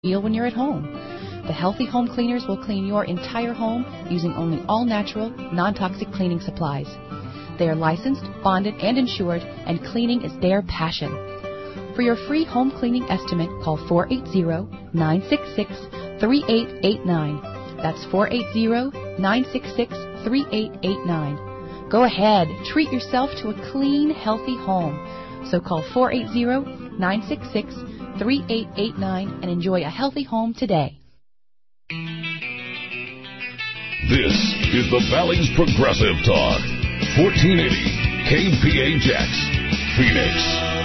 feel when you're at home. The Healthy Home Cleaners will clean your entire home using only all-natural, non-toxic cleaning supplies. They are licensed, bonded, and insured, and cleaning is their passion. For your free home cleaning estimate, call 480-966-3889. That's 480-966-3889. Go ahead, treat yourself to a clean, healthy home. So call 480-966-3889 and enjoy a healthy home today. This is the Valley's Progressive Talk. 1480 KPHX, Phoenix.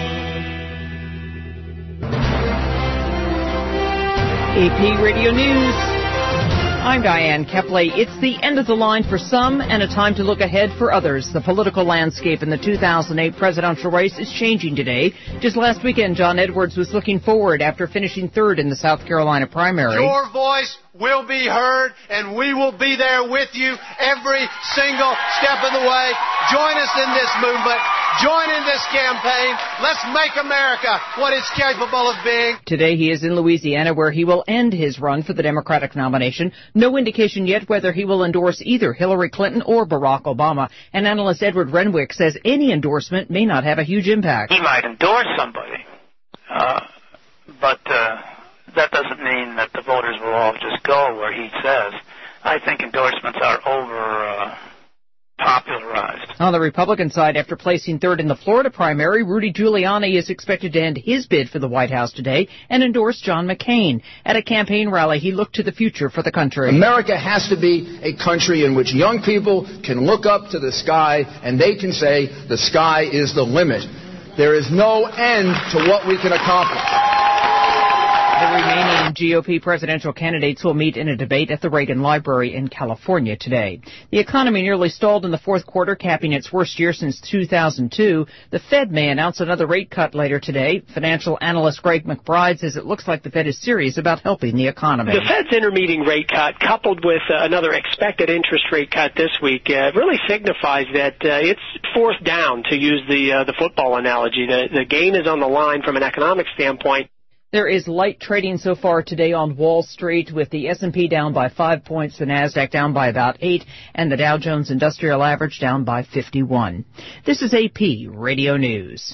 AP Radio News. I'm Diane Kepley. It's the end of the line for some and a time to look ahead for others. The political landscape in the 2008 presidential race is changing today. Just last weekend, John Edwards was looking forward after finishing third in the South Carolina primary. Your voice will be heard, and we will be there with you every single step of the way. Join us in this movement. Join in this campaign. Let's make America what it's capable of being. Today he is in Louisiana, where he will end his run for the Democratic nomination. No indication yet whether he will endorse either Hillary Clinton or Barack Obama. And analyst Edward Renwick says any endorsement may not have a huge impact. He might endorse somebody, but that doesn't mean that the voters will all just go where he says. I think endorsements are popularized. On the Republican side, after placing third in the Florida primary, Rudy Giuliani is expected to end his bid for the White House today and endorse John McCain. At a campaign rally, he looked to the future for the country. America has to be a country in which young people can look up to the sky and they can say the sky is the limit. There is no end to what we can accomplish. The remaining GOP presidential candidates will meet in a debate at the Reagan Library in California today. The economy nearly stalled in the fourth quarter, capping its worst year since 2002. The Fed may announce another rate cut later today. Financial analyst Greg McBride says it looks like the Fed is serious about helping the economy. The Fed's intermeeting rate cut, coupled with another expected interest rate cut this week, really signifies that it's fourth down, to use the football analogy. The game is on the line from an economic standpoint. There is light trading so far today on Wall Street, with the S&P down by 5 points, the Nasdaq down by about 8, and the Dow Jones Industrial Average down by 51. This is AP Radio News.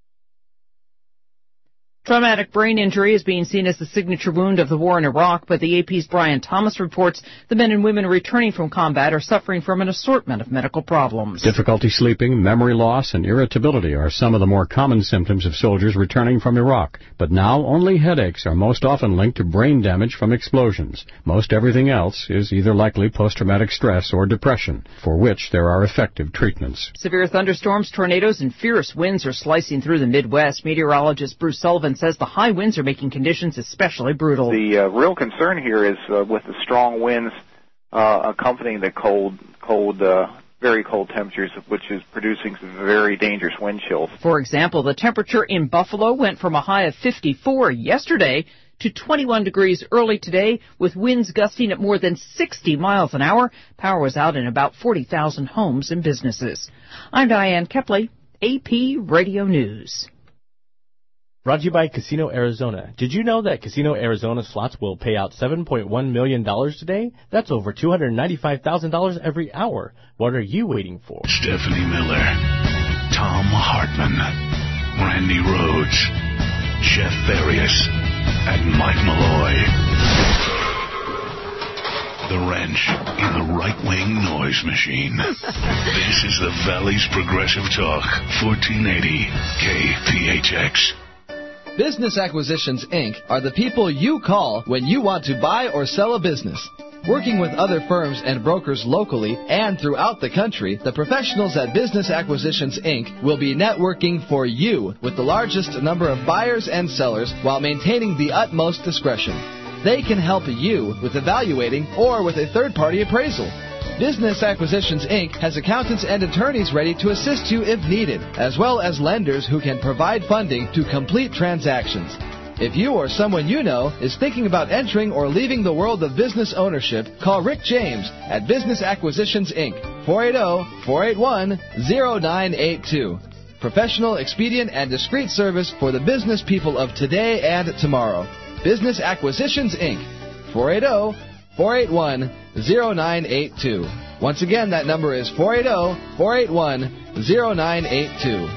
Traumatic brain injury is being seen as the signature wound of the war in Iraq, but the AP's Brian Thomas reports the men and women returning from combat are suffering from an assortment of medical problems. Difficulty sleeping, memory loss, and irritability are some of the more common symptoms of soldiers returning from Iraq. But now only headaches are most often linked to brain damage from explosions. Most everything else is either likely post-traumatic stress or depression, for which there are effective treatments. Severe thunderstorms, tornadoes, and fierce winds are slicing through the Midwest. Meteorologist Bruce Sullivan says the high winds are making conditions especially brutal. The real concern here is with the strong winds accompanying the very cold temperatures, which is producing some very dangerous wind chills. For example, the temperature in Buffalo went from a high of 54 yesterday to 21 degrees early today, with winds gusting at more than 60 miles an hour. Power was out in about 40,000 homes and businesses. I'm Diane Kepley, AP Radio News. Brought to you by Casino Arizona. Did you know that Casino Arizona slots will pay out $7.1 million today? That's over $295,000 every hour. What are you waiting for? Stephanie Miller, Tom Hartman, Randy Rhodes, Jeff Farias, and Mike Malloy. The wrench in the right-wing noise machine. This is the Valley's Progressive Talk, 1480 KPHX. Business Acquisitions, Inc. are the people you call when you want to buy or sell a business. Working with other firms and brokers locally and throughout the country, the professionals at Business Acquisitions, Inc. will be networking for you with the largest number of buyers and sellers while maintaining the utmost discretion. They can help you with evaluating or with a third-party appraisal. Business Acquisitions, Inc. has accountants and attorneys ready to assist you if needed, as well as lenders who can provide funding to complete transactions. If you or someone you know is thinking about entering or leaving the world of business ownership, call Rick James at Business Acquisitions, Inc. 480-481-0982. Professional, expedient, and discreet service for the business people of today and tomorrow. Business Acquisitions, Inc. 480-481-0982. Once again, that number is 480-481-0982.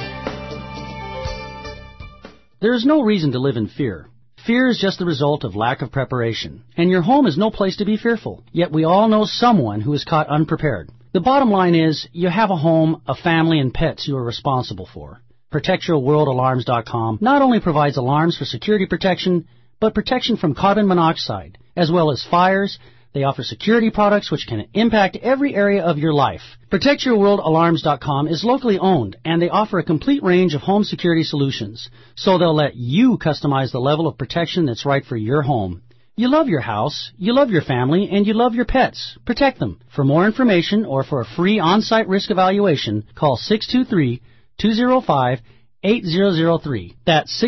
There is no reason to live in fear. Fear is just the result of lack of preparation, and your home is no place to be fearful. Yet we all know someone who is caught unprepared. The bottom line is, you have a home, a family, and pets you are responsible for. ProtectYourWorldAlarms.com not only provides alarms for security protection, but protection from carbon monoxide, as well as fires. They offer security products which can impact every area of your life. ProtectYourWorldAlarms.com is locally owned, and they offer a complete range of home security solutions. So they'll let you customize the level of protection that's right for your home. You love your house, you love your family, and you love your pets. Protect them. For more information or for a free on-site risk evaluation, call 623-205-8003. That's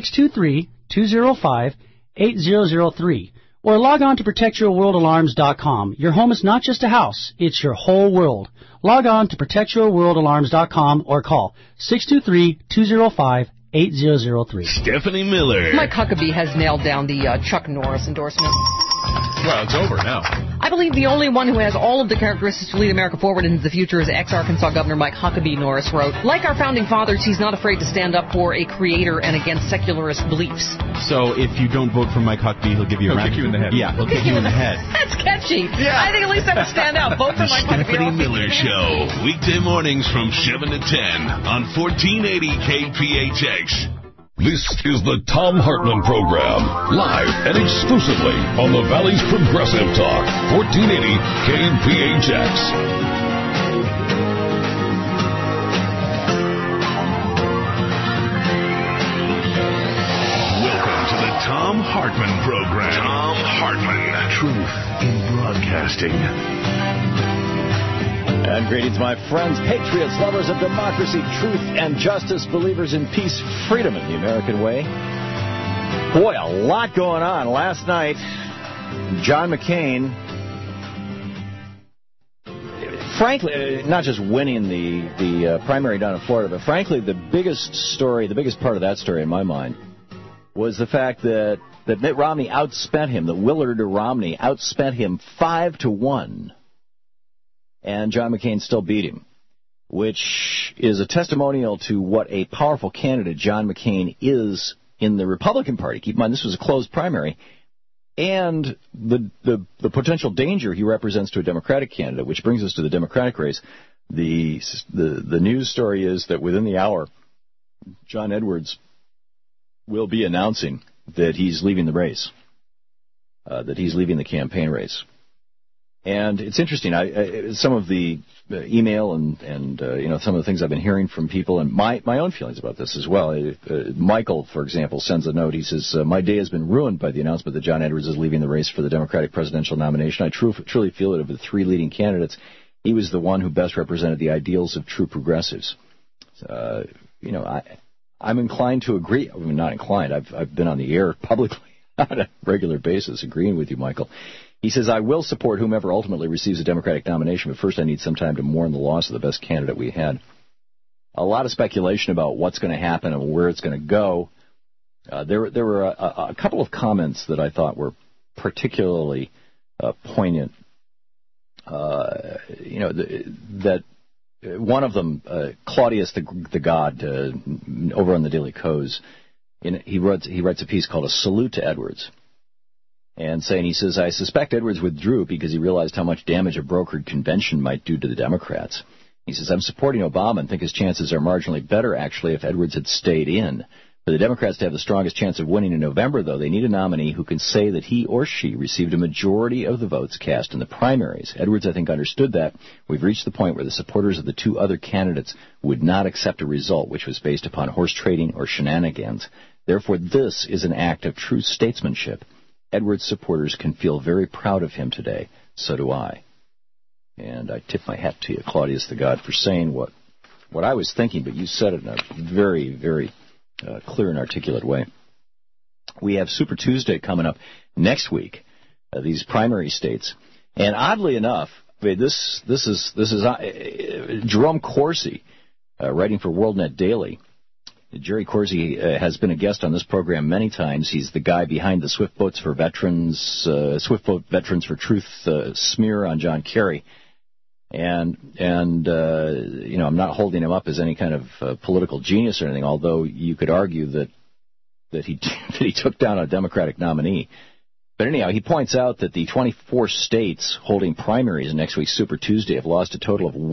623-205-8003. Or log on to ProtectYourWorldAlarms.com. Your home is not just a house, it's your whole world. Log on to ProtectYourWorldAlarms.com or call 623-205-8003. Stephanie Miller. Mike Huckabee has nailed down the Chuck Norris endorsement. Well, it's over now. I believe the only one who has all of the characteristics to lead America forward into the future is ex-Arkansas Governor Mike Huckabee, Norris wrote. Like our founding fathers, he's not afraid to stand up for a creator and against secularist beliefs. So if you don't vote for Mike Huckabee, he'll give you a round. He'll kick you in the head. Yeah, he'll kick you in the head. That's catchy. Yeah. I think at least that would stand out. Vote for Mike Huckabee. Stephanie Miller Show, weekday mornings from 7 to 10 on 1480 KPHX. This is the Thom Hartmann Program, live and exclusively on the Valley's Progressive Talk, 1480 KPHX. Welcome to the Thom Hartmann Program. Thom Hartmann, truth in broadcasting. And greetings, my friends, patriots, lovers of democracy, truth, and justice, believers in peace, freedom, and the American way. Boy, a lot going on. Last night, John McCain, frankly, not just winning the primary down in Florida, but frankly, the biggest part of that story in my mind was the fact that Mitt Romney outspent him, that Willard Romney outspent him 5-1. And John McCain still beat him, which is a testimonial to what a powerful candidate John McCain is in the Republican Party. Keep in mind, this was a closed primary, and the potential danger he represents to a Democratic candidate, which brings us to the Democratic race. The news story is that within the hour, John Edwards will be announcing that he's leaving the race, that he's leaving the campaign race. And it's interesting. Some of the email and some of the things I've been hearing from people, and my own feelings about this as well. Michael, for example, sends a note. He says, "My day has been ruined by the announcement that John Edwards is leaving the race for the Democratic presidential nomination. I truly feel that of the three leading candidates, he was the one who best represented the ideals of true progressives." I'm inclined to agree. I mean, not inclined. I've been on the air publicly on a regular basis agreeing with you, Michael. He says, "I will support whomever ultimately receives a Democratic nomination, but first I need some time to mourn the loss of the best candidate we had." A lot of speculation about what's going to happen and where it's going to go. There were a couple of comments that I thought were particularly poignant. That one of them, Claudius the God, over on the Daily Kos, he writes a piece called "A Salute to Edwards." And he says, "I suspect Edwards withdrew because he realized how much damage a brokered convention might do to the Democrats." He says, "I'm supporting Obama and think his chances are marginally better, actually, if Edwards had stayed in. For the Democrats to have the strongest chance of winning in November, though, they need a nominee who can say that he or she received a majority of the votes cast in the primaries. Edwards, I think, understood that. We've reached the point where the supporters of the two other candidates would not accept a result which was based upon horse trading or shenanigans. Therefore, this is an act of true statesmanship. Edwards supporters can feel very proud of him today. So do I." And I tip my hat to you, Claudius the God, for saying what I was thinking, but you said it in a very, very clear and articulate way. We have Super Tuesday coming up next week, these primary states. And oddly enough, this is Jerome Corsi, writing for WorldNet Daily, Jerry Corsi has been a guest on this program many times. He's the guy behind the Swift Boats for Veterans, Swift Boat Veterans for Truth smear on John Kerry. And I'm not holding him up as any kind of political genius or anything, although you could argue that he took down a Democratic nominee. But anyhow, he points out that the 24 states holding primaries next week's Super Tuesday have lost a total of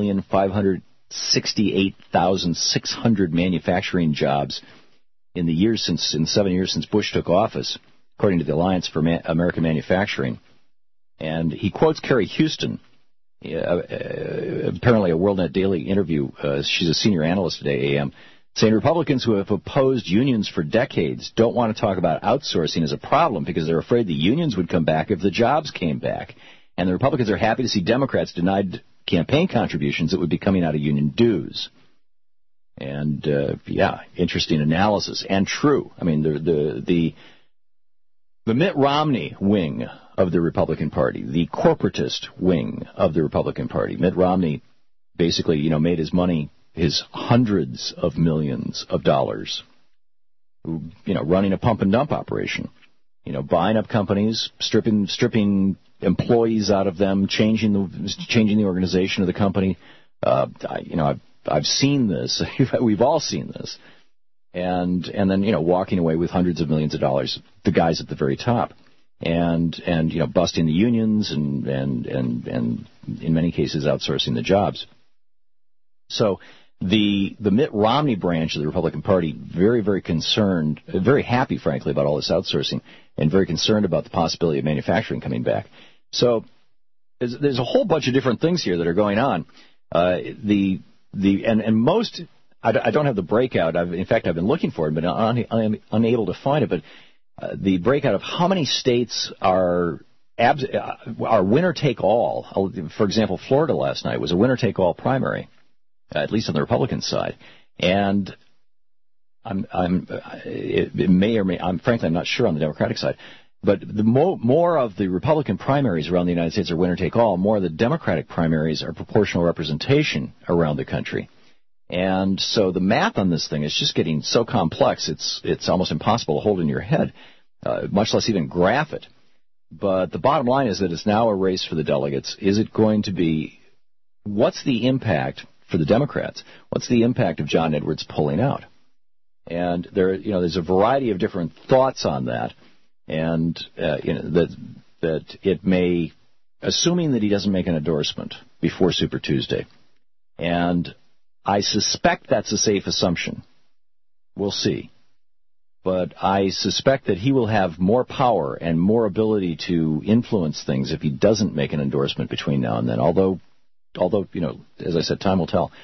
1,568,600 manufacturing jobs in 7 years since Bush took office, according to the Alliance for American Manufacturing. And he quotes Carrie Houston, apparently a WorldNet Daily interview. She's a senior analyst at AAM, saying Republicans who have opposed unions for decades don't want to talk about outsourcing as a problem because they're afraid the unions would come back if the jobs came back. And the Republicans are happy to see Democrats denied campaign contributions that would be coming out of union dues. And, interesting analysis and true. I mean, the Mitt Romney wing of the Republican Party, the corporatist wing of the Republican Party. Mitt Romney basically, made his money, his hundreds of millions of dollars, running a pump and dump operation, buying up companies, stripping employees out of them, changing the organization of the company. I've seen this. We've all seen this, and then walking away with hundreds of millions of dollars. The guys at the very top, and busting the unions and in many cases outsourcing the jobs. So the Mitt Romney branch of the Republican Party, very, very concerned, very happy, frankly, about all this outsourcing, and very concerned about the possibility of manufacturing coming back. So there's a whole bunch of different things here that are going on. Most, I don't have the breakout. In fact, I've been looking for it, but I'm unable to find it. But the breakout of how many states are winner take all. For example, Florida last night was a winner take all primary, at least on the Republican side, and I'm not sure on the Democratic side, but the more of the Republican primaries around the United States are winner take all, more of the Democratic primaries are proportional representation around the country. And so the math on this thing is just getting so complex, it's almost impossible to hold in your head, much less even graph it. But the bottom line is that it's now a race for the delegates. Is it going to be, what's the impact for the Democrats? What's the impact of John Edwards pulling out? And there's a variety of different thoughts on that, and that it may, assuming that he doesn't make an endorsement before Super Tuesday, and I suspect that's a safe assumption. We'll see. But I suspect that he will have more power and more ability to influence things if he doesn't make an endorsement between now and then, although, as I said, time will tell.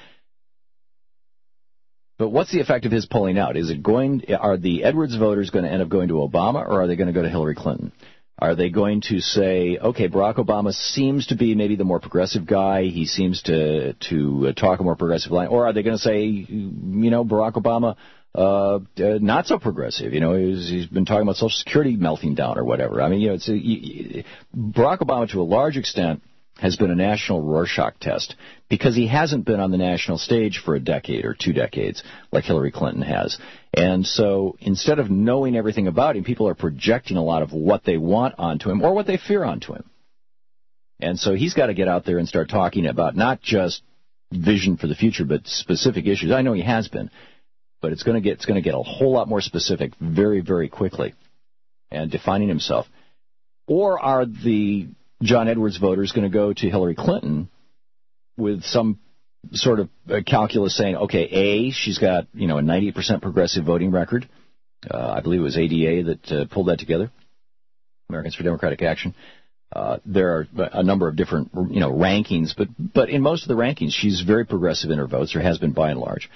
But what's the effect of his pulling out? Are the Edwards voters going to end up going to Obama, or are they going to go to Hillary Clinton? Are they going to say, okay, Barack Obama seems to be maybe the more progressive guy, he seems to talk a more progressive line, or are they going to say, Barack Obama, not so progressive, he's been talking about Social Security melting down or whatever. I mean, Barack Obama to a large extent has been a national Rorschach test because he hasn't been on the national stage for a decade or 2 decades like Hillary Clinton has. And so instead of knowing everything about him, people are projecting a lot of what they want onto him or what they fear onto him. And so he's got to get out there and start talking about not just vision for the future, but specific issues. I know he has been, but it's going to get a whole lot more specific very, very quickly and defining himself. Or are the John Edwards voters going to go to Hillary Clinton with some sort of calculus saying, okay, she's got, a 90% progressive voting record. I believe it was ADA that pulled that together, Americans for Democratic Action. There are a number of different, rankings, but in most of the rankings, she's very progressive in her votes, or has been by and large.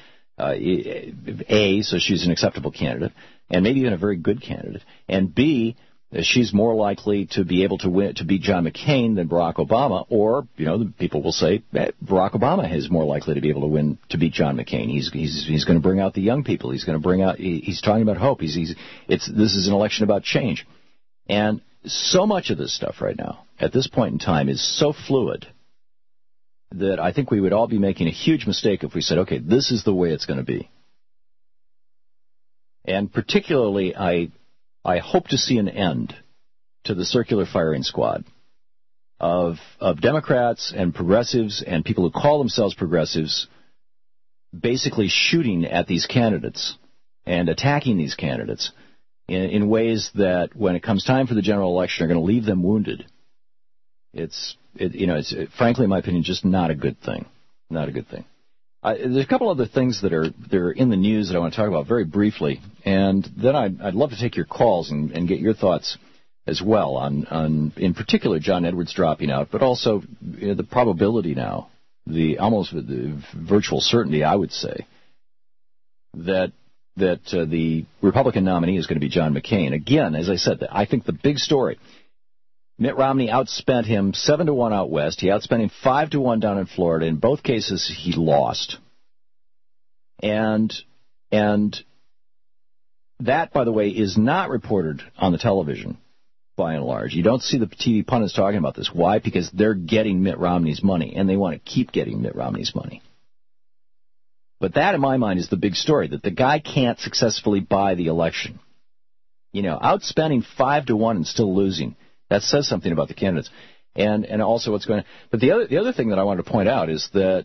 So she's an acceptable candidate, and maybe even a very good candidate. And B, she's more likely to be able to beat John McCain than Barack Obama, or, the people will say Barack Obama is more likely to be able to beat John McCain. He's going to bring out the young people. He's going to bring out, he's talking about hope. This is an election about change. And so much of this stuff right now, at this point in time, is so fluid that I think we would all be making a huge mistake if we said, okay, this is the way it's going to be. And particularly, I hope to see an end to the circular firing squad of Democrats and progressives and people who call themselves progressives basically shooting at these candidates and attacking these candidates in ways that, when it comes time for the general election, are going to leave them wounded. It's frankly, in my opinion, just not a good thing. Not a good thing. There's a couple other things that are in the news that I want to talk about very briefly, and then I'd love to take your calls and get your thoughts as well on in particular John Edwards dropping out, but also the probability now, the virtual certainty, I would say, that the Republican nominee is going to be John McCain. Again, as I said, I think the big story, Mitt Romney outspent him 7-1 out west. He outspent him 5-1 down in Florida. In both cases, he lost. And that, by the way, is not reported on the television, by and large. You don't see the TV pundits talking about this. Why? Because they're getting Mitt Romney's money, and they want to keep getting Mitt Romney's money. But that, in my mind, is the big story, that the guy can't successfully buy the election. Outspending 5-1 and still losing, that says something about the candidates. And also what's going on. But the other thing that I wanted to point out is that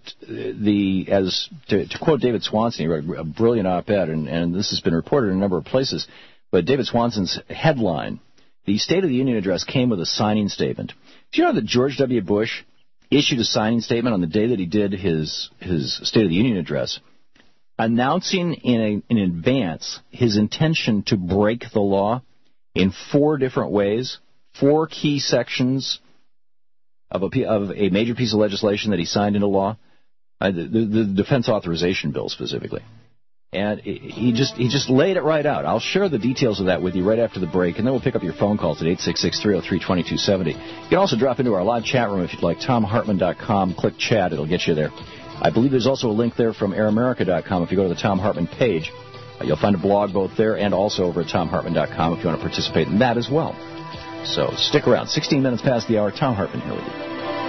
to quote David Swanson, he wrote a brilliant op-ed, and this has been reported in a number of places, but David Swanson's headline, the State of the Union address, came with a signing statement. Do you know that George W. Bush issued a signing statement on the day that he did his State of the Union address, announcing in advance his intention to break the law in 4 different ways, 4 key sections of a major piece of legislation that he signed into law, the defense authorization bill specifically. And he just laid it right out. I'll share the details of that with you right after the break, and then we'll pick up your phone calls at 866-303-2270. You can also drop into our live chat room if you'd like, TomHartman.com. Click chat. It'll get you there. I believe there's also a link there from AirAmerica.com. If you go to the Tom Hartman page, you'll find a blog both there and also over at TomHartman.com if you want to participate in that as well. So stick around. 16 minutes past the hour. Tom Hartman here with you.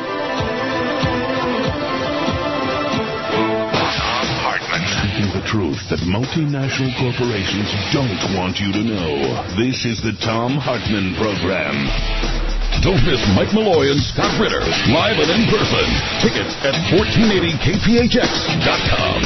Speaking the truth that multinational corporations don't want you to know. This is the Tom Hartman Program. Don't miss Mike Malloy and Scott Ritter, live and in person. Tickets at 1480kphx.com.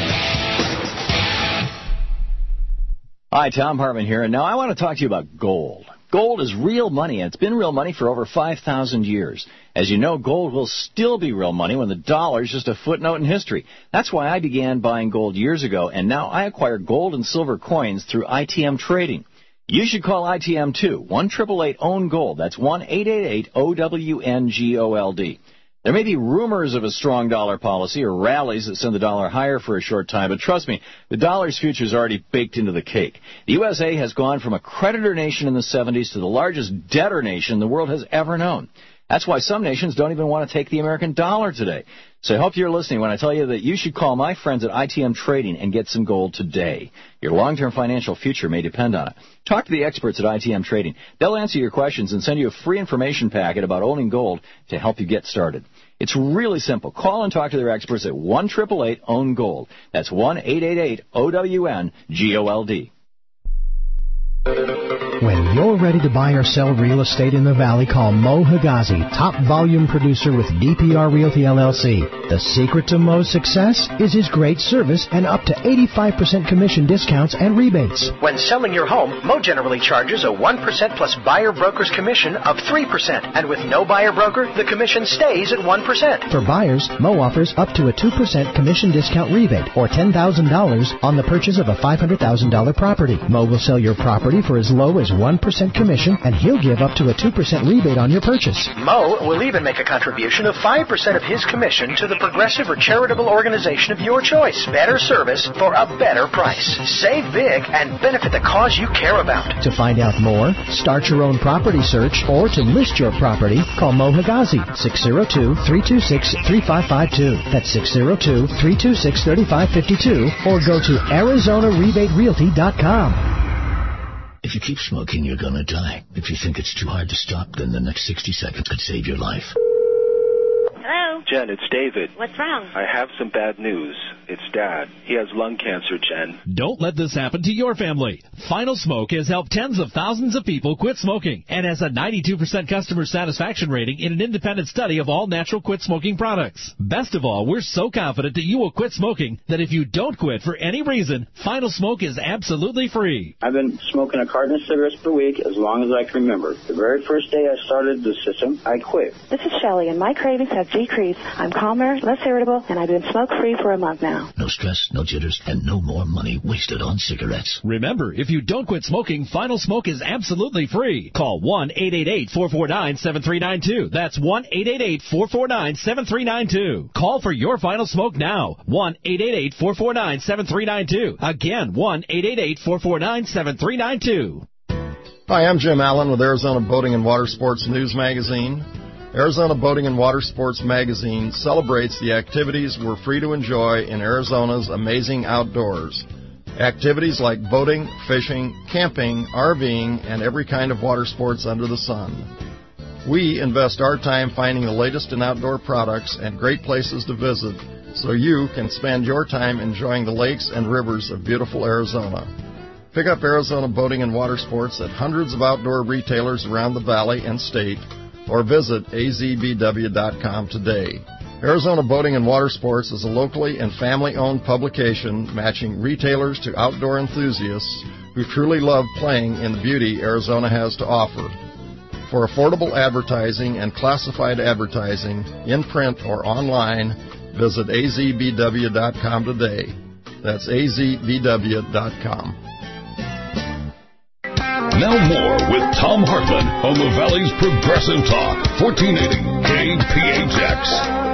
Hi, Tom Hartman here, and now I want to talk to you about gold. Gold is real money, and it's been real money for over 5,000 years. As you know, gold will still be real money when the dollar is just a footnote in history. That's why I began buying gold years ago, and now I acquire gold and silver coins through ITM Trading. You should call ITM too. 1-888-OWN-GOLD. That's 1-888-OWN-GOLD. There may be rumors of a strong dollar policy or rallies that send the dollar higher for a short time, but trust me, the dollar's future is already baked into the cake. The USA has gone from a creditor nation in the 70s to the largest debtor nation the world has ever known. That's why some nations don't even want to take the American dollar today. So I hope you're listening when I tell you that you should call my friends at ITM Trading and get some gold today. Your long-term financial future may depend on it. Talk to the experts at ITM Trading. They'll answer your questions and send you a free information packet about owning gold to help you get started. It's really simple. Call and talk to their experts at 1-888-OWN-GOLD. That's 1-888-OWN-GOLD. When you're ready to buy or sell real estate in the Valley, call Mo Higazi, top volume producer with DPR Realty LLC. The secret to Mo's success is his great service and up to 85% commission discounts and rebates. When selling your home, Mo generally charges a 1% plus buyer broker's commission of 3%. And with no buyer broker, the commission stays at 1%. For buyers, Mo offers up to a 2% commission discount rebate or $10,000 on the purchase of a $500,000 property. Mo will sell your property for as low as 1% commission, and he'll give up to a 2% rebate on your purchase. Mo will even make a contribution of 5% of his commission to the progressive or charitable organization of your choice. Better service for a better price. Save big and benefit the cause you care about. To find out more, start your own property search, or to list your property, call Mo Higazi, 602-326-3552. That's 602-326-3552, or go to ArizonaRebateRealty.com. If you keep smoking, you're going to die. If you think it's too hard to stop, then the next 60 seconds could save your life. Hello? Jen, it's David. What's wrong? I have some bad news. It's Dad. He has lung cancer, Jen. Don't let this happen to your family. Final Smoke has helped tens of thousands of people quit smoking and has a 92% customer satisfaction rating in an independent study of all natural quit smoking products. Best of all, we're so confident that you will quit smoking that if you don't quit for any reason, Final Smoke is absolutely free. I've been smoking a carton of cigarettes per week as long as I can remember. The very first day I started the system, I quit. This is Shelley, and my cravings have decreased. I'm calmer, less irritable, and I've been smoke-free for a month now. No stress, no jitters, and no more money wasted on cigarettes. Remember, if you don't quit smoking, Final Smoke is absolutely free. Call 1-888-449-7392. That's 1-888-449-7392. Call for your Final Smoke now. 1-888-449-7392. Again, 1-888-449-7392. Hi, I'm Jim Allen with Arizona Boating and Water Sports News Magazine. Arizona Boating and Water Sports Magazine celebrates the activities we're free to enjoy in Arizona's amazing outdoors. Activities like boating, fishing, camping, RVing, and every kind of water sports under the sun. We invest our time finding the latest in outdoor products and great places to visit so you can spend your time enjoying the lakes and rivers of beautiful Arizona. Pick up Arizona Boating and Water Sports at hundreds of outdoor retailers around the valley and state, or visit azbw.com today. Arizona Boating and Water Sports is a locally and family-owned publication matching retailers to outdoor enthusiasts who truly love playing in the beauty Arizona has to offer. For affordable advertising and classified advertising, in print or online, visit azbw.com today. That's azbw.com. Now more with Tom Hartman on the Valley's Progressive Talk, 1480 KPHX.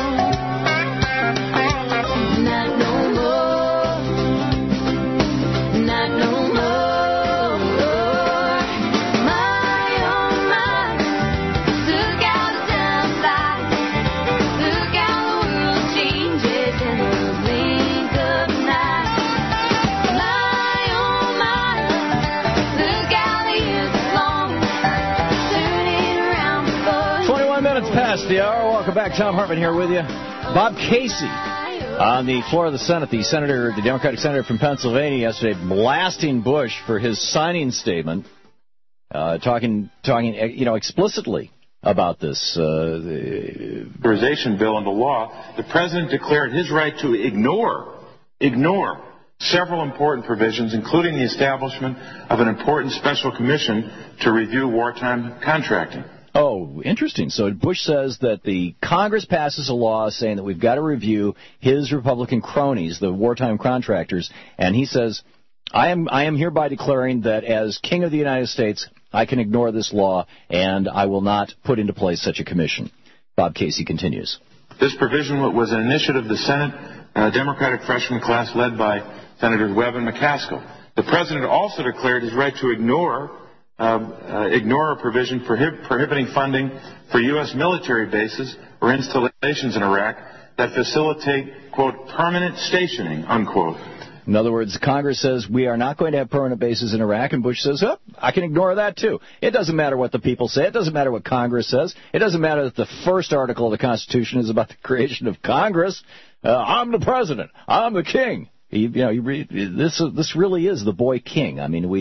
Past the hour. Welcome back. Tom Hartman here with you. Bob Casey on the floor of the Senate, the Democratic senator from Pennsylvania yesterday, blasting Bush for his signing statement, talking, explicitly about this authorization bill into law. The president declared his right to ignore several important provisions, including the establishment of an important special commission to review wartime contracting. Oh, interesting. So Bush says that the Congress passes a law saying that we've got to review his Republican cronies, the wartime contractors, and he says, I am hereby declaring that as King of the United States, I can ignore this law, and I will not put into place such a commission. Bob Casey continues. This provision was an initiative of the Senate Democratic freshman class led by Senators Webb and McCaskill. The president also declared his right to ignore a provision prohibiting funding for U.S. military bases or installations in Iraq that facilitate, quote, permanent stationing, unquote. In other words, Congress says we are not going to have permanent bases in Iraq, and Bush says, I can ignore that too. It doesn't matter what the people say. It doesn't matter what Congress says. It doesn't matter that the first article of the Constitution is about the creation of Congress. I'm the president. I'm the king. This really is the boy king. I mean,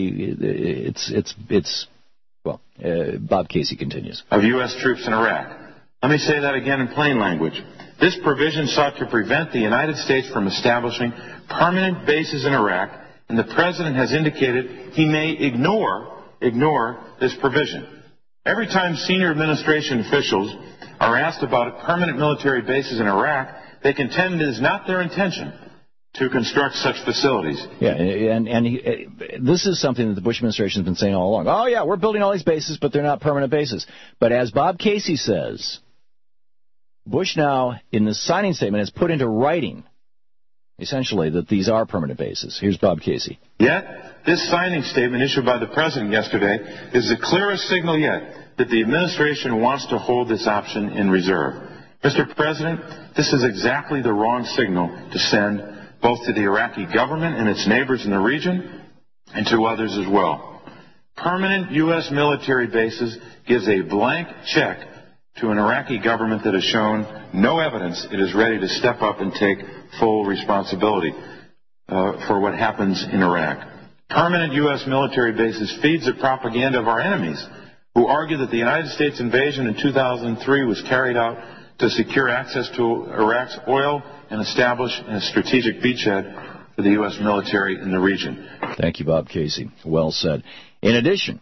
Bob Casey continues. Of U.S. troops in Iraq. Let me say that again in plain language. This provision sought to prevent the United States from establishing permanent bases in Iraq, and the president has indicated he may ignore this provision. Every time senior administration officials are asked about permanent military bases in Iraq, they contend it is not their intention to construct such facilities. Yeah, and this is something that the Bush administration has been saying all along. Oh, yeah, we're building all these bases, but they're not permanent bases. But as Bob Casey says, Bush now, in the signing statement, has put into writing, essentially, that these are permanent bases. Here's Bob Casey. Yet, this signing statement issued by the president yesterday is the clearest signal yet that the administration wants to hold this option in reserve. Mr. President, this is exactly the wrong signal to send both to the Iraqi government and its neighbors in the region and to others as well. Permanent U.S. military bases gives a blank check to an Iraqi government that has shown no evidence it is ready to step up and take full responsibility for what happens in Iraq. Permanent U.S. military bases feeds the propaganda of our enemies, who argue that the United States invasion in 2003 was carried out to secure access to Iraq's oil and establish a strategic beachhead for the U.S. military in the region. Thank you, Bob Casey. Well said. In addition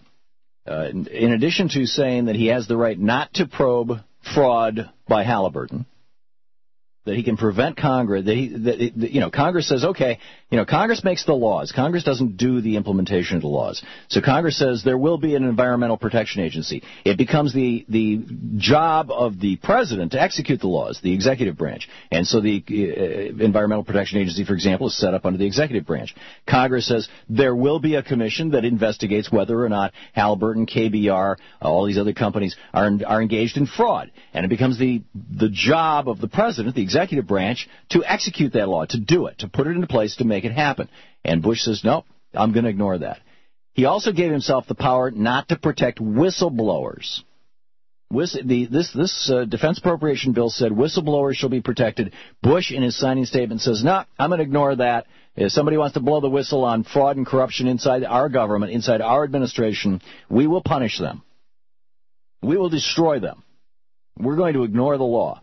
to saying that he has the right not to probe fraud by Halliburton, that he can prevent Congress, Congress says, okay, Congress makes the laws. Congress doesn't do the implementation of the laws. So Congress says there will be an environmental protection agency. It becomes the job of the president to execute the laws, the executive branch. And so the environmental protection agency, for example, is set up under the executive branch. Congress says there will be a commission that investigates whether or not Halliburton, KBR, all these other companies are engaged in fraud. And it becomes the job of the president, the executive branch, to execute that law, to do it, to put it into place, to make it happen. And Bush says, no, I'm going to ignore that. He also gave himself the power not to protect whistleblowers. This defense appropriation bill said whistleblowers shall be protected. Bush, in his signing statement, says, no, I'm going to ignore that. If somebody wants to blow the whistle on fraud and corruption inside our government, inside our administration, we will punish them. We will destroy them. We're going to ignore the law.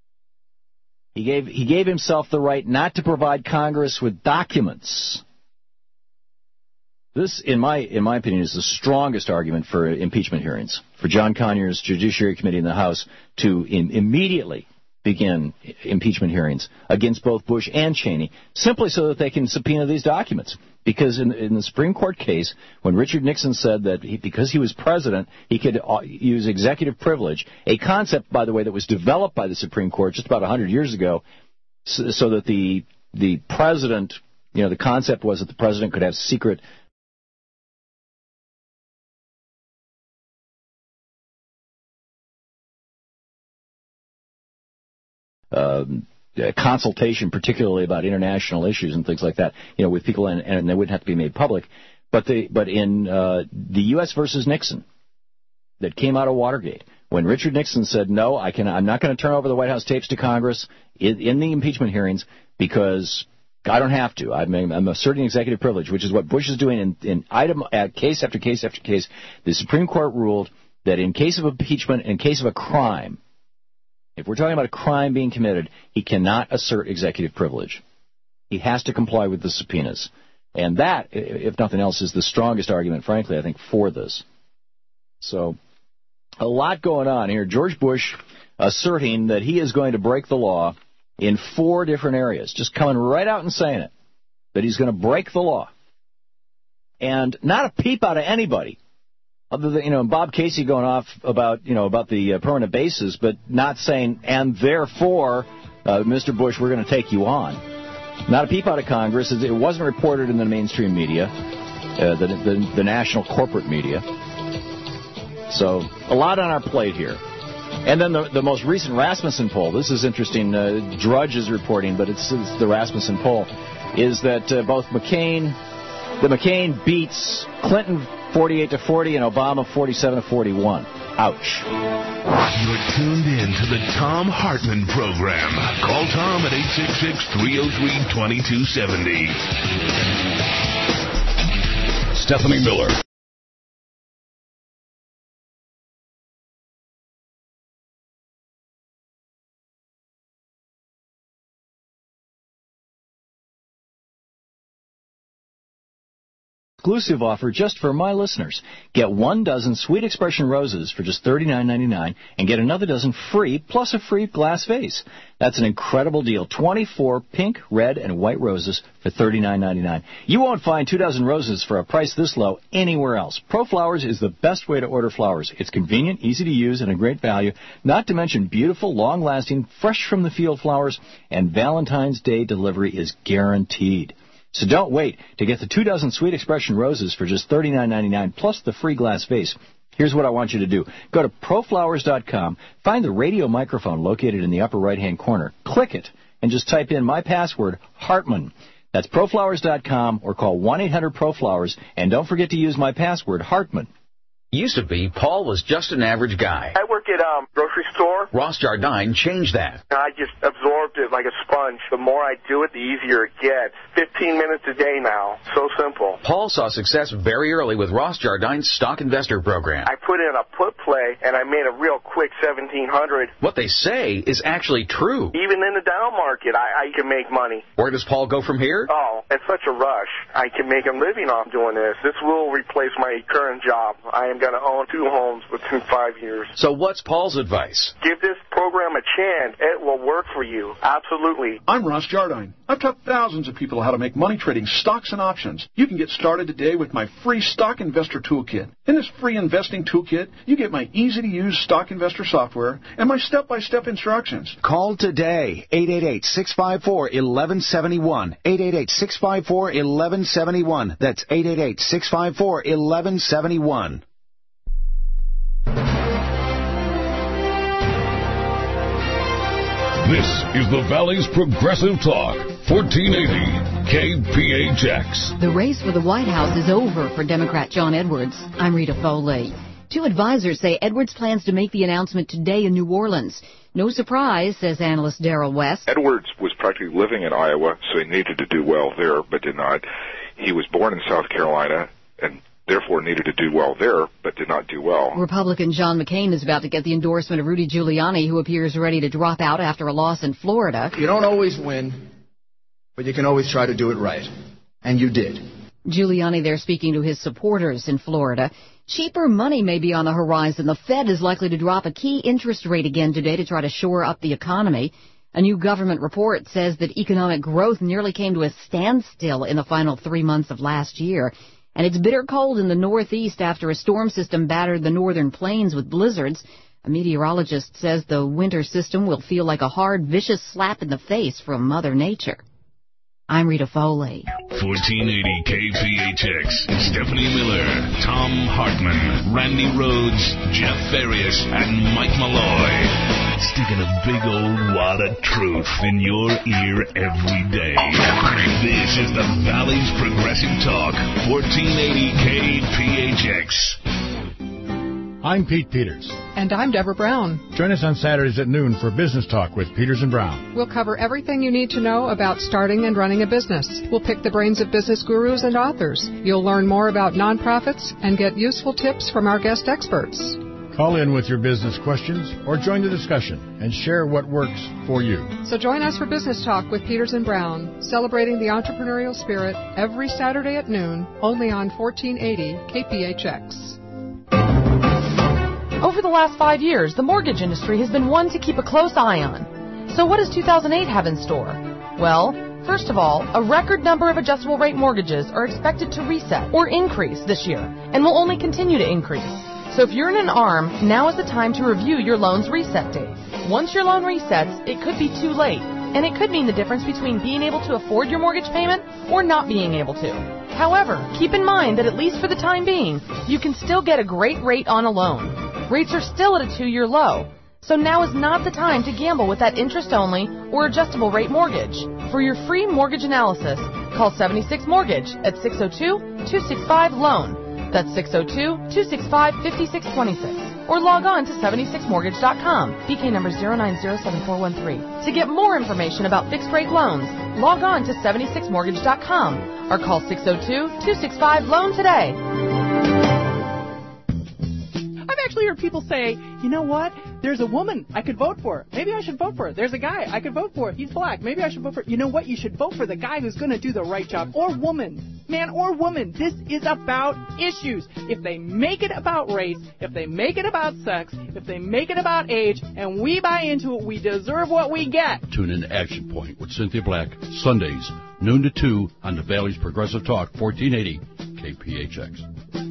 He gave himself the right not to provide Congress with documents. This, in my opinion, is the strongest argument for impeachment hearings, for John Conyers' Judiciary Committee in the House to immediately begin impeachment hearings against both Bush and Cheney, simply so that they can subpoena these documents. Because in the Supreme Court case, when Richard Nixon said that because he was president, he could use executive privilege, a concept, by the way, that was developed by the Supreme Court just about 100 years ago, so that the president, the concept was that the president could have secret consultation, particularly about international issues and things like that, with people, and they wouldn't have to be made public. But in the U.S. versus Nixon that came out of Watergate, when Richard Nixon said, no, I'm not going to turn over the White House tapes to Congress in the impeachment hearings because I don't have to. I'm asserting executive privilege, which is what Bush is doing in case after case after case. The Supreme Court ruled that in case of impeachment, in case of a crime, if we're talking about a crime being committed, he cannot assert executive privilege. He has to comply with the subpoenas. And that, if nothing else, is the strongest argument, frankly, I think, for this. So, a lot going on here. George Bush asserting that he is going to break the law in 4 different areas, just coming right out and saying it, that he's going to break the law. And not a peep out of anybody. Other than, Bob Casey going off about the permanent bases, but not saying, and therefore, Mr. Bush, we're going to take you on. Not a peep out of Congress. It wasn't reported in the mainstream media, the national corporate media. So, a lot on our plate here. And then the most recent Rasmussen poll, this is interesting, Drudge is reporting, but it's the Rasmussen poll, is that both McCain beats Clinton 48-40 and Obama 47-41. Ouch. You're tuned in to the Thom Hartmann Program. Call Tom at 866-303-2270. Stephanie Miller. Exclusive offer just for my listeners. Get 1 dozen Sweet Expression roses for just $39.99 and get another dozen free, plus a free glass vase. That's an incredible deal. 24 pink, red, and white roses for $39.99. You won't find 2 dozen roses for a price this low anywhere else. ProFlowers is the best way to order flowers. It's convenient, easy to use, and a great value. Not to mention beautiful, long-lasting, fresh-from-the-field flowers, and Valentine's Day delivery is guaranteed. So don't wait to get the 2 dozen Sweet Expression roses for just $39.99 plus the free glass vase. Here's what I want you to do. Go to proflowers.com, find the radio microphone located in the upper right-hand corner, click it, and just type in my password, Hartmann. That's proflowers.com or call 1-800-PROFLOWERS, and don't forget to use my password, Hartmann. Used to be, Paul was just an average guy. I work at a grocery store. Ross Jardine changed that. I just absorbed it like a sponge. The more I do it, the easier it gets. 15 minutes a day now. So simple. Paul saw success very early with Ross Jardine's Stock Investor program. I put in a put play, and I made a real quick 1,700. What they say is actually true. Even in the down market, I can make money. Where does Paul go from here? Oh, it's such a rush. I can make a living off doing this. This will replace my current job. I am going to own 2 homes within 5 years. So what's Paul's advice? Give this program a chance. It will work for you. Absolutely. I'm Ross Jardine. I've taught thousands of people how to make money trading stocks and options. You can get started today with my free Stock Investor Toolkit. In this free investing toolkit, you get my easy-to-use Stock Investor software and my step-by-step instructions. Call today, 888-654-1171. 888-654-1171. That's 888-654-1171. This is the Valley's Progressive Talk, 1480 KPHX. The race for the White House is over for Democrat John Edwards. I'm Rita Foley. 2 advisors say Edwards plans to make the announcement today in New Orleans. No surprise, says analyst Darrell West. Edwards was practically living in Iowa, so he needed to do well there, but did not. He was born in South Carolina and therefore needed to do well there, but did not do well. Republican John McCain is about to get the endorsement of Rudy Giuliani, who appears ready to drop out after a loss in Florida. You don't always win, but you can always try to do it right. And you did. Giuliani there speaking to his supporters in Florida. Cheaper money may be on the horizon. The Fed is likely to drop a key interest rate again today to try to shore up the economy. A new government report says that economic growth nearly came to a standstill in the final 3 months of last year. And it's bitter cold in the Northeast after a storm system battered the northern plains with blizzards. A meteorologist says the winter system will feel like a hard, vicious slap in the face from Mother Nature. I'm Rita Foley. 1480 KPHX, Stephanie Miller, Tom Hartman, Randy Rhodes, Jeff Farias, and Mike Malloy. Sticking a big old wad of truth in your ear every day. This is the Valley's Progressive Talk, 1480 KPHX. I'm Pete Peters. And I'm Deborah Brown. Join us on Saturdays at noon for Business Talk with Peters and Brown. We'll cover everything you need to know about starting and running a business. We'll pick the brains of business gurus and authors. You'll learn more about nonprofits and get useful tips from our guest experts. Call in with your business questions or join the discussion and share what works for you. So join us for Business Talk with Peters and Brown, celebrating the entrepreneurial spirit every Saturday at noon, only on 1480 KPHX. Over the last 5 years, the mortgage industry has been one to keep a close eye on. So what does 2008 have in store? Well, first of all, a record number of adjustable rate mortgages are expected to reset or increase this year and will only continue to increase. So if you're in an ARM, now is the time to review your loan's reset date. Once your loan resets, it could be too late, and it could mean the difference between being able to afford your mortgage payment or not being able to. However, keep in mind that at least for the time being, you can still get a great rate on a loan. Rates are still at a 2-year low, so now is not the time to gamble with that interest-only or adjustable rate mortgage. For your free mortgage analysis, call 76 Mortgage at 602-265-LOAN. That's 602-265-5626. Or log on to 76mortgage.com, BK number 0907413. To get more information about fixed-rate loans, log on to 76mortgage.com or call 602-265-LOAN today. I've actually heard people say, you know what, there's a woman I could vote for. Maybe I should vote for her. There's a guy I could vote for. He's black. Maybe I should vote for You know what, you should vote for the guy who's going to do the right job. Or woman. Man or woman. This is about issues. If they make it about race, if they make it about sex, if they make it about age, and we buy into it, we deserve what we get. Tune in to Action Point with Cynthia Black, Sundays, noon to 2 on the Valley's Progressive Talk, 1480 KPHX.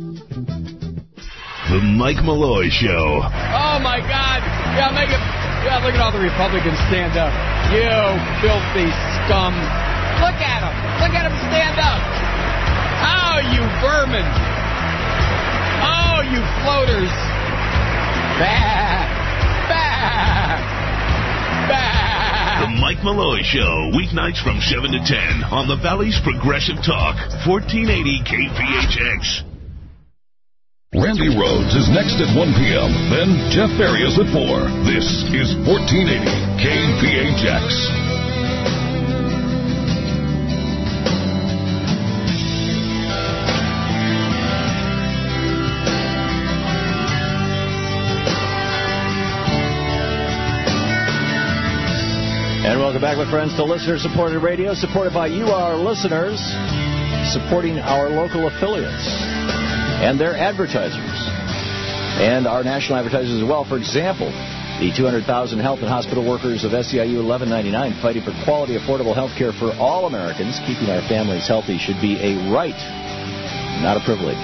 The Mike Malloy Show. Oh, my God. Yeah, look at all the Republicans stand up. You filthy scum. Look at them. Look at them stand up. Oh, you vermin. Oh, you floaters. Bah. Bah. Bah. The Mike Malloy Show, weeknights from 7 to 10 on the Valley's Progressive Talk, 1480 KPHX. Randy Rhodes is next at 1 p.m., then Jeff Farias at 4. This is 1480 KPHX. And welcome back, my friends, to Listener-Supported Radio, supported by you, our listeners, supporting our local affiliates and their advertisers, and our national advertisers as well. For example, the 200,000 health and hospital workers of SEIU 1199 fighting for quality, affordable health care for all Americans. Keeping our families healthy should be a right, not a privilege.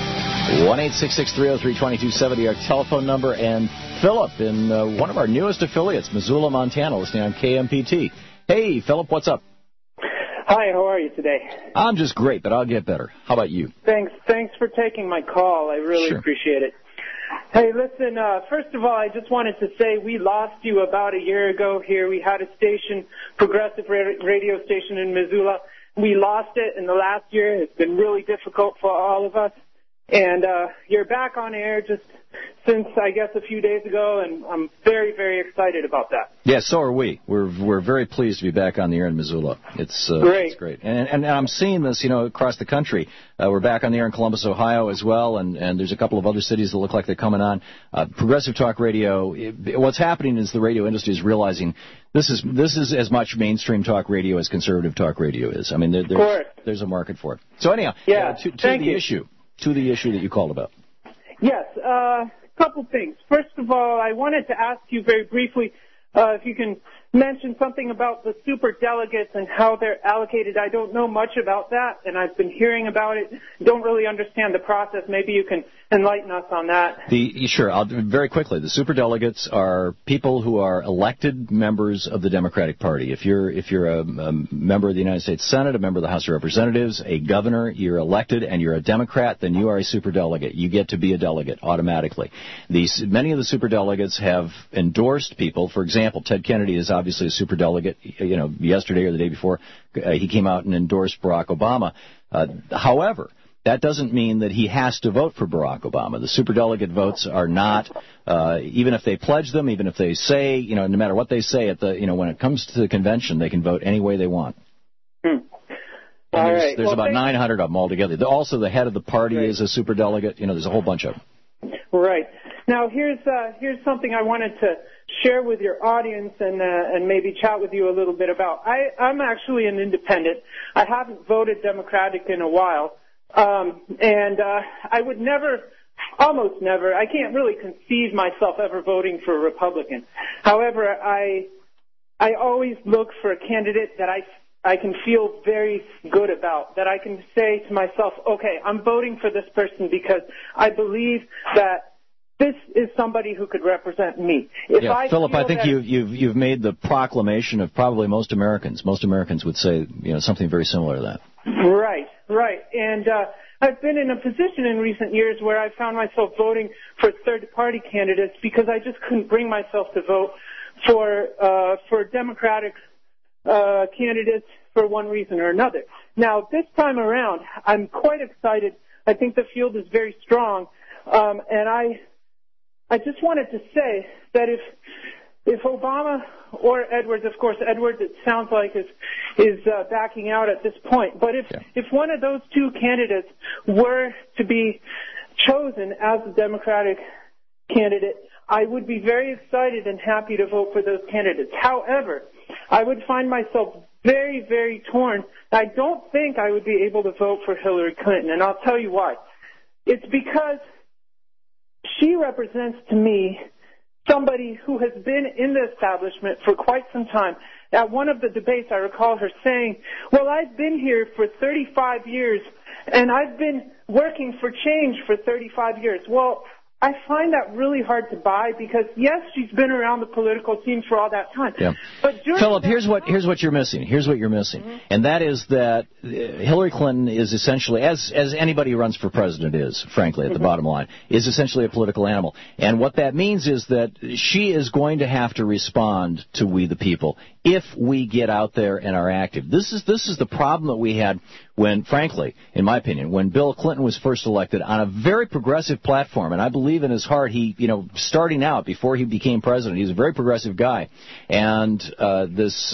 1-866-303-2270, our telephone number. And Philip in one of our newest affiliates, Missoula, Montana, listening on KMPT. Hey, Philip, what's up? Hi, how are you today? I'm just great, but I'll get better. How about you? Thanks for taking my call. I really appreciate it. Hey, listen, first of all, I just wanted to say we lost you about a year ago here. We had a station, progressive radio station in Missoula. We lost it in the last year. It's been really difficult for all of us. And you're back on air just since, I guess, a few days ago, and I'm very, very excited about that. Yeah, so are we. We're very pleased to be back on the air in Missoula. It's great. It's great. And I'm seeing this, across the country. We're back on the air in Columbus, Ohio as well, and there's a couple of other cities that look like they're coming on. Progressive Talk Radio, what's happening is the radio industry is realizing this is as much mainstream talk radio as conservative talk radio is. I mean, there's a market for it. So anyhow, to the issue. To the issue that you called about. Yes, a couple things. First of all, I wanted to ask you very briefly if you can mention something about the superdelegates and how they're allocated. I don't know much about that, and I've been hearing about it. Don't really understand the process. Maybe you can enlighten us on that. Sure. I'll very quickly. The superdelegates are people who are elected members of the Democratic Party. If you're a member of the United States Senate, a member of the House of Representatives, a governor, you're elected, and you're a Democrat, then you are a superdelegate. You get to be a delegate automatically. Many of the superdelegates have endorsed people. For example, Ted Kennedy is obviously a superdelegate. Yesterday or the day before, he came out and endorsed Barack Obama. However, that doesn't mean that he has to vote for Barack Obama. The superdelegate votes are not, even if they pledge them, even if they say, no matter what they say when it comes to the convention, they can vote any way they want. There's about 900 of them altogether. Also, the head of the party is a superdelegate. There's a whole bunch of them. Right. Now, here's something I wanted to share with your audience and maybe chat with you a little bit about. I'm actually an independent. I haven't voted Democratic in a while. I would almost never, I can't really conceive myself ever voting for a Republican. However, I always look for a candidate that I can feel very good about, that I can say to myself, okay, I'm voting for this person because I believe that this is somebody who could represent me. Philip, I think you've made the proclamation of probably most Americans. Most Americans would say, something very similar to that. Right. And I've been in a position in recent years where I found myself voting for third-party candidates because I just couldn't bring myself to vote for Democratic candidates for one reason or another. Now, this time around, I'm quite excited. I think the field is very strong, and I just wanted to say that if Obama or Edwards, of course, Edwards, it sounds like is backing out at this point. But if one of those two candidates were to be chosen as a Democratic candidate, I would be very excited and happy to vote for those candidates. However, I would find myself very, very torn. I don't think I would be able to vote for Hillary Clinton, and I'll tell you why. It's because she represents to me somebody who has been in the establishment for quite some time. At one of the debates, I recall her saying, well, I've been here for 35 years, and I've been working for change for 35 years. Well, I find that really hard to buy because, yes, she's been around the political scene for all that time. Yeah. But Philip, here's what you're missing. And that is that Hillary Clinton is essentially, as anybody who runs for president is, frankly, at the bottom line, is essentially a political animal. And what that means is that she is going to have to respond to we the people if we get out there and are active. This is the problem that we had when, frankly, in my opinion, when Bill Clinton was first elected on a very progressive platform. And I believe in his heart, starting out before he became president, he's a very progressive guy. And there's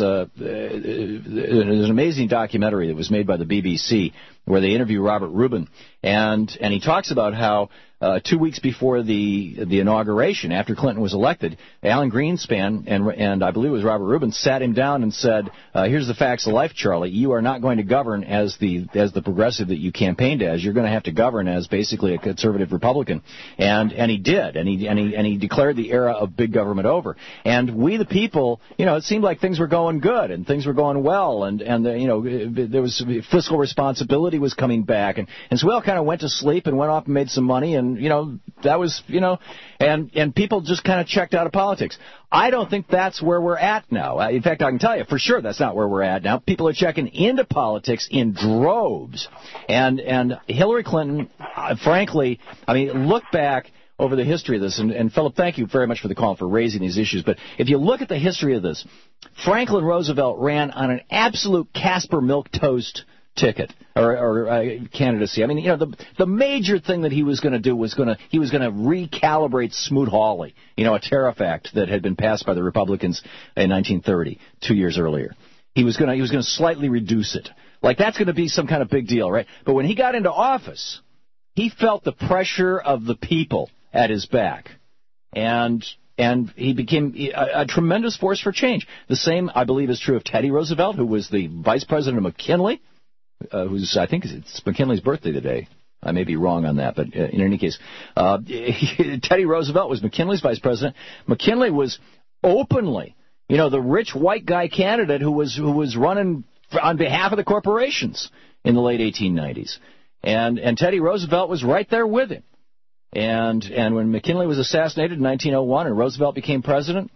an amazing documentary that was made by the BBC where they interview Robert Rubin, and he talks about how 2 weeks before the inauguration, after Clinton was elected, Alan Greenspan and I believe it was Robert Rubin sat him down and said, "Here's the facts of life, Charlie. You are not going to govern as the progressive that you campaigned as. You're going to have to govern as basically a conservative Republican." And he did, and he declared the era of big government over. And we, the people, it seemed like things were going good and things were going well, and there was fiscal responsibility was coming back, and so we all kind of went to sleep and went off and made some money, and that was and people just kind of checked out of politics. I don't think that's where we're at now. In fact, I can tell you for sure that's not where we're at now. People are checking into politics in droves, and Hillary Clinton, frankly, look back over the history of this, and Philip, thank you very much for the call for raising these issues, but if you look at the history of this, Franklin Roosevelt ran on an absolute Casper milquetoast ticket or candidacy. The major thing that he was going to do was he was going to recalibrate Smoot-Hawley, a tariff act that had been passed by the Republicans in 1930, 2 years earlier. He was going to slightly reduce it. Like that's going to be some kind of big deal, right? But when he got into office, he felt the pressure of the people at his back, and he became a tremendous force for change. The same, I believe, is true of Teddy Roosevelt, who was the vice president of McKinley. I think it's McKinley's birthday today. I may be wrong on that, but in any case, Teddy Roosevelt was McKinley's vice president. McKinley was openly, the rich white guy candidate who was running on behalf of the corporations in the late 1890s, and Teddy Roosevelt was right there with him. And when McKinley was assassinated in 1901 and Roosevelt became president,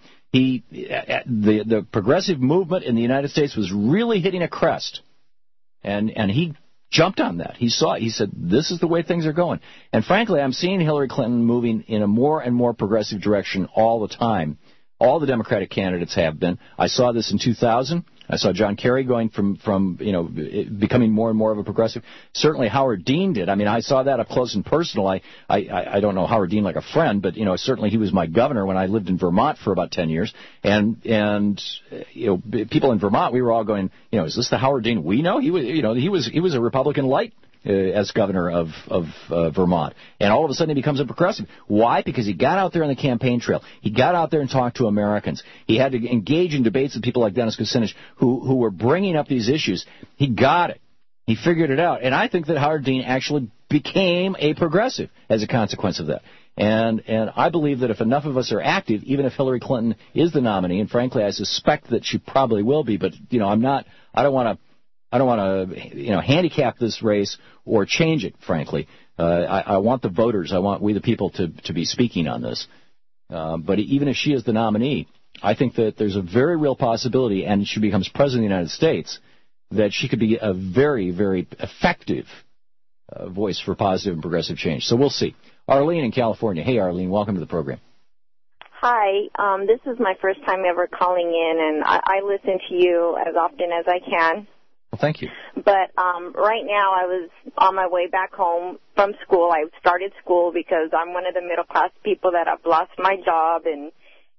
the progressive movement in the United States was really hitting a crest. And he jumped on that. He saw it. He said, this is the way things are going. And frankly, I'm seeing Hillary Clinton moving in a more and more progressive direction all the time. All the Democratic candidates have been. I saw this in 2000. I saw John Kerry going from becoming more and more of a progressive. Certainly Howard Dean did. I saw that up close and personal. I don't know Howard Dean like a friend, but certainly he was my governor when I lived in Vermont for about 10 years. And people in Vermont, we were all going, is this the Howard Dean we know? He was a Republican light as governor of Vermont. And all of a sudden he becomes a progressive. Why? Because he got out there on the campaign trail. He got out there and talked to Americans. He had to engage in debates with people like Dennis Kucinich who were bringing up these issues. He got it. He figured it out. And I think that Howard Dean actually became a progressive as a consequence of that. And I believe that if enough of us are active, even if Hillary Clinton is the nominee, and frankly I suspect that she probably will be, but I don't want to handicap this race or change it, frankly. I want the voters, we the people to be speaking on this. But even if she is the nominee, I think that there's a very real possibility, and she becomes president of the United States, that she could be a very, very effective voice for positive and progressive change. So we'll see. Arlene in California. Hey, Arlene, welcome to the program. Hi, this is my first time ever calling in, and I listen to you as often as I can. Well, thank you. But right now I was on my way back home from school. I started school because I'm one of the middle-class people that have lost my job, and,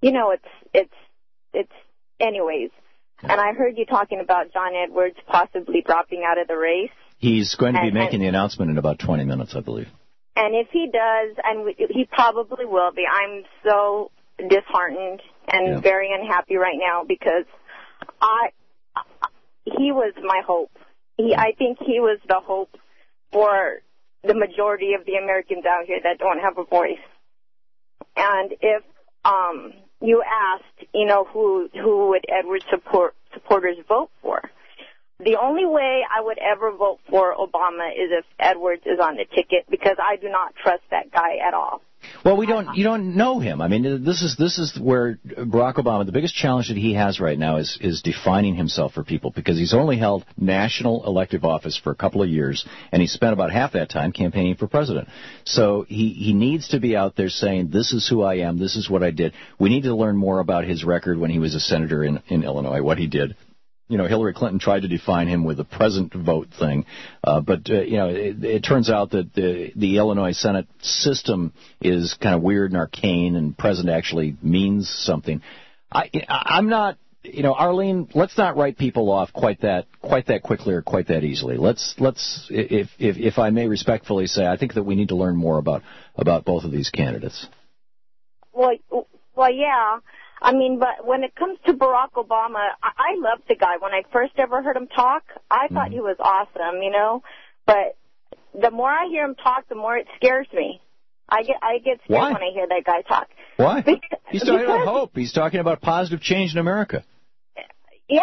it's anyways. And I heard you talking about John Edwards possibly dropping out of the race. He's going to be making the announcement in about 20 minutes, I believe. And if he does, and he probably will be, I'm so disheartened and very unhappy right now because he was my hope. I think he was the hope for the majority of the Americans out here that don't have a voice. And if you asked, who would Edwards supporters vote for, the only way I would ever vote for Obama is if Edwards is on the ticket, because I do not trust that guy at all. Well, you don't know him. I mean, this is where Barack Obama, the biggest challenge that he has right now is defining himself for people, because he's only held national elective office for a couple of years, and he spent about half that time campaigning for president. So he needs to be out there saying, this is who I am, this is what I did. We need to learn more about his record when he was a senator in Illinois, what he did. You know, Hillary Clinton tried to define him with the present vote thing, but it turns out that the Illinois Senate system is kind of weird and arcane, and present actually means something. I'm not, Arlene, let's not write people off quite that quickly or quite that easily. Let's if I may respectfully say, I think that we need to learn more about both of these candidates. Well, yeah. I mean, but when it comes to Barack Obama, I loved the guy. When I first ever heard him talk, I thought he was awesome, But the more I hear him talk, the more it scares me. I get scared when I hear that guy talk. Why? He's talking about hope. He's talking about positive change in America. Yeah,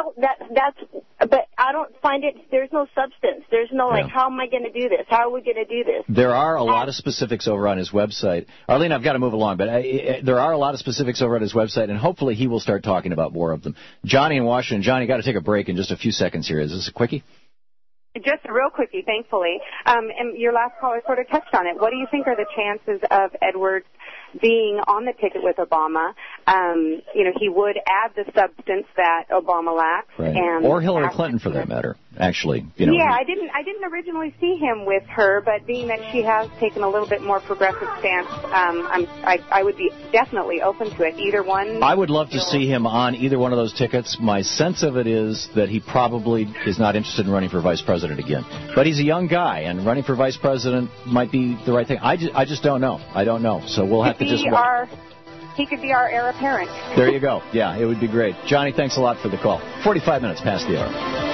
but I don't find it, there's no substance. There's no, how am I going to do this? How are we going to do this? There are a lot of specifics over on his website. Arlene, I've got to move along, but there are a lot of specifics over on his website, and hopefully he will start talking about more of them. Johnny in Washington. Johnny, got to take a break in just a few seconds here. Is this a quickie? Just a real quickie, thankfully. And your last caller sort of touched on it. What do you think are the chances of Edwards being on the ticket with Obama? He would add the substance that Obama lacks. Right. Or Hillary Clinton, for that matter, actually. Yeah, I didn't originally see him with her, but being that she has taken a little bit more progressive stance, I would be definitely open to it. Either one. I would love to see him on either one of those tickets. My sense of it is that he probably is not interested in running for vice president again. But he's a young guy, and running for vice president might be the right thing. I just don't know. I don't know. So we'll have to just wait. He could be our heir apparent. There you go. Yeah, it would be great. Johnny, thanks a lot for the call. 45 minutes past the hour.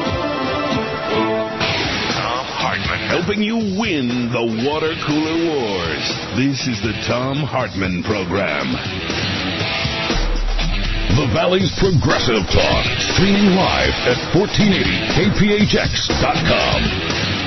Tom Hartman, helping you win the water cooler wars. This is the Tom Hartman Program. The Valley's Progressive Talk, streaming live at 1480kphx.com.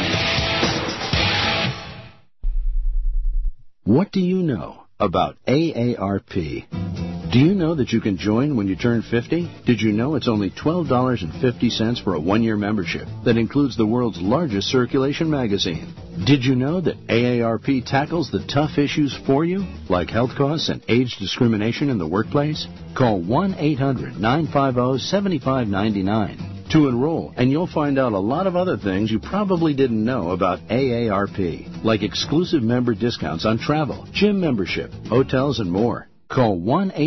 What do you know about AARP? Do you know that you can join when you turn 50? Did you know it's only $12.50 for a one-year membership that includes the world's largest circulation magazine? Did you know that AARP tackles the tough issues for you, like health costs and age discrimination in the workplace? Call 1-800-950-7599 to enroll, and you'll find out a lot of other things you probably didn't know about AARP, like exclusive member discounts on travel, gym membership, hotels, and more. Call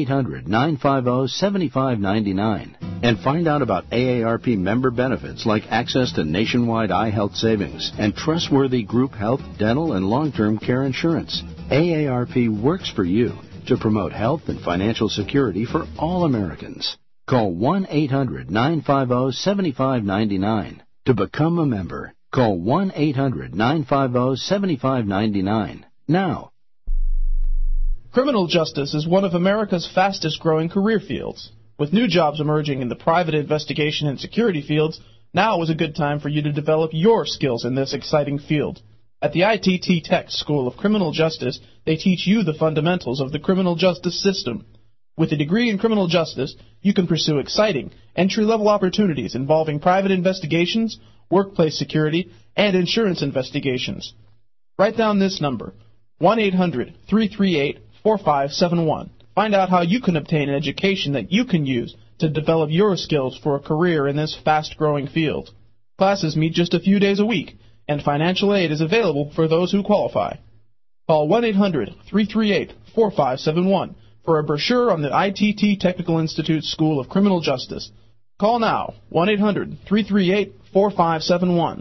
1-800-950-7599 and find out about AARP member benefits like access to nationwide eye health savings and trustworthy group health, dental, and long-term care insurance. AARP works for you to promote health and financial security for all Americans. Call 1-800-950-7599 to become a member. Call 1-800-950-7599 now. Criminal justice is one of America's fastest-growing career fields. With new jobs emerging in the private investigation and security fields, now is a good time for you to develop your skills in this exciting field. At the ITT Tech School of Criminal Justice, they teach you the fundamentals of the criminal justice system. With a degree in criminal justice, you can pursue exciting, entry-level opportunities involving private investigations, workplace security, and insurance investigations. Write down this number, 1-800-338-4571. Find out how you can obtain an education that you can use to develop your skills for a career in this fast-growing field. Classes meet just a few days a week, and financial aid is available for those who qualify. Call 1-800-338-4571 for a brochure on the ITT Technical Institute School of Criminal Justice. Call now, 1-800-338-4571.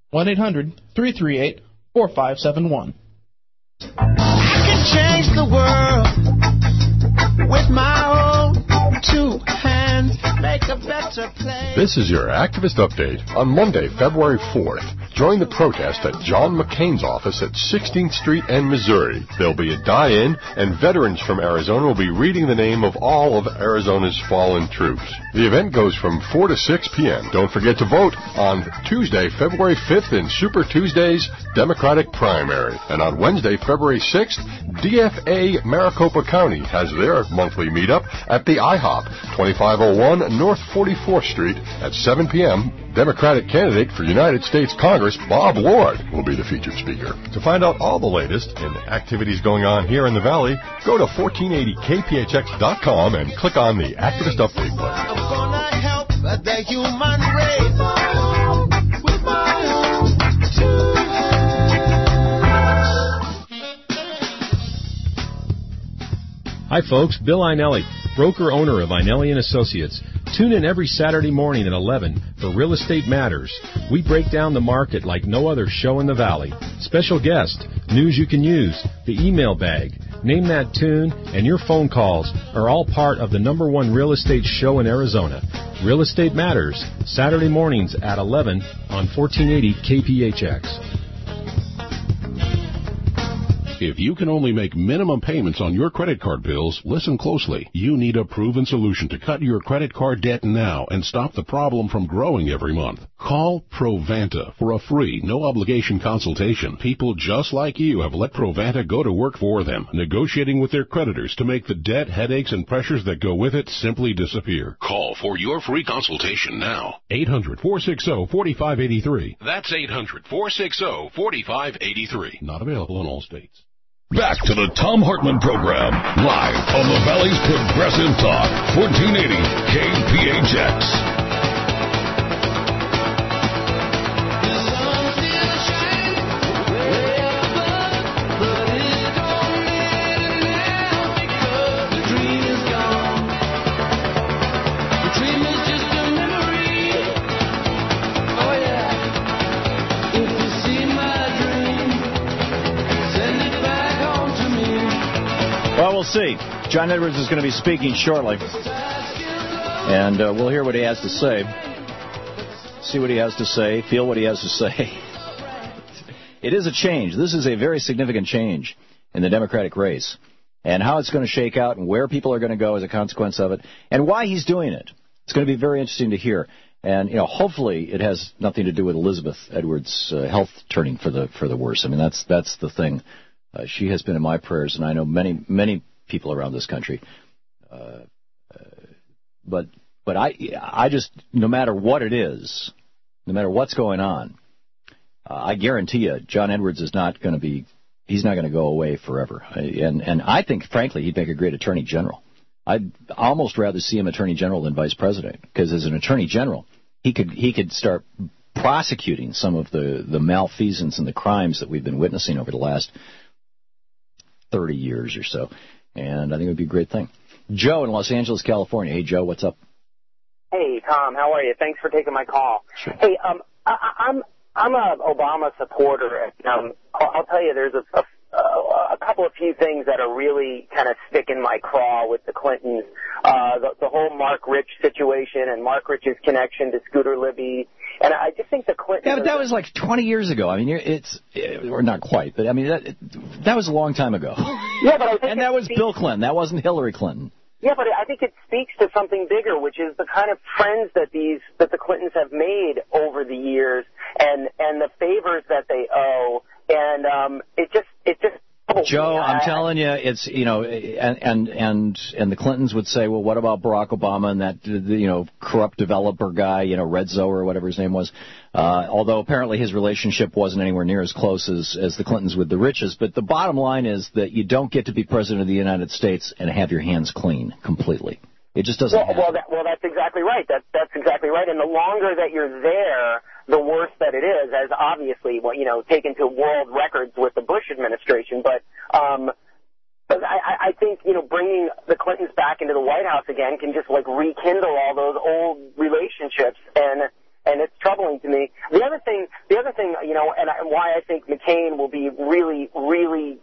1-800-338-4571. I can change the world with my own 2 hands, make a better place. This is your activist update on Monday, February 4th. Join the protest at John McCain's office at 16th Street and Missouri. There'll be a die-in, and veterans from Arizona will be reading the name of all of Arizona's fallen troops. The event goes from 4 to 6 p.m. Don't forget to vote on Tuesday, February 5th in Super Tuesday's Democratic primary. And on Wednesday, February 6th, DFA Maricopa County has their monthly meetup at the IHOP, 2501 North 44th Street at 7 p.m. Democratic candidate for United States Congress, Bob Ward, will be the featured speaker. To find out all the latest in activities going on here in the Valley, go to 1480kphx.com and click on the Activist Update button. I'm gonna help the human race with my own two hands. Hi folks, Bill Einelli, broker-owner of Einelli & Associates. Tune in every Saturday morning at 11 for Real Estate Matters. We break down the market like no other show in the Valley. Special guest, news you can use, the email bag, name that tune, and your phone calls are all part of the #1 real estate show in Arizona. Real Estate Matters, Saturday mornings at 11 on 1480 KPHX. If you can only make minimum payments on your credit card bills, listen closely. You need a proven solution to cut your credit card debt now and stop the problem from growing every month. Call Provanta for a free, no-obligation consultation. People just like you have let Provanta go to work for them, negotiating with their creditors to make the debt, headaches, and pressures that go with it simply disappear. Call for your free consultation now. 800-460-4583. That's 800-460-4583. Not available in all states. Back to the Thom Hartmann Program, live on the Valley's Progressive Talk, 1480 KPHX. Well, we'll see. John Edwards is going to be speaking shortly, and we'll hear what he has to say, see what he has to say, feel what he has to say. It is a change. This is a very significant change in the Democratic race, and how it's going to shake out and where people are going to go as a consequence of it, and why he's doing it. It's going to be very interesting to hear. And, you know, hopefully it has nothing to do with Elizabeth Edwards' health turning for the worse. I mean, that's the thing. She has been in my prayers, and I know many people around this country. But I just, no matter what it is, no matter what's going on, I guarantee you, John Edwards is not going to be. He's not going to go away forever. And I think, frankly, he'd make a great attorney general. I'd almost rather see him attorney general than vice president, because as an attorney general, he could start prosecuting some of the malfeasance and the crimes that we've been witnessing over the last 30 years or so, and I think it would be a great thing. Joe in Los Angeles, California. Hey, Joe, what's up? Hey, Tom, how are you? Thanks for taking my call. Sure. Hey, I'm a Obama supporter. I'll tell you, there's a couple of few things that are really kind of stick in my craw with the Clintons. The whole Mark Rich situation and Mark Rich's connection to Scooter Libby. And I just think the Clintons... Yeah, but that was like 20 years ago. I mean, or not quite, but I mean, that was a long time ago. Yeah, but I think... And that was Bill Clinton. That wasn't Hillary Clinton. Yeah, but I think it speaks to something bigger, which is the kind of friends that the Clintons have made over the years, and the favors that they owe, and it just. Joe, I'm telling you, it's, you know, and the Clintons would say, well, what about Barack Obama and that, you know, corrupt developer guy, you know, Redzo or whatever his name was, although apparently his relationship wasn't anywhere near as close as the Clintons with the Riches. But the bottom line is that you don't get to be president of the United States and have your hands clean completely. It just doesn't happen. Well, that's exactly right. That's exactly right. And the longer that you're there, the worse that it is, as obviously, well, you know, taken to world records with the Bush administration. But I think, you know, bringing the Clintons back into the White House again can just like rekindle all those old relationships, and it's troubling to me. The other thing, you know, and why I think McCain will be really, really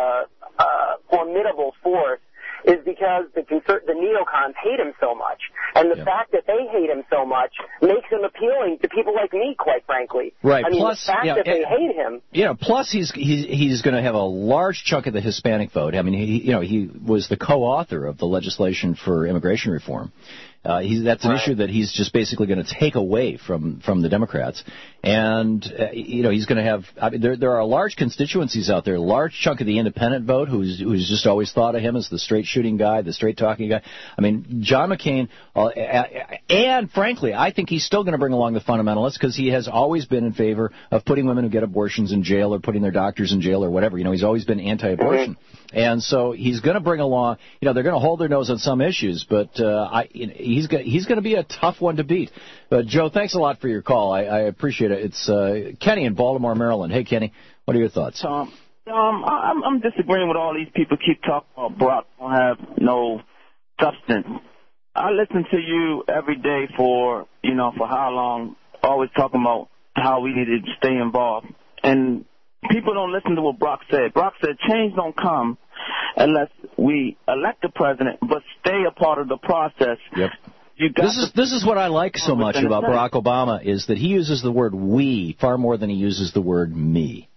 formidable force is because the neocons hate him so much. And the fact that they hate him so much makes him appealing to people like me, quite frankly. Right. I mean, Plus, the fact that they hate him. Plus he's going to have a large chunk of the Hispanic vote. I mean, he was the co-author of the legislation for immigration reform. That's an issue that he's just basically going to take away from the Democrats, and he's going to have. I mean, there are large constituencies out there, a large chunk of the independent vote who's just always thought of him as the straight shooting guy, the straight talking guy. I mean, John McCain, and frankly, I think he's still going to bring along the fundamentalists because he has always been in favor of putting women who get abortions in jail or putting their doctors in jail or whatever. He's always been anti-abortion. Mm-hmm. And so he's going to bring along, they're going to hold their nose on some issues, but he's going to be a tough one to beat. But Joe, thanks a lot for your call. I appreciate it. It's Kenny in Baltimore, Maryland. Hey, Kenny, what are your thoughts? I'm disagreeing with all these people keep talking about Brock don't have no substance. I listen to you every day for how long, always talking about how we need to stay involved. And people don't listen to what Brock said. Brock said change don't come unless we elect the president, but stay a part of the process. Yep. This is what I like so much about Barack Obama is that he uses the word we far more than he uses the word me.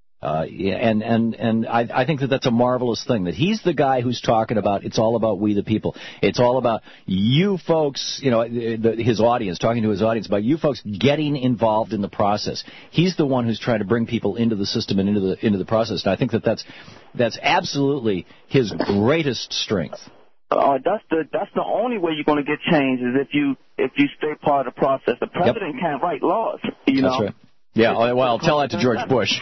And I think that's a marvelous thing, that he's the guy who's talking about it's all about we the people. It's all about you folks, his audience, talking to his audience about you folks getting involved in the process. He's the one who's trying to bring people into the system and into the process. And I think that's absolutely his greatest strength. That's the only way you're going to get change is if you stay part of the process. The president can't write laws, That's right. Yeah, well, tell that to George Bush.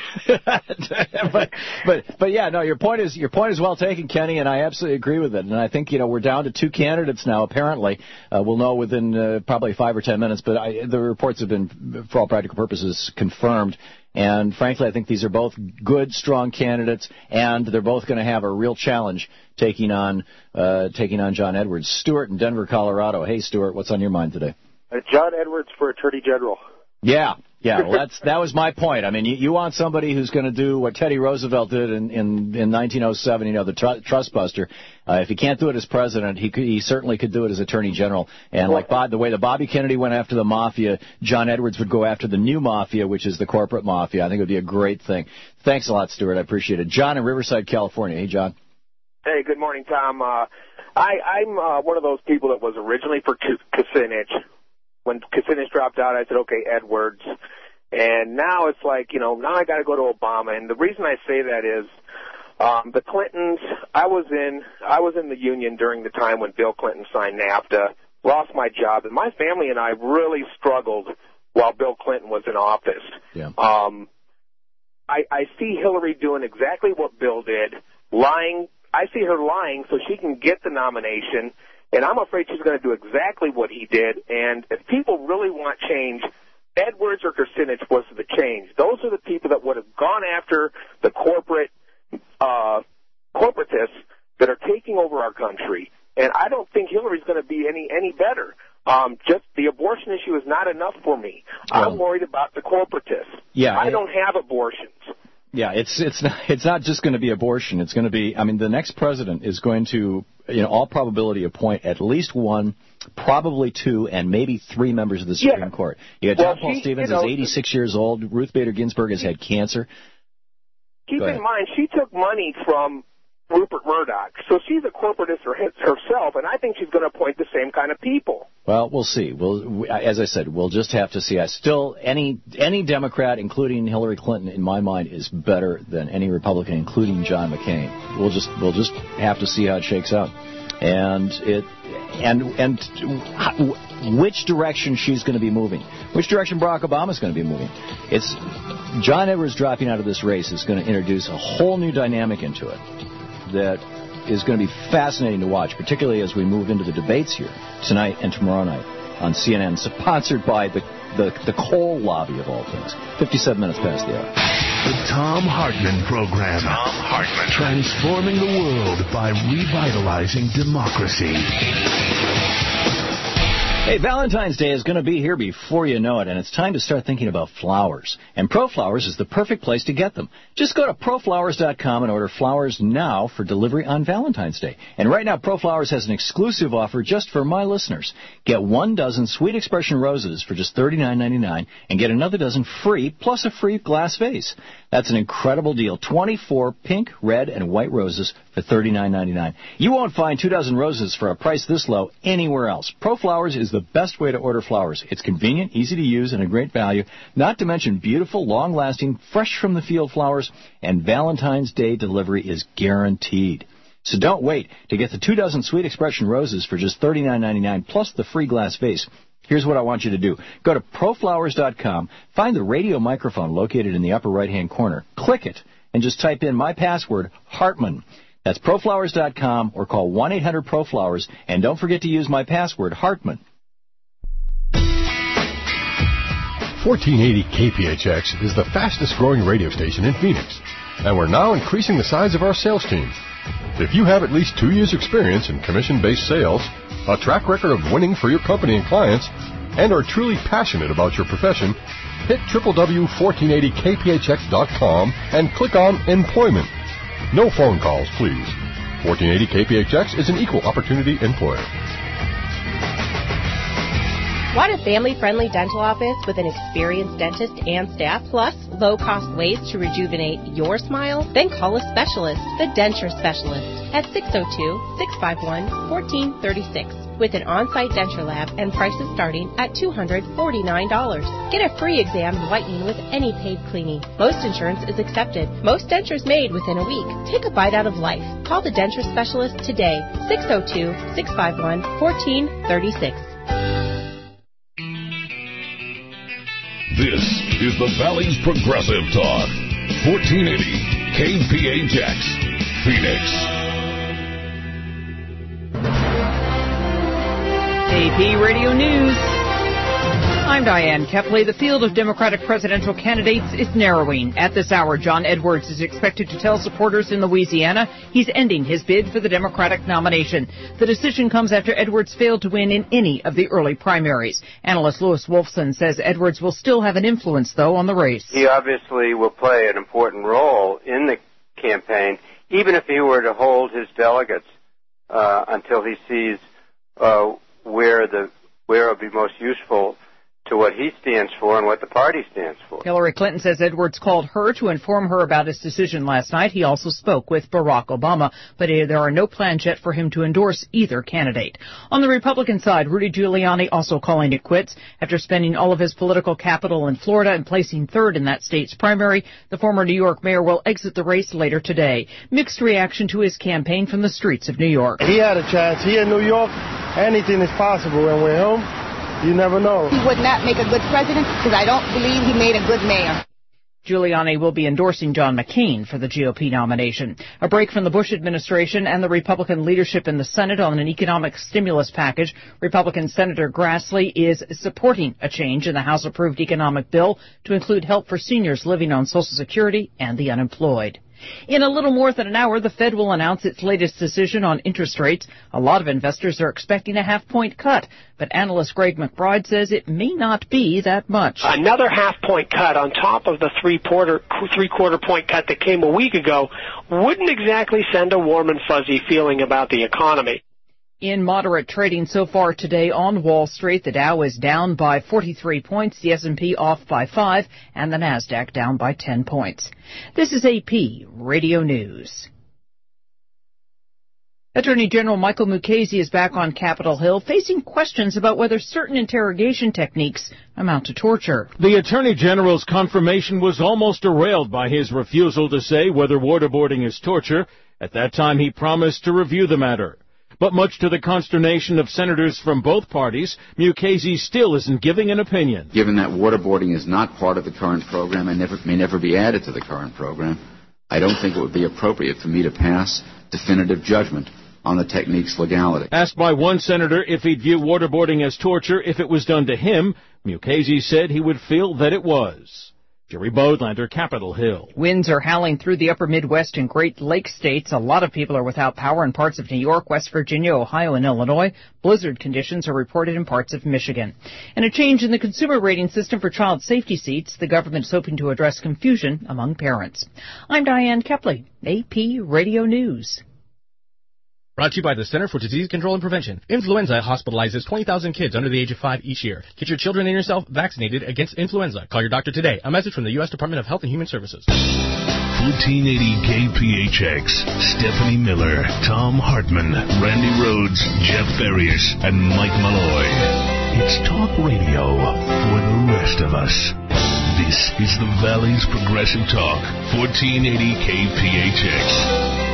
but yeah, no, your point is well taken, Kenny, and I absolutely agree with it. And I think we're down to 2 candidates now. Apparently, we'll know within probably 5 or 10 minutes. But the reports have been, for all practical purposes, confirmed. And frankly, I think these are both good, strong candidates, and they're both going to have a real challenge taking on John Edwards. Stuart in Denver, Colorado. Hey, Stuart, what's on your mind today? John Edwards for Attorney General. Yeah. Well, that was my point. I mean, you want somebody who's going to do what Teddy Roosevelt did in 1907, the trust buster. If he can't do it as president, he certainly could do it as Attorney General. And the way that Bobby Kennedy went after the mafia, John Edwards would go after the new mafia, which is the corporate mafia. I think it would be a great thing. Thanks a lot, Stuart. I appreciate it. John in Riverside, California. Hey, John. Hey, good morning, Tom. I'm one of those people that was originally for Kucinich. When Kucinich dropped out, I said, okay, Edwards. And now it's like, now I got to go to Obama. And the reason I say that is the Clintons, I was in the union during the time when Bill Clinton signed NAFTA, lost my job, and my family and I really struggled while Bill Clinton was in office. Yeah. I see Hillary doing exactly what Bill did, lying. I see her lying so she can get the nomination. And I'm afraid she's going to do exactly what he did. And if people really want change, Edwards or Kucinich was the change. Those are the people that would have gone after the corporatists that are taking over our country. And I don't think Hillary's going to be any better. Just the abortion issue is not enough for me. Well, I'm worried about the corporatists. Yeah, I don't have abortions. Yeah, it's not just going to be abortion. It's going to be, the next president is going to, all probability, appoint at least 1, probably 2, and maybe 3 members of the Supreme Court. You got John Paul Stevens, is 86 years old. Ruth Bader Ginsburg has had cancer. Keep in mind, she took money from Rupert Murdoch, so she's a corporatist herself, and I think she's going to appoint the same kind of people. Well, we'll see. As I said, we'll just have to see. Any Democrat, including Hillary Clinton, in my mind, is better than any Republican, including John McCain. We'll just have to see how it shakes out, and which direction she's going to be moving, which direction Barack Obama's going to be moving. It's John Edwards dropping out of this race is going to introduce a whole new dynamic into it that is going to be fascinating to watch, particularly as we move into the debates here tonight and tomorrow night on CNN, sponsored by the coal lobby of all things. 57 minutes past the hour. The Thom Hartmann Program. Thom Hartmann. Transforming the world by revitalizing democracy. Hey, Valentine's Day is going to be here before you know it, and it's time to start thinking about flowers. And ProFlowers is the perfect place to get them. Just go to proflowers.com and order flowers now for delivery on Valentine's Day. And right now, ProFlowers has an exclusive offer just for my listeners. Get 1 dozen Sweet Expression roses for just $39.99 and get another dozen free, plus a free glass vase. That's an incredible deal. 24 pink, red, and white roses for $39.99. You won't find 2 dozen roses for a price this low anywhere else. ProFlowers is the best way to order flowers. It's convenient, easy to use, and a great value. Not to mention beautiful, long-lasting, fresh-from-the-field flowers, and Valentine's Day delivery is guaranteed. So don't wait to get the 2 dozen Sweet Expression roses for just $39.99 plus the free glass vase. Here's what I want you to do. Go to proflowers.com, find the radio microphone located in the upper right-hand corner, click it, and just type in my password, Hartman. That's proflowers.com or call 1-800-PROFLOWERS, and don't forget to use my password, Hartman. 1480 KPHX is the fastest growing radio station in Phoenix, and we're now increasing the size of our sales team. If you have at least 2 years' experience in commission-based sales, a track record of winning for your company and clients, and are truly passionate about your profession, hit www.1480kphx.com and click on Employment. No phone calls, please. 1480 KPHX is an equal opportunity employer. Want a family-friendly dental office with an experienced dentist and staff, plus low-cost ways to rejuvenate your smile? Then call a specialist, the Denture Specialist, at 602-651-1436. With an on-site denture lab and prices starting at $249. Get a free exam and whitening with any paid cleaning. Most insurance is accepted. Most dentures made within a week. Take a bite out of life. Call the Denture Specialist today, 602-651-1436. This is the Valley's Progressive Talk. 1480 KPHX, Phoenix. AP Radio News. I'm Diane Kepley. The field of Democratic presidential candidates is narrowing. At this hour, John Edwards is expected to tell supporters in Louisiana he's ending his bid for the Democratic nomination. The decision comes after Edwards failed to win in any of the early primaries. Analyst Lewis Wolfson says Edwards will still have an influence, though, on the race. He obviously will play an important role in the campaign, even if he were to hold his delegates until he sees where it will be most useful to what he stands for and what the party stands for. Hillary Clinton says Edwards called her to inform her about his decision last night. He also spoke with Barack Obama, but there are no plans yet for him to endorse either candidate. On the Republican side, Rudy Giuliani also calling it quits. After spending all of his political capital in Florida and placing third in that state's primary, the former New York mayor will exit the race later today. Mixed reaction to his campaign from the streets of New York. He had a chance. Here in New York, anything is possible, and we're home. You never know. He would not make a good president because I don't believe he made a good mayor. Giuliani will be endorsing John McCain for the GOP nomination. A break from the Bush administration and the Republican leadership in the Senate on an economic stimulus package. Republican Senator Grassley is supporting a change in the House-approved economic bill to include help for seniors living on Social Security and the unemployed. In a little more than an hour, the Fed will announce its latest decision on interest rates. A lot of investors are expecting a half-point cut, but analyst Greg McBride says it may not be that much. Another half-point cut on top of the three-quarter point cut that came a week ago wouldn't exactly send a warm and fuzzy feeling about the economy. In moderate trading so far today on Wall Street, the Dow is down by 43 points, the S&P off by 5, and the Nasdaq down by 10 points. This is AP Radio News. Attorney General Michael Mukasey is back on Capitol Hill, facing questions about whether certain interrogation techniques amount to torture. The Attorney General's confirmation was almost derailed by his refusal to say whether waterboarding is torture. At that time, he promised to review the matter. But much to the consternation of senators from both parties, Mukasey still isn't giving an opinion. Given that waterboarding is not part of the current program and may never be added to the current program, I don't think it would be appropriate for me to pass definitive judgment on the technique's legality. Asked by one senator if he'd view waterboarding as torture if it was done to him, Mukasey said he would feel that it was. Jerry Bodlander, Capitol Hill. Winds are howling through the upper Midwest and Great Lakes states. A lot of people are without power in parts of New York, West Virginia, Ohio, and Illinois. Blizzard conditions are reported in parts of Michigan. And a change in the consumer rating system for child safety seats. The government is hoping to address confusion among parents. I'm Diane Kepley, AP Radio News. Brought to you by the Center for Disease Control and Prevention. Influenza hospitalizes 20,000 kids under the age of 5 each year. Get your children and yourself vaccinated against influenza. Call your doctor today. A message from the U.S. Department of Health and Human Services. 1480 KPHX, Stephanie Miller, Tom Hartman, Randy Rhodes, Jeff Farias, and Mike Malloy. It's talk radio for the rest of us. This is the Valley's Progressive Talk, 1480 KPHX.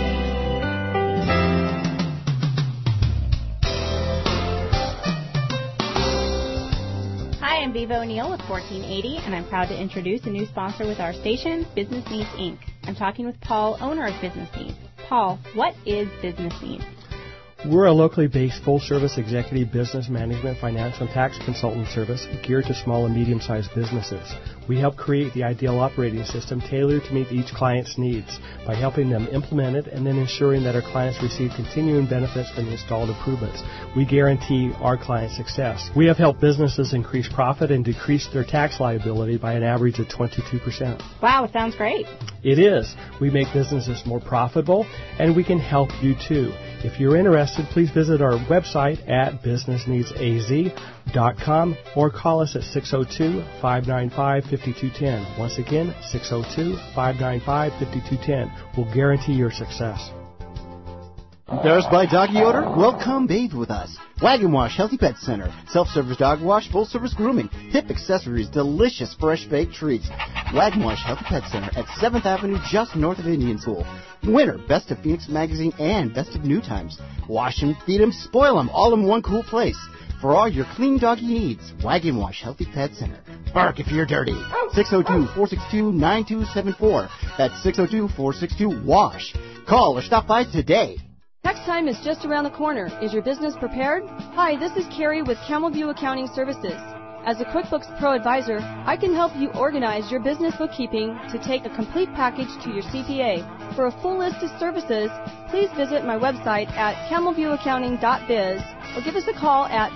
I'm Viva O'Neill with 1480, and I'm proud to introduce a new sponsor with our station, Business Needs, Inc. I'm talking with Paul, owner of Business Needs. Paul, what is Business Needs? We're a locally based full-service executive business management, financial, and tax consultant service geared to small and medium-sized businesses. We help create the ideal operating system tailored to meet each client's needs by helping them implement it and then ensuring that our clients receive continuing benefits from the installed improvements. We guarantee our clients' success. We have helped businesses increase profit and decrease their tax liability by an average of 22%. Wow, it sounds great. It is. We make businesses more profitable, and we can help you too. If you're interested, please visit our website at businessneedsaz.com or call us at 602-595-5210. Once again, 602-595-5210. We'll guarantee your success. Embarrassed by doggy odor? Well, come bathe with us. Wagon Wash Healthy Pet Center. Self-service dog wash, full-service grooming, hip accessories, delicious fresh baked treats. Wagon Wash Healthy Pet Center at 7th Avenue, just north of Indian School. Winner, Best of Phoenix Magazine and Best of New Times. Wash them, feed them, spoil them, all in one cool place. For all your clean doggy needs, Wagon Wash Healthy Pet Center. Bark if you're dirty. 602-462-9274. That's 602-462-WASH. Call or stop by today. Tax time is just around the corner. Is your business prepared? Hi, this is Carrie with Camel View Accounting Services. As a QuickBooks Pro advisor, I can help you organize your business bookkeeping to take a complete package to your CPA. For a full list of services, please visit my website at camelviewaccounting.biz or give us a call at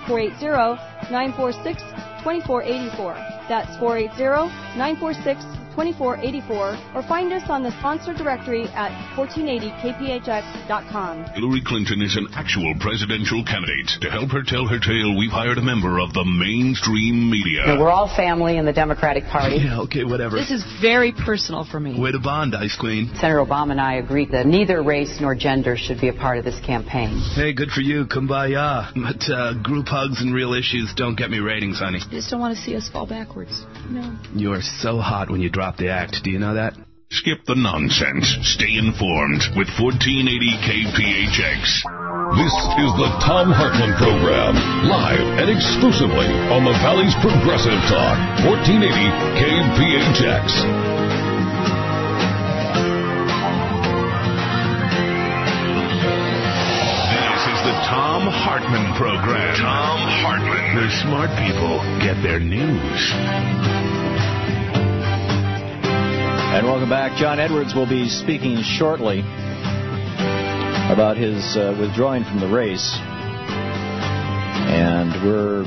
480-946-2484. That's 480-946-2484, or find us on the sponsor directory at 1480kphx.com. Hillary Clinton is an actual presidential candidate. To help her tell her tale, we've hired a member of the mainstream media. You know, we're all family in the Democratic Party. Yeah, okay, whatever. This is very personal for me. Way to bond, Ice Queen. Senator Obama and I agreed that neither race nor gender should be a part of this campaign. Hey, good for you. Kumbaya. But group hugs and real issues don't get me ratings, honey. I just don't want to see us fall backwards. No. You are so hot when you drop the act. Do you know that? Skip the nonsense. Stay informed with 1480 KPHX. This is the Tom Hartman Program, live and exclusively on the Valley's Progressive Talk, 1480 KPHX. This is the Tom Hartman Program. Tom Hartman. The smart people get their news. And welcome back. John Edwards will be speaking shortly about his withdrawing from the race, and we're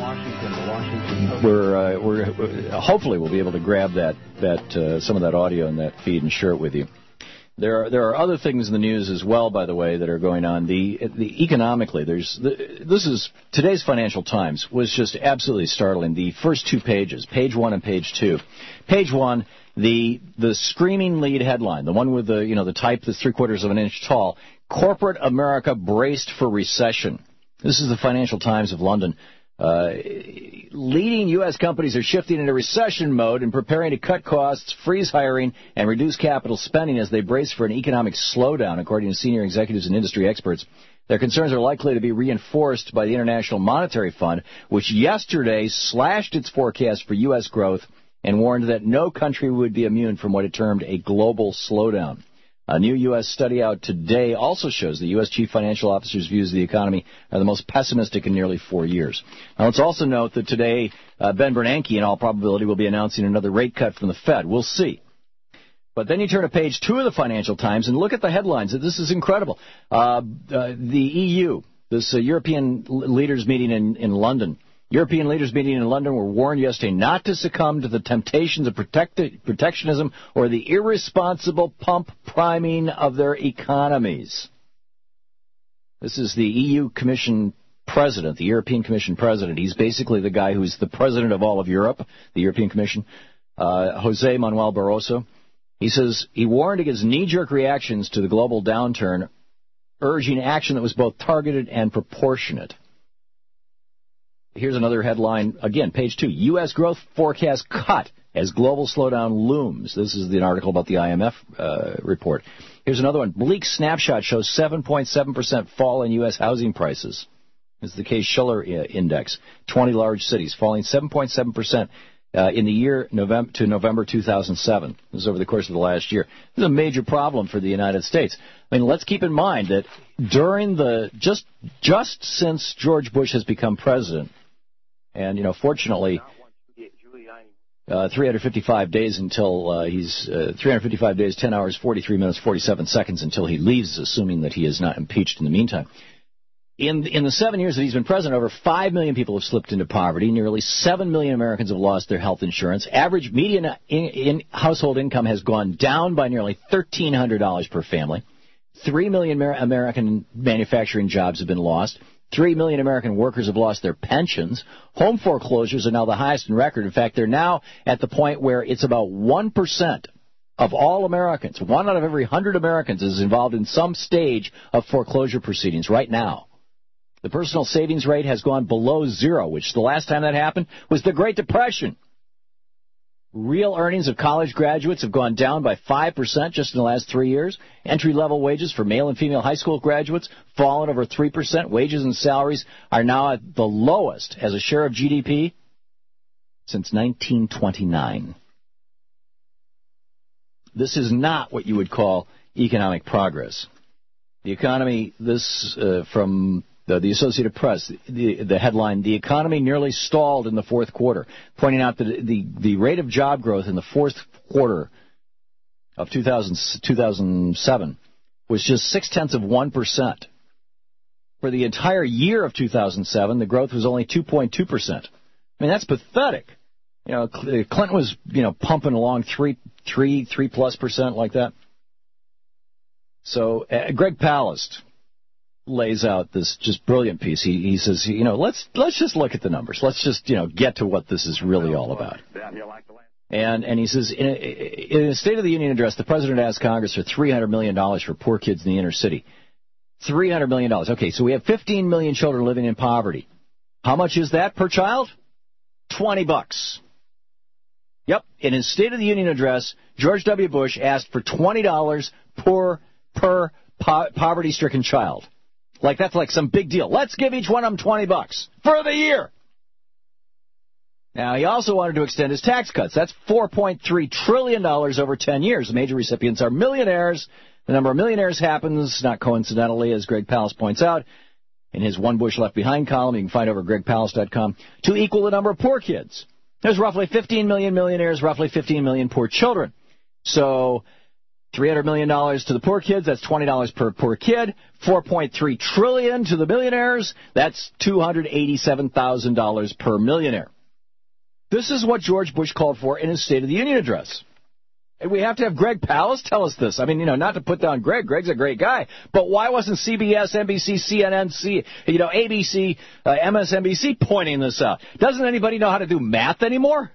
hopefully we'll be able to grab that some of that audio in that feed and share it with you. There are other things in the news as well, by the way, that are going on. The economically, this is today's Financial Times was just absolutely startling. The first two pages, page 1 and page 2. Page 1. The screaming lead headline, the one with the type that's 3/4 of an inch tall, Corporate America Braced for Recession. This is the Financial Times of London. Leading U.S. companies are shifting into recession mode and preparing to cut costs, freeze hiring, and reduce capital spending as they brace for an economic slowdown, according to senior executives and industry experts. Their concerns are likely to be reinforced by the International Monetary Fund, which yesterday slashed its forecast for U.S. growth and warned that no country would be immune from what it termed a global slowdown. A new U.S. study out today also shows the U.S. Chief Financial Officer's views of the economy are the most pessimistic in nearly 4 years. Now, let's also note that today Ben Bernanke, in all probability, will be announcing another rate cut from the Fed. We'll see. But then you turn to page 2 of the Financial Times and look at the headlines. This is incredible. The EU, this European leaders meeting in London. European leaders meeting in London were warned yesterday not to succumb to the temptations of protectionism or the irresponsible pump priming of their economies. This is the EU Commission president, the European Commission president. He's basically the guy who's the president of all of Europe, the European Commission, Jose Manuel Barroso. He says he warned against knee-jerk reactions to the global downturn, urging action that was both targeted and proportionate. Here's another headline, again, page 2. U.S. growth forecast cut as global slowdown looms. This is an article about the IMF report. Here's another one. Bleak snapshot shows 7.7% fall in U.S. housing prices. This is the Case-Shiller index. 20 large cities falling 7.7% in the year to November 2007. This is over the course of the last year. This is a major problem for the United States. I mean, let's keep in mind that during just since George Bush has become president, and, fortunately, 355 days until he's 355 days, 10 hours, 43 minutes, 47 seconds until he leaves, assuming that he is not impeached in the meantime. In the 7 years that he's been president, over 5 million people have slipped into poverty. Nearly 7 million Americans have lost their health insurance. Average median household income has gone down by nearly $1,300 per family. 3 million American manufacturing jobs have been lost. 3 million American workers have lost their pensions. Home foreclosures are now the highest in record. In fact, they're now at the point where it's about 1% of all Americans. 1 out of every 100 Americans is involved in some stage of foreclosure proceedings right now. The personal savings rate has gone below zero, which the last time that happened was the Great Depression. Real earnings of college graduates have gone down by 5% just in the last 3 years. Entry-level wages for male and female high school graduates fallen over 3%. Wages and salaries are now at the lowest as a share of GDP since 1929. This is not what you would call economic progress. The economy, from the Associated Press, the headline, the economy nearly stalled in the fourth quarter, pointing out that the rate of job growth in the fourth quarter of 2007 was just 0.6%. For the entire year of 2007, the growth was only 2.2%. I mean, that's pathetic. Clinton was, pumping along 3+% like that. So Greg Palast lays out this just brilliant piece. He says, let's just look at the numbers. Let's just, get to what this is really all about. And he says, in a State of the Union address, the president asked Congress for $300 million for poor kids in the inner city. $300 million. Okay, so we have 15 million children living in poverty. How much is that per child? $20. Yep, in his State of the Union address, George W. Bush asked for $20 per poverty-stricken child. That's like some big deal. Let's give each one of them $20 for the year. Now, he also wanted to extend his tax cuts. That's $4.3 trillion over 10 years. The major recipients are millionaires. The number of millionaires happens, not coincidentally, as Greg Palast points out, in his One Bush Left Behind column, you can find over at gregpalast.com, to equal the number of poor kids. There's roughly 15 million millionaires, roughly 15 million poor children. So $300 million to the poor kids, that's $20 per poor kid. $4.3 trillion to the millionaires, that's $287,000 per millionaire. This is what George Bush called for in his State of the Union address. And we have to have Greg Palast tell us this. I mean, not to put down Greg. Greg's a great guy. But why wasn't CBS, NBC, CNN, ABC, MSNBC pointing this out? Doesn't anybody know how to do math anymore?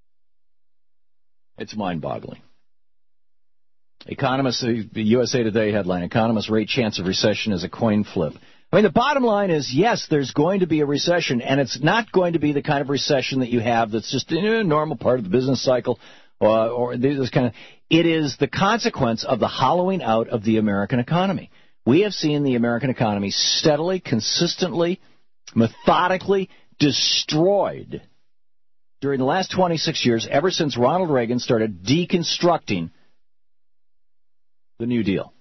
It's mind-boggling. Economists, the USA Today headline, economists rate chance of recession as a coin flip. I mean, the bottom line is, yes, there's going to be a recession, and it's not going to be the kind of recession that you have that's just a normal part of the business cycle, or this kind of. It is the consequence of the hollowing out of the American economy. We have seen the American economy steadily, consistently, methodically destroyed during the last 26 years, ever since Ronald Reagan started deconstructing the New Deal.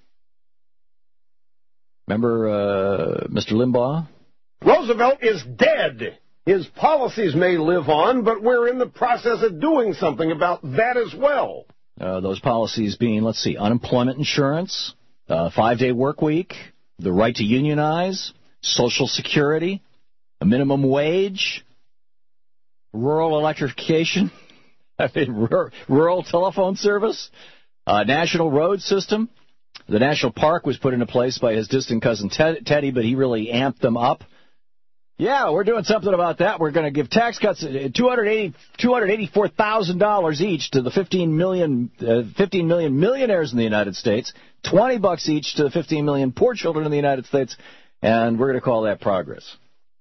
Remember Mr. Limbaugh? Roosevelt is dead. His policies may live on, but we're in the process of doing something about that as well. Those policies being, let's see, unemployment insurance, 5-day work week, the right to unionize, Social Security, a minimum wage, rural electrification, rural telephone service, national road system. The national park was put into place by his distant cousin Teddy, but he really amped them up. Yeah, we're doing something about that. We're going to give tax cuts, $284,000 each to the 15 million millionaires in the United States, $20 each to the 15 million poor children in the United States, and we're going to call that progress.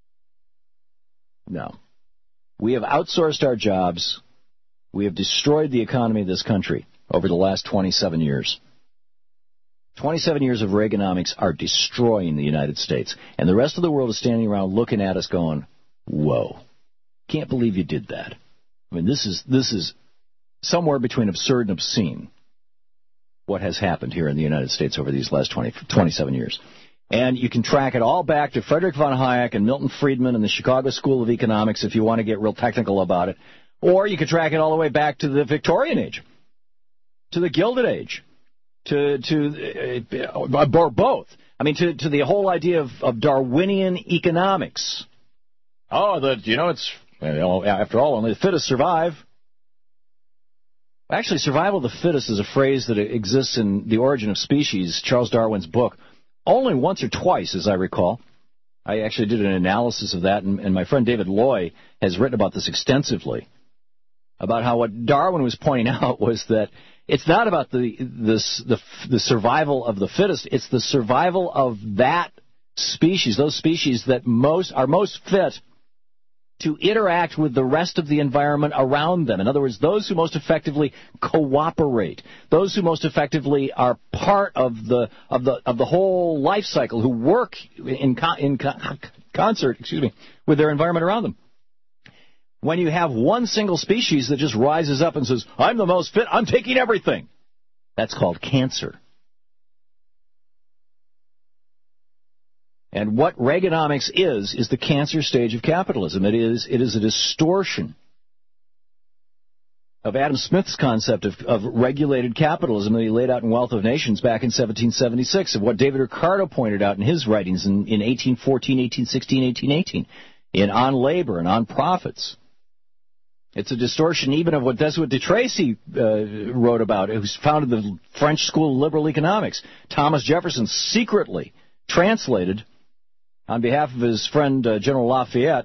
No. We have outsourced our jobs. We have destroyed the economy of this country over the last 27 years. 27 years of Reaganomics are destroying the United States. And the rest of the world is standing around looking at us going, whoa, can't believe you did that. I mean, this is somewhere between absurd and obscene, what has happened here in the United States over these last 27 years. And you can track it all back to Frederick von Hayek and Milton Friedman and the Chicago School of Economics if you want to get real technical about it. Or you could track it all the way back to the Victorian Age, to the Gilded Age. Or both. I mean, to the whole idea of Darwinian economics. It's after all, only the fittest survive. Actually, survival of the fittest is a phrase that exists in The Origin of Species, Charles Darwin's book, only once or twice, as I recall. I actually did an analysis of that, and my friend David Loy has written about this extensively, about how what Darwin was pointing out was that it's not about the survival of the fittest. It's the survival of that species, those species that are most fit to interact with the rest of the environment around them. In other words, those who most effectively cooperate, those who most effectively are part of the whole life cycle, who work in concert, with their environment around them. When you have one single species that just rises up and says, I'm the most fit, I'm taking everything, that's called cancer. And what Reaganomics is the cancer stage of capitalism. It is a distortion of Adam Smith's concept of regulated capitalism that he laid out in Wealth of Nations back in 1776, of what David Ricardo pointed out in his writings in 1814, 1816, 1818, On Labor and On Profits. It's a distortion even of what Desmond de Tracy wrote about, who founded the French School of Liberal Economics. Thomas Jefferson secretly translated, on behalf of his friend General Lafayette,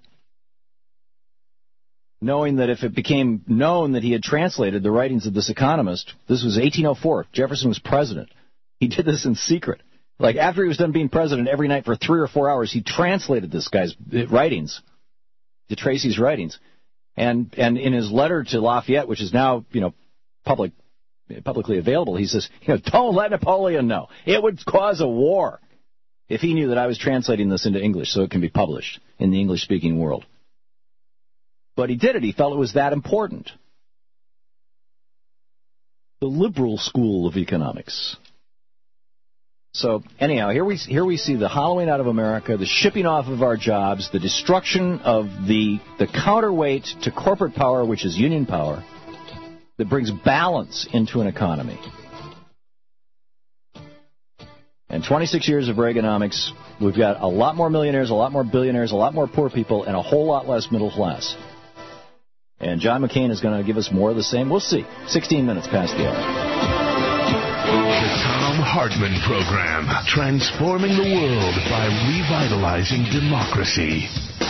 knowing that if it became known that he had translated the writings of this economist, this was 1804, Jefferson was president. He did this in secret. Like, after he was done being president, every night for 3 or 4 hours, he translated this guy's writings, de Tracy's writings. And in his letter to Lafayette, which is now, publicly available, he says, don't let Napoleon know. It would cause a war if he knew that I was translating this into English so it can be published in the English-speaking world. But he did it. He felt it was that important. The liberal school of economics. So, anyhow, here we see the hollowing out of America, the shipping off of our jobs, the destruction of the counterweight to corporate power, which is union power, that brings balance into an economy. And 26 years of Reaganomics, we've got a lot more millionaires, a lot more billionaires, a lot more poor people, and a whole lot less middle class. And John McCain is going to give us more of the same. We'll see. 16 minutes past the hour. The Thom Hartmann Program, transforming the world by revitalizing democracy.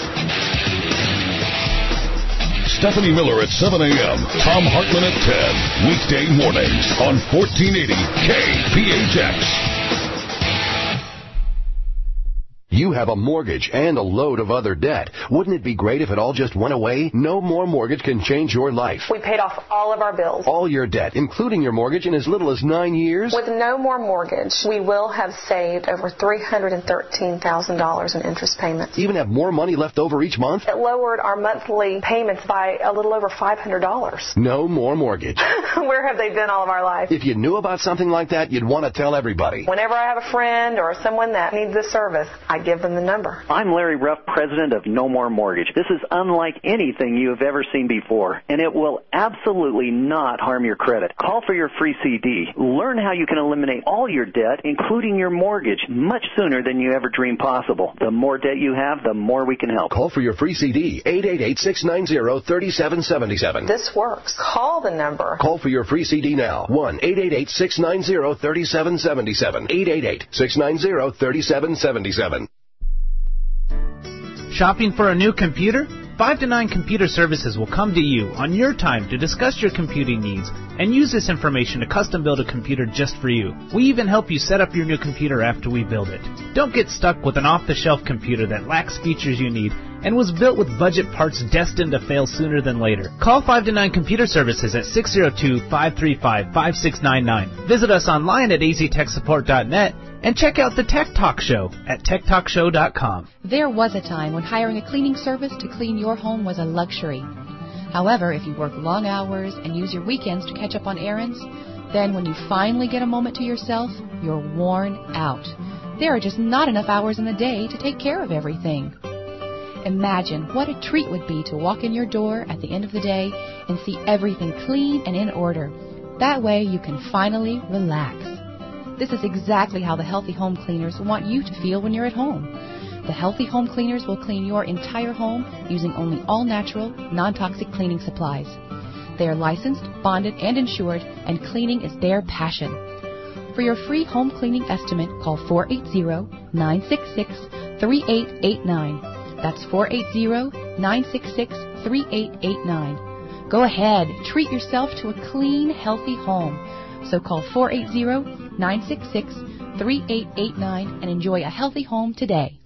Stephanie Miller at 7 a.m., Thom Hartmann at 10, weekday mornings on 1480 KPHX. You have a mortgage and a load of other debt. Wouldn't it be great if it all just went away? No More Mortgage can change your life. We paid off all of our bills. All your debt, including your mortgage, in as little as 9 years? With No More Mortgage, we will have saved over $313,000 in interest payments. Even have more money left over each month? It lowered our monthly payments by a little over $500. No More Mortgage. Where have they been all of our life? If you knew about something like that, you'd want to tell everybody. Whenever I have a friend or someone that needs this service, I give them the number. I'm Larry Ruff, president of No More Mortgage. This is unlike anything you have ever seen before, and it will absolutely not harm your credit. Call for your free CD. Learn how you can eliminate all your debt, including your mortgage, much sooner than you ever dreamed possible. The more debt you have, the more we can help. Call for your free CD, 888-690-3777. This works. Call the number. Call for your free CD now. 1-888-690-3777. 888-690-3777. Shopping for a new computer? 5 to 9 Computer Services will come to you on your time to discuss your computing needs and use this information to custom build a computer just for you. We even help you set up your new computer after we build it. Don't get stuck with an off-the-shelf computer that lacks features you need and was built with budget parts destined to fail sooner than later. Call 5 to 9 Computer Services at 602-535-5699. Visit us online at aztechsupport.net and check out the Tech Talk Show at techtalkshow.com. There was a time when hiring a cleaning service to clean your home was a luxury. However, if you work long hours and use your weekends to catch up on errands, then when you finally get a moment to yourself, you're worn out. There are just not enough hours in the day to take care of everything. Imagine what a treat it would be to walk in your door at the end of the day and see everything clean and in order. That way you can finally relax. This is exactly how the Healthy Home Cleaners want you to feel when you're at home. The Healthy Home Cleaners will clean your entire home using only all-natural, non-toxic cleaning supplies. They are licensed, bonded, and insured, and cleaning is their passion. For your free home cleaning estimate, call 480-966-3889. That's 480-966-3889. Go ahead, treat yourself to a clean, healthy home. So call 480-966-3889 and enjoy a healthy home today.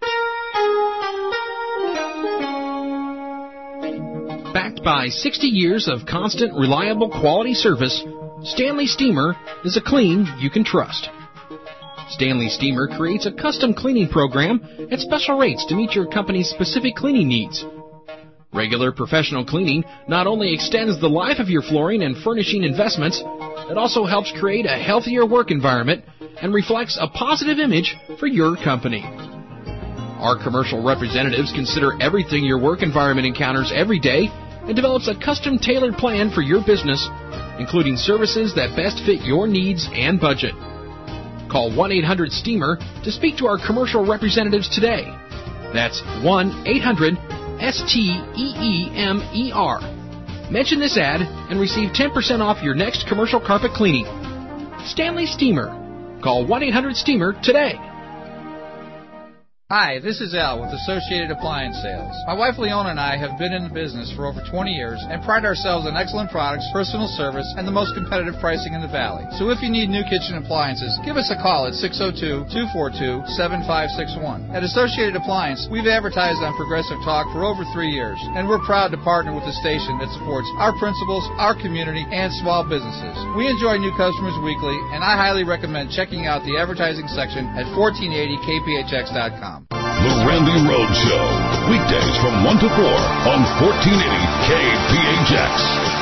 Backed by 60 years of constant, reliable quality service, Stanley Steamer is a clean you can trust. Stanley Steamer creates a custom cleaning program at special rates to meet your company's specific cleaning needs. Regular professional cleaning not only extends the life of your flooring and furnishing investments, it also helps create a healthier work environment and reflects a positive image for your company. Our commercial representatives consider everything your work environment encounters every day and develops a custom-tailored plan for your business, including services that best fit your needs and budget. Call 1-800-STEAMER to speak to our commercial representatives today. That's 1-800-STEEMER. Mention this ad and receive 10% off your next commercial carpet cleaning. Stanley Steamer. Call 1-800-STEAMER today. Hi, this is Al with Associated Appliance Sales. My wife Leona and I have been in the business for over 20 years and pride ourselves on excellent products, personal service, and the most competitive pricing in the Valley. So if you need new kitchen appliances, give us a call at 602-242-7561. At Associated Appliance, we've advertised on Progressive Talk for over 3 years, and we're proud to partner with a station that supports our principals, our community, and small businesses. We enjoy new customers weekly, and I highly recommend checking out the advertising section at 1480kphx.com. The Randy Rhodes Show, weekdays from 1 to 4 on 1480 KPHX.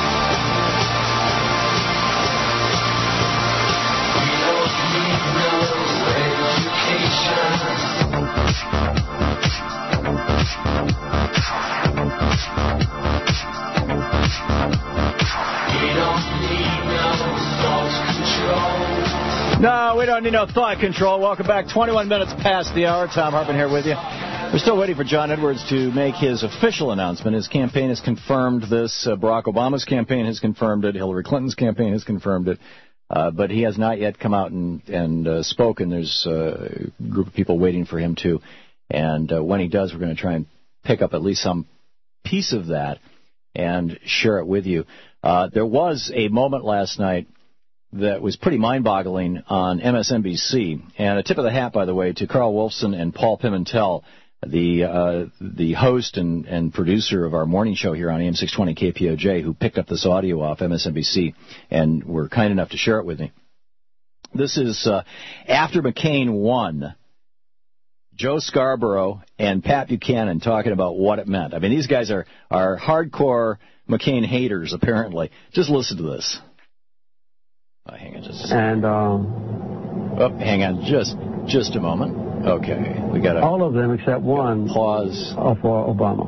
No, we don't need no thought control. Welcome back. 21 minutes past the hour. Tom Hartman here with you. We're still waiting for John Edwards to make his official announcement. His campaign has confirmed this. Barack Obama's campaign has confirmed it. Hillary Clinton's campaign has confirmed it. But he has not yet come out and spoken. There's a group of people waiting for him to. And when he does, we're going to try and pick up at least some piece of that and share it with you. There was a moment last night that was pretty mind-boggling on MSNBC. And a tip of the hat, by the way, to Carl Wolfson and Paul Pimentel, the host and producer of our morning show here on AM 620 KPOJ, who picked up this audio off MSNBC and were kind enough to share it with me. This is after McCain won. Joe Scarborough and Pat Buchanan talking about what it meant. I mean, these guys are hardcore McCain haters, apparently. Just listen to this. Hang on just a second. And hang on just a moment. Okay, we got all of them except one. Pause for Obama.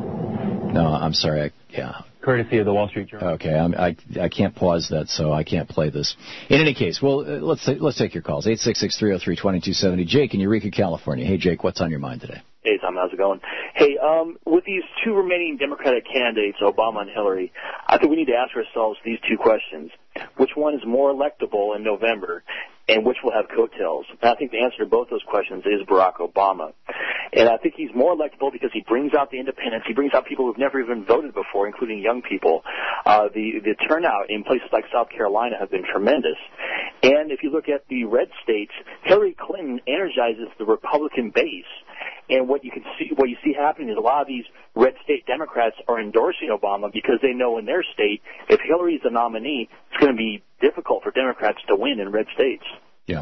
No, I'm sorry. Courtesy of the Wall Street Journal. Okay, I can't pause that, so I can't play this. In any case, well, let's take your calls. 866-303-2270. Jake in Eureka, California. Hey, Jake, what's on your mind today? Hey, Tom, how's it going? Hey, with these two remaining Democratic candidates, Obama and Hillary, I think we need to ask ourselves these two questions. Which one is more electable in November, and which will have coattails? And I think the answer to both those questions is Barack Obama. And I think he's more electable because he brings out the independents. He brings out people who've never even voted before, including young people. The turnout in places like South Carolina have been tremendous. And if you look at the red states, Hillary Clinton energizes the Republican base. And what you see happening is a lot of these red state Democrats are endorsing Obama because they know in their state, if Hillary is the nominee, it's going to be difficult for Democrats to win in red states. Yeah,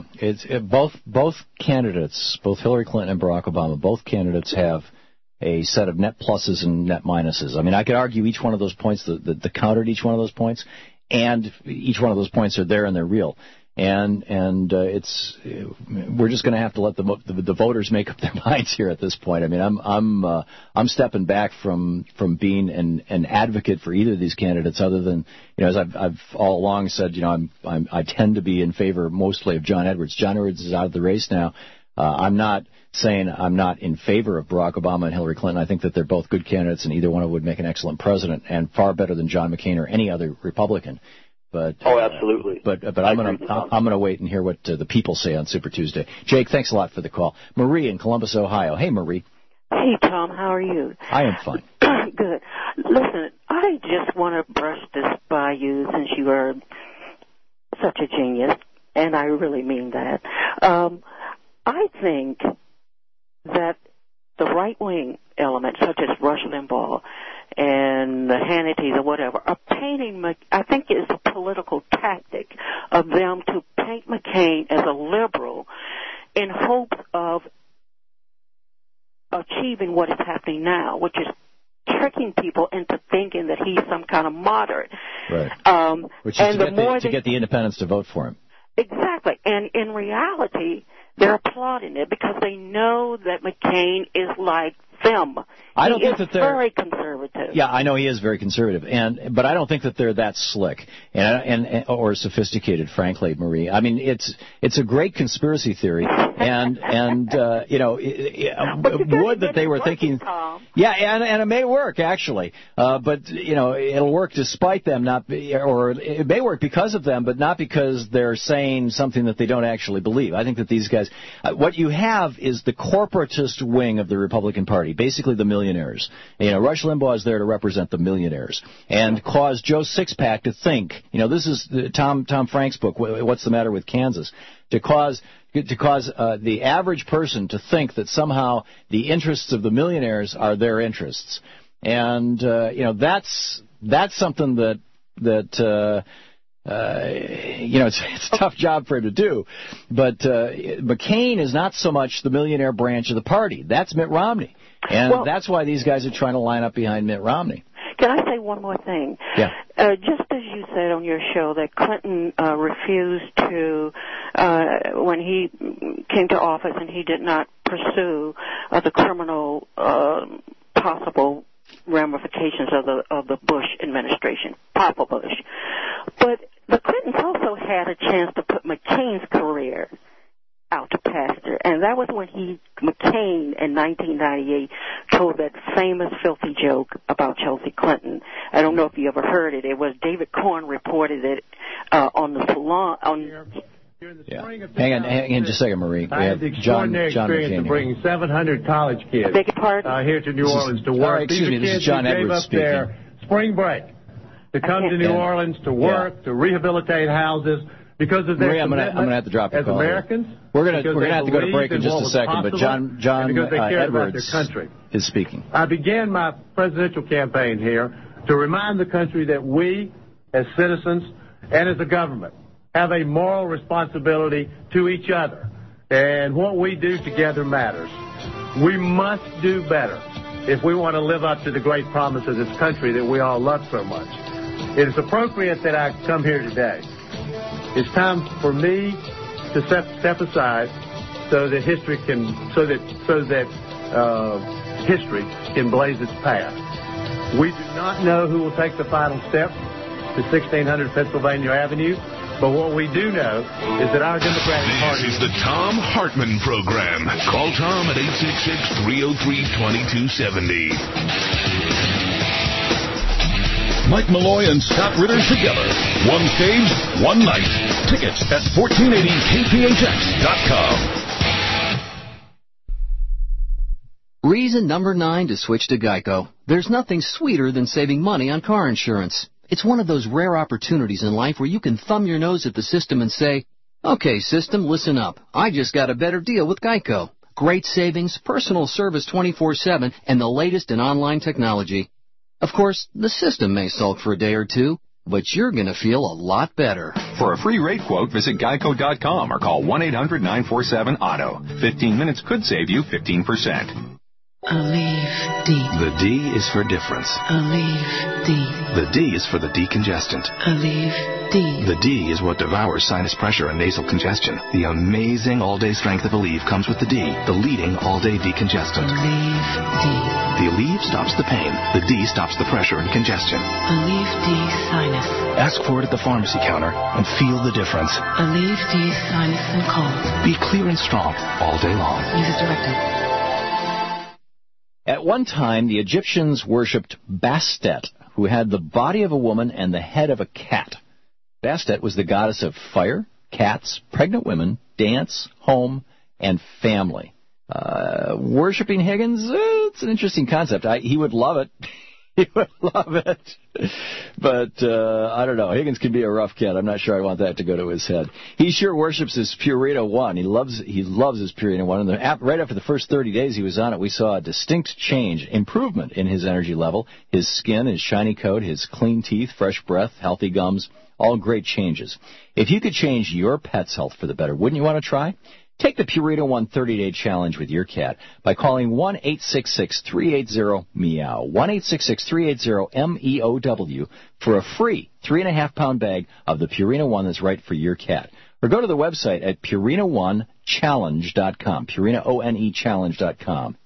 both candidates, both Hillary Clinton and Barack Obama, both candidates have a set of net pluses and net minuses. I mean, I could argue each one of those points, the counter to each one of those points, and each one of those points are there and they're real. And we're just going to have to let the voters make up their minds here at this point. I mean, I'm stepping back from being an advocate for either of these candidates, other than, as I've all along said, I tend to be in favor mostly of John Edwards. John Edwards is out of the race now. I'm not saying I'm not in favor of Barack Obama and Hillary Clinton. I think that they're both good candidates, and either one of them would make an excellent president, and far better than John McCain or any other Republican. But, absolutely. But I'm gonna wait and hear what the people say on Super Tuesday. Jake, thanks a lot for the call. Marie in Columbus, Ohio. Hey, Marie. Hey, Tom. How are you? I am fine. Good. Listen, I just want to brush this by you since you are such a genius, and I really mean that. I think that the right-wing elements, such as Rush Limbaugh and the Hannitys or whatever, are painting, I think it's a political tactic of them to paint McCain as a liberal in hopes of achieving what is happening now, which is tricking people into thinking that he's some kind of moderate. Right. Which is to get the independents to vote for him. Exactly. And in reality, they're applauding it because they know that McCain is like them. I don't think that they're very conservative. Yeah, I know he is very conservative, but I don't think that they're that slick or sophisticated, frankly, Marie. I mean, it's a great conspiracy theory, and would that they were thinking, yeah, and it may work actually, but it'll work despite them, or it may work because of them, but not because they're saying something that they don't actually believe. I think that these guys, what you have is the corporatist wing of the Republican Party, basically the millionaires. Rush Limbaugh is there to represent the millionaires and cause Joe Sixpack to think. This is Tom Frank's book, What's the Matter with Kansas? To cause the average person to think that somehow the interests of the millionaires are their interests, and that's something that it's a tough job for him to do. But McCain is not so much the millionaire branch of the party. That's Mitt Romney. And that's why these guys are trying to line up behind Mitt Romney. Can I say one more thing? Yeah. Just as you said on your show that Clinton refused to, when he came to office, and he did not pursue the criminal possible ramifications of the Bush administration, Papa Bush. But the Clintons also had a chance to put McCain's career out to pasture, and that was when McCain in 1998 told that famous filthy joke about Chelsea Clinton. I don't know if you ever heard it. It was David Corn reported it on the salon. Hang on just a second, Marie. I had the extraordinary experience of bringing 700 college kids here to New Orleans to work. Excuse me, this is John Edwards speaking. Their spring break to come to New Orleans to work, to rehabilitate houses, because of their Maria, I'm going to have to drop your as call Americans. We're going to have to go to break in just a second, but John Edwards is speaking. I began my presidential campaign here to remind the country that we, as citizens and as a government, have a moral responsibility to each other, and what we do together matters. We must do better if we want to live up to the great promise of this country that we all love so much. It is appropriate that I come here today. It's time for me to step aside so that history can blaze its path. We do not know who will take the final step to 1600 Pennsylvania Avenue, but what we do know is that our Democratic Party... This is the Thom Hartmann Program. Call Tom at 866-303-2270. Mike Malloy and Scott Ritter together. One stage, one night. Tickets at 1480kphx.com. Reason number 9 to switch to Geico. There's nothing sweeter than saving money on car insurance. It's one of those rare opportunities in life where you can thumb your nose at the system and say, okay, system, listen up. I just got a better deal with Geico. Great savings, personal service 24/7, and the latest in online technology. Of course, the system may sulk for a day or two, but you're going to feel a lot better. For a free rate quote, visit geico.com or call 1-800-947-AUTO. 15 minutes could save you 15%. Aleve D. The D is for difference. Aleve D. The D is for the decongestant. Aleve D. The D is what devours sinus pressure and nasal congestion. The amazing all-day strength of Aleve comes with the D, the leading all-day decongestant. Aleve D. The Aleve stops the pain. The D stops the pressure and congestion. Aleve D Sinus. Ask for it at the pharmacy counter and feel the difference. Aleve D Sinus and Cold. Be clear and strong all day long. Use as directed. At one time, the Egyptians worshipped Bastet, who had the body of a woman and the head of a cat. Bastet was the goddess of fire, cats, pregnant women, dance, home, and family. Worshipping Higgins, it's an interesting concept. He would love it. He would love it. But, I don't know. Higgins can be a rough cat. I'm not sure I want that to go to his head. He sure worships his Purina One. He loves his Purina One. And right after the first 30 days he was on it, we saw a distinct improvement in his energy level, his skin, his shiny coat, his clean teeth, fresh breath, healthy gums, all great changes. If you could change your pet's health for the better, wouldn't you want to try? Take the Purina One 30-day challenge with your cat by calling 1-866-380-MEOW, 1-866-380-MEOW for a free 3.5-pound bag of the Purina One that's right for your cat. Or go to the website at PurinaOneChallenge.com, PurinaOneChallenge.com.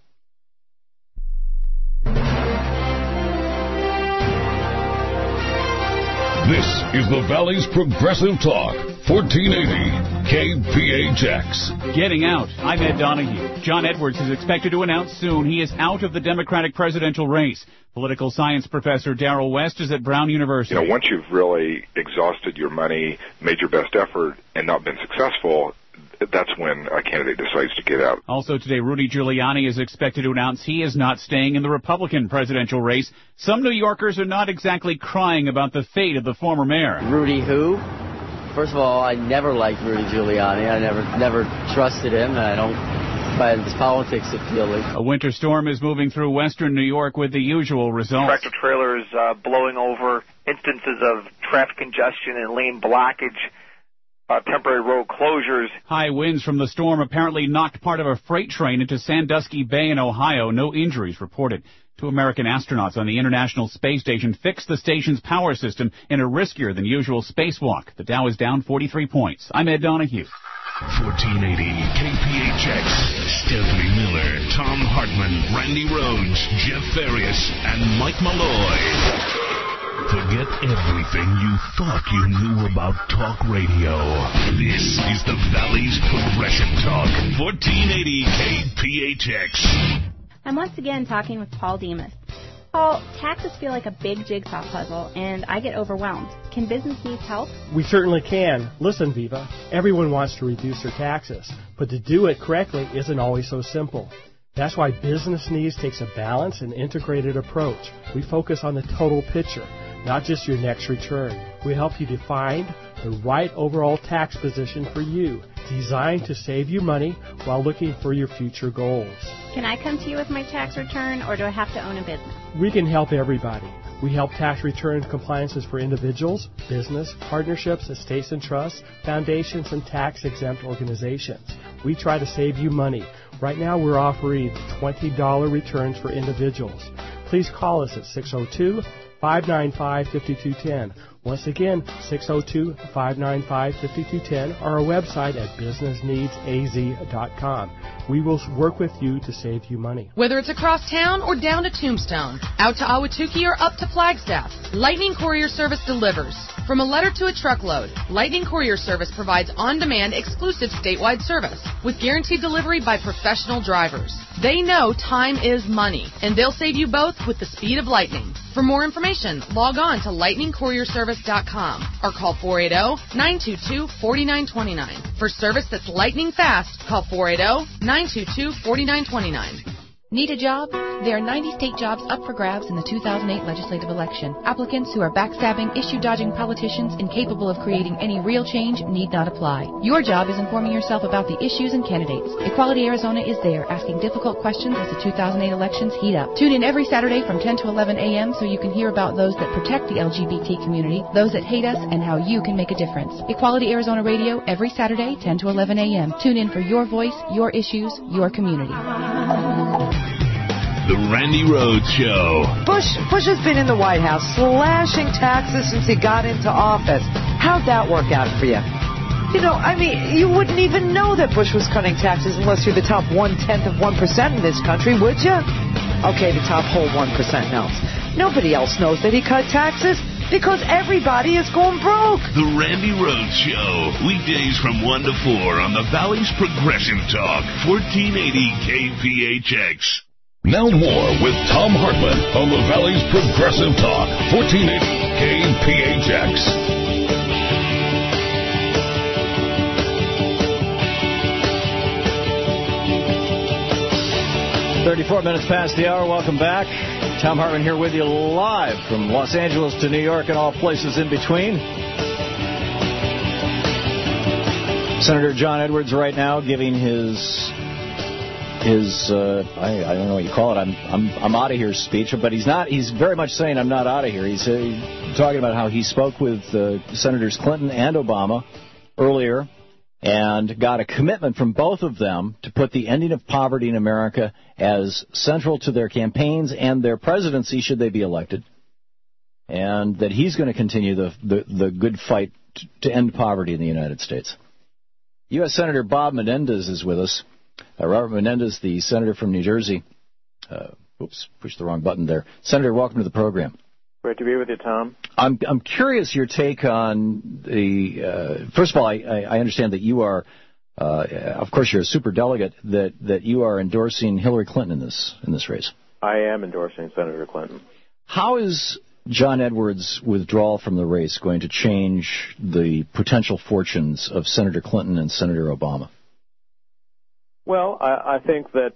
This is the Valley's Progressive Talk, 1480 KPHX. Getting out. I'm Ed Donahue. John Edwards is expected to announce soon he is out of the Democratic presidential race. Political science professor Darrell West is at Brown University. You know, once you've really exhausted your money, made your best effort, and not been successful, that's when a candidate decides to get out. Also today, Rudy Giuliani is expected to announce he is not staying in the Republican presidential race. Some New Yorkers are not exactly crying about the fate of the former mayor. Rudy who? First of all, I never liked Rudy Giuliani. I never trusted him, and I don't find his politics appealing. A winter storm is moving through western New York with the usual results. Tractor trailers blowing over, instances of traffic congestion and lane blockage. Temporary road closures. High winds from the storm apparently knocked part of a freight train into Sandusky Bay in Ohio. No injuries reported. 2 American astronauts on the International Space Station fixed the station's power system in a riskier than usual spacewalk. The Dow is down 43 points. I'm Ed Donahue. 1480 KPHX. Stephanie Miller, Thom Hartmann, Randy Rhodes, Jeff Farias, and Mike Malloy. Forget everything you thought you knew about talk radio. This is the Valley's Progressive Talk, 1480 KPHX. I'm once again talking with Paul Demas. Paul, taxes feel like a big jigsaw puzzle, and I get overwhelmed. Can business needs help? We certainly can. Listen, Viva, everyone wants to reduce their taxes, but to do it correctly isn't always so simple. That's why Business Needs takes a balanced and integrated approach. We focus on the total picture, not just your next return. We help you define, the right overall tax position for you, designed to save you money while looking for your future goals. Can I come to you with my tax return, or do I have to own a business? We can help everybody. We help tax return compliances for individuals, business, partnerships, estates and trusts, foundations, and tax-exempt organizations. We try to save you money. Right now we're offering $20 returns for individuals. Please call us at 602-595-5210. Once again, 602-595-5210, or our website at businessneedsaz.com. We will work with you to save you money. Whether it's across town or down to Tombstone, out to Ahwatukee or up to Flagstaff, Lightning Courier Service delivers. From a letter to a truckload, Lightning Courier Service provides on-demand, exclusive statewide service with guaranteed delivery by professional drivers. They know time is money, and they'll save you both with the speed of lightning. For more information, log on to lightningcourierservice.com or call 480-922-4929. For service that's lightning fast, call 480-922-4929. Need a job? There are 90 state jobs up for grabs in the 2008 legislative election. Applicants who are backstabbing, issue-dodging politicians incapable of creating any real change need not apply. Your job is informing yourself about the issues and candidates. Equality Arizona is there, asking difficult questions as the 2008 elections heat up. Tune in every Saturday from 10 to 11 a.m. so you can hear about those that protect the LGBT community, those that hate us, and how you can make a difference. Equality Arizona Radio every Saturday, 10 to 11 a.m. Tune in for your voice, your issues, your community. The Randy Rhoads Show. Bush has been in the White House slashing taxes since he got into office. How'd that work out for you? You know, I mean, you wouldn't even know that Bush was cutting taxes unless you're the top 1/10 of 1% in this country, would you? Okay, the top whole 1% knows. Nobody else knows that he cut taxes because everybody is going broke. The Randy Rhoads Show. Weekdays from 1 to 4 on the Valley's Progressive Talk, 1480 KPHX. Now more with Tom Hartman on the Valley's Progressive Talk, 1480 KPHX. 34 minutes past the hour. Welcome back. Tom Hartman here with you live from Los Angeles to New York and all places in between. Senator John Edwards right now giving his I don't know what you call it. I'm out of here speech, but he's not. He's very much saying I'm not out of here. He's talking about how he spoke with Senators Clinton and Obama earlier and got a commitment from both of them to put the ending of poverty in America as central to their campaigns and their presidency should they be elected, and that he's going to continue the good fight to end poverty in the United States. U.S. Senator Bob Menendez is with us. Robert Menendez, the senator from New Jersey. Pushed the wrong button there. Senator, welcome to the program. Great to be with you, Tom. I'm curious your take on the. First of all, I understand that you are, of course, you're a superdelegate. That you are endorsing Hillary Clinton in this race. I am endorsing Senator Clinton. How is John Edwards' withdrawal from the race going to change the potential fortunes of Senator Clinton and Senator Obama? Well, I think that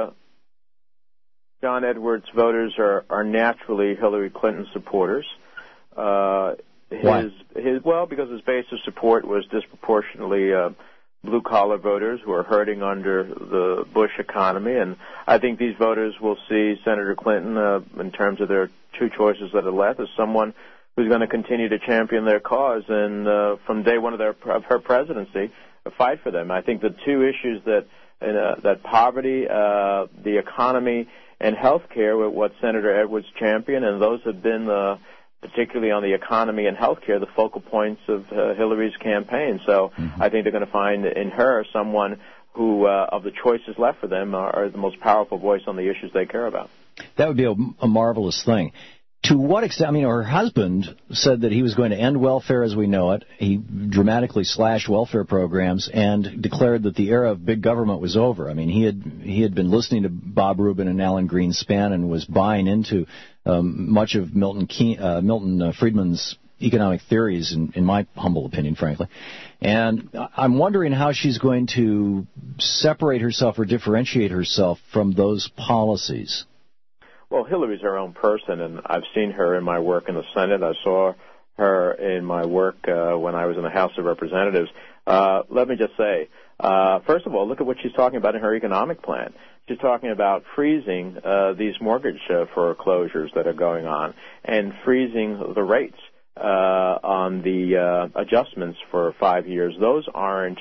John Edwards' voters are naturally Hillary Clinton supporters. Why? Because his base of support was disproportionately blue-collar voters who are hurting under the Bush economy, and I think these voters will see Senator Clinton, in terms of their two choices that are left, as someone who's going to continue to champion their cause and from day one of her presidency, fight for them. I think the two issues that poverty, the economy, and health care were what Senator Edwards championed, and those have been, particularly on the economy and health care, the focal points of Hillary's campaign. So I think they're going to find in her someone who, of the choices left for them, are the most powerful voice on the issues they care about. That would be a marvelous thing. To what extent? I mean, her husband said that he was going to end welfare as we know it. He dramatically slashed welfare programs and declared that the era of big government was over. I mean, he had been listening to Bob Rubin and Alan Greenspan and was buying into much of Milton Friedman's economic theories, in my humble opinion, frankly. And I'm wondering how she's going to separate herself or differentiate herself from those policies. Well, Hillary's her own person, and I've seen her in my work in the Senate. I saw her in my work when I was in the House of Representatives. Let me just say, first of all, look at what she's talking about in her economic plan. She's talking about freezing these mortgage foreclosures that are going on and freezing the rates on the adjustments for 5 years. Those aren't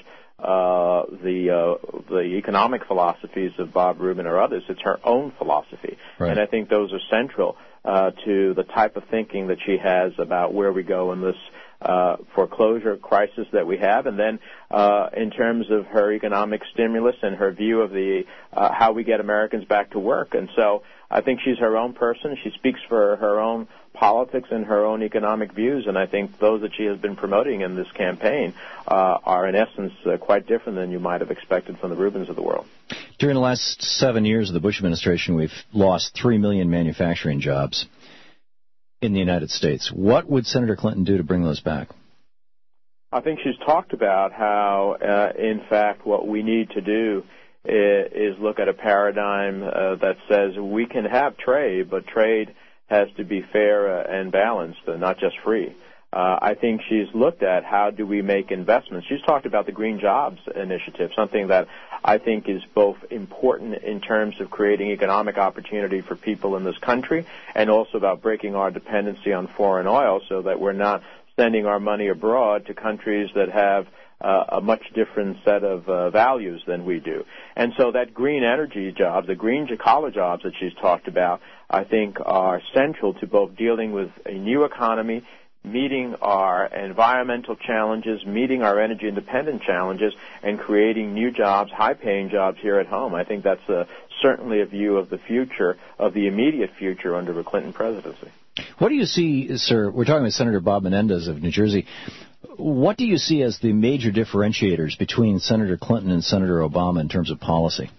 the economic philosophies of Bob Rubin or others. It's her own philosophy. Right. And I think those are central to the type of thinking that she has about where we go in this foreclosure crisis that we have, and then in terms of her economic stimulus and her view of the how we get Americans back to work. And so I think she's her own person. She speaks for her own politics and her own economic views, and I think those that she has been promoting in this campaign are in essence quite different than you might have expected from the Rubins of the world. During the last 7 years of the Bush administration, we've lost 3 million manufacturing jobs in the United States. What would Senator Clinton do to bring those back? I think she's talked about how, in fact, what we need to do is look at a paradigm that says we can have trade, but trade has to be fair and balanced, not just free. I think she's looked at how do we make investments. She's talked about the Green Jobs Initiative, something that I think is both important in terms of creating economic opportunity for people in this country and also about breaking our dependency on foreign oil so that we're not sending our money abroad to countries that have a much different set of values than we do. And so that green energy job, the green collar jobs that she's talked about, I think are central to both dealing with a new economy, meeting our environmental challenges, meeting our energy independent challenges, and creating new jobs, high-paying jobs here at home. I think that's certainly a view of the future, of the immediate future under the Clinton presidency. What do you see, sir? We're talking with Senator Bob Menendez of New Jersey. What do you see as the major differentiators between Senator Clinton and Senator Obama in terms of policy?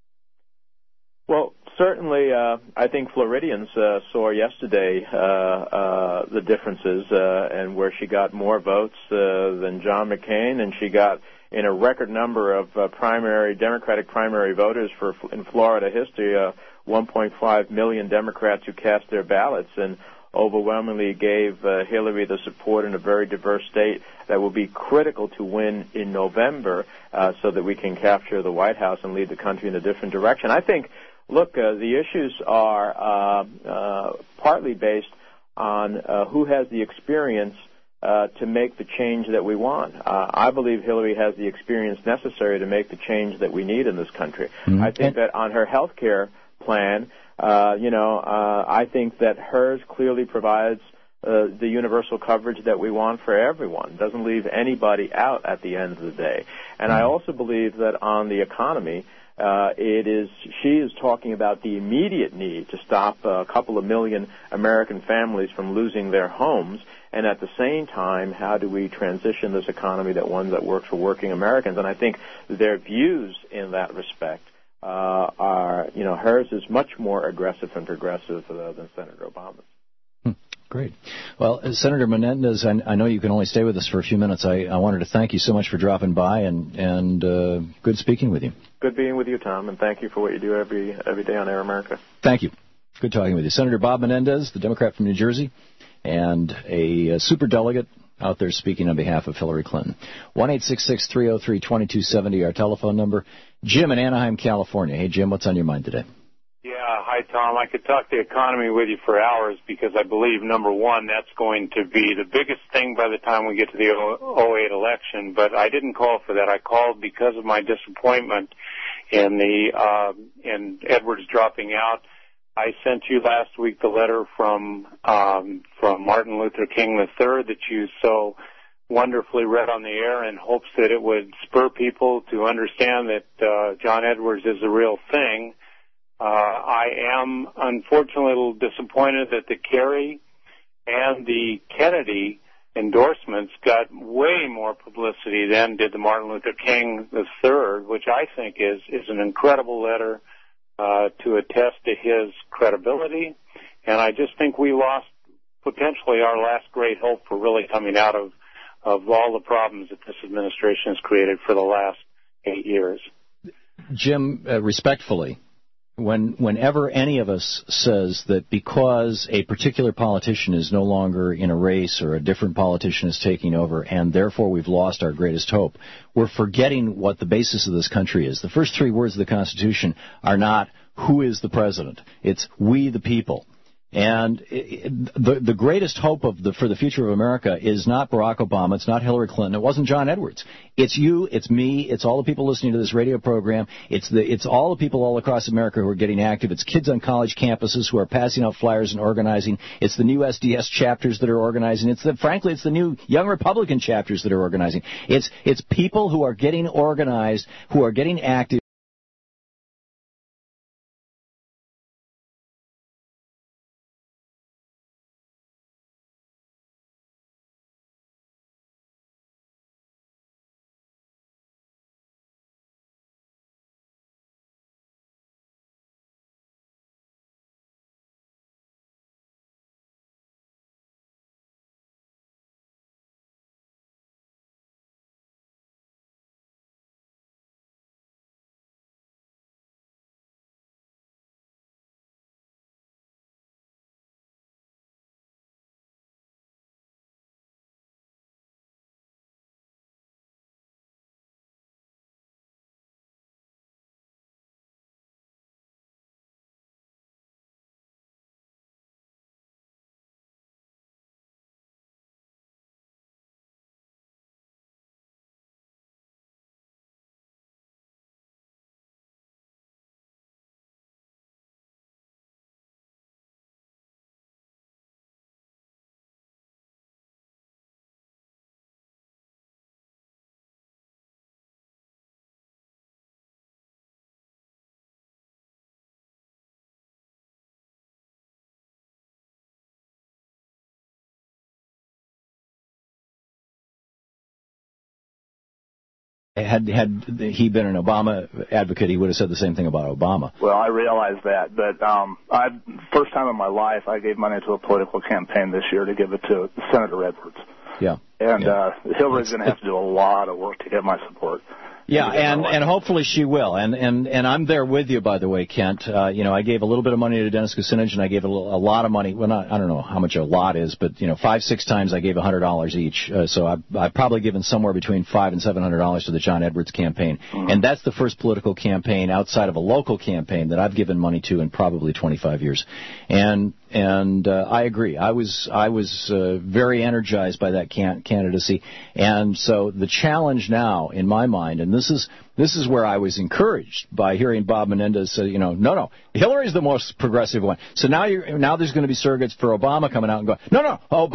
Well, certainly, I think Floridians saw yesterday the differences and where she got more votes than John McCain, and she got in a record number of Democratic primary voters in Florida history, 1.5 million Democrats who cast their ballots and overwhelmingly gave Hillary the support in a very diverse state that will be critical to win in November so that we can capture the White House and lead the country in a different direction. I think, look, the issues are partly based on who has the experience to make the change that we want. I believe Hillary has the experience necessary to make the change that we need in this country. Mm-hmm. I think that on her health care plan, I think that hers clearly provides the universal coverage that we want for everyone. Doesn't leave anybody out at the end of the day. And I also believe that on the economy, she is talking about the immediate need to stop a couple of million American families from losing their homes, and at the same time, how do we transition this economy that one that works for working Americans? And I think their views in that respect hers is much more aggressive and progressive than Senator Obama's. Great. Well, Senator Menendez, I know you can only stay with us for a few minutes. I wanted to thank you so much for dropping by, and good speaking with you. Good being with you, Tom, and thank you for what you do every day on Air America. Thank you. Good talking with you. Senator Bob Menendez, the Democrat from New Jersey, and a superdelegate out there speaking on behalf of Hillary Clinton. 1-866-303-2270, our telephone number. Jim in Anaheim, California. Hey, Jim, what's on your mind today? Yeah, hi, Tom. I could talk the economy with you for hours because I believe, number one, that's going to be the biggest thing by the time we get to the 2008 election. But I didn't call for that. I called because of my disappointment in Edwards dropping out. I sent you last week the letter from Martin Luther King III that you so wonderfully read on the air in hopes that it would spur people to understand that John Edwards is the real thing. I am unfortunately a little disappointed that the Kerry and the Kennedy endorsements got way more publicity than did the Martin Luther King III, which I think is an incredible letter to attest to his credibility. And I just think we lost potentially our last great hope for really coming out of all the problems that this administration has created for the last 8 years. Jim, respectfully, Whenever any of us says that because a particular politician is no longer in a race or a different politician is taking over and therefore we've lost our greatest hope, we're forgetting what the basis of this country is. The first three words of the Constitution are not who is the president. It's we the people. And the greatest hope for the future of America is not Barack Obama, it's not Hillary Clinton, it wasn't John Edwards. It's you, it's me, it's all the people listening to this radio program, it's all the people all across America who are getting active, it's kids on college campuses who are passing out flyers and organizing, it's the new SDS chapters that are organizing, frankly it's the new Young Republican chapters that are organizing. It's people who are getting organized, who are getting active. Had he been an Obama advocate, he would have said the same thing about Obama. Well, I realize that, but first time in my life I gave money to a political campaign this year to give it to Senator Edwards. Yeah. And Hillary's going to have to do a lot of work to get my support. Yeah, and hopefully she will. And I'm there with you, by the way, Kent. I gave a little bit of money to Dennis Kucinich, and I gave a lot of money. Well, I don't know how much a lot is, but 5-6 times I gave $100 each. So I've probably given somewhere between $500 and $700 to the John Edwards campaign, and that's the first political campaign outside of a local campaign that I've given money to in probably 25 years. And I agree. I was very energized by that candidacy, and so the challenge now, in my mind, and this is where I was encouraged by hearing Bob Menendez say, no, Hillary's the most progressive one. So now there's going to be surrogates for Obama coming out and going, no,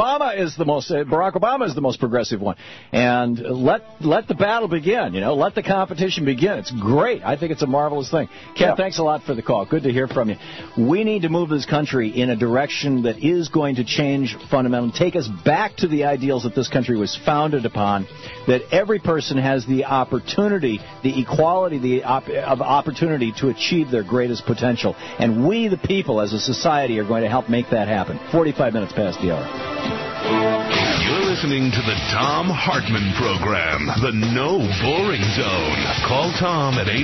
Barack Obama is the most progressive one. And let the battle begin, let the competition begin. It's great. I think it's a marvelous thing. Ken, thanks a lot for the call. Good to hear from you. We need to move this country in a direction that is going to change fundamentally, take us back to the ideals that this country was founded upon, that every person has the opportunity, the equality of opportunity to achieve their greatest potential. And we, the people, as a society, are going to help make that happen. 45 minutes past the hour. You're listening to the Thom Hartmann Program, the No Boring Zone. Call Tom at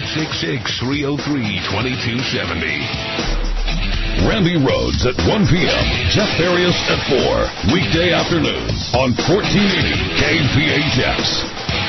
866-303-2270. Randy Rhodes at 1 p.m. Jeff Farias at 4. Weekday afternoons on 1480 KPHX.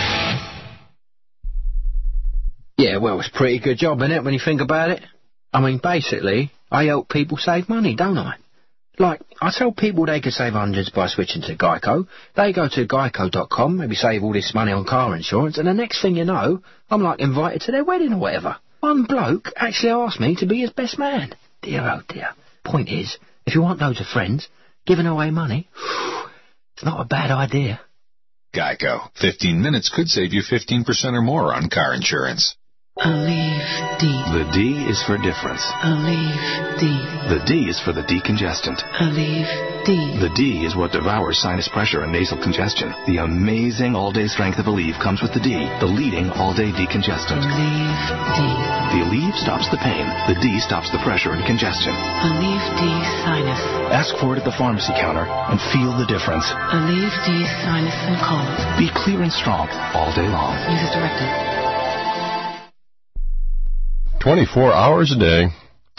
Yeah, well, it's a pretty good job, isn't it, when you think about it? I mean, basically, I help people save money, don't I? Like, I tell people they could save hundreds by switching to Geico. They go to geico.com, maybe save all this money on car insurance, and the next thing you know, I'm like invited to their wedding or whatever. One bloke actually asked me to be his best man. Dear, oh dear. Point is, if you want loads of friends, giving away money, it's not a bad idea. Geico. 15 minutes could save you 15% or more on car insurance. Aleve D. The D is for difference. Aleve D. The D is for the decongestant. Aleve D. The D is what devours sinus pressure and nasal congestion. The amazing all-day strength of Aleve comes with the D, the leading all-day decongestant. Aleve D. The Aleve stops the pain. The D stops the pressure and congestion. Aleve D Sinus. Ask for it at the pharmacy counter and feel the difference. Aleve D Sinus and Cold. Be clear and strong all day long. Use as directed. 24 hours a day,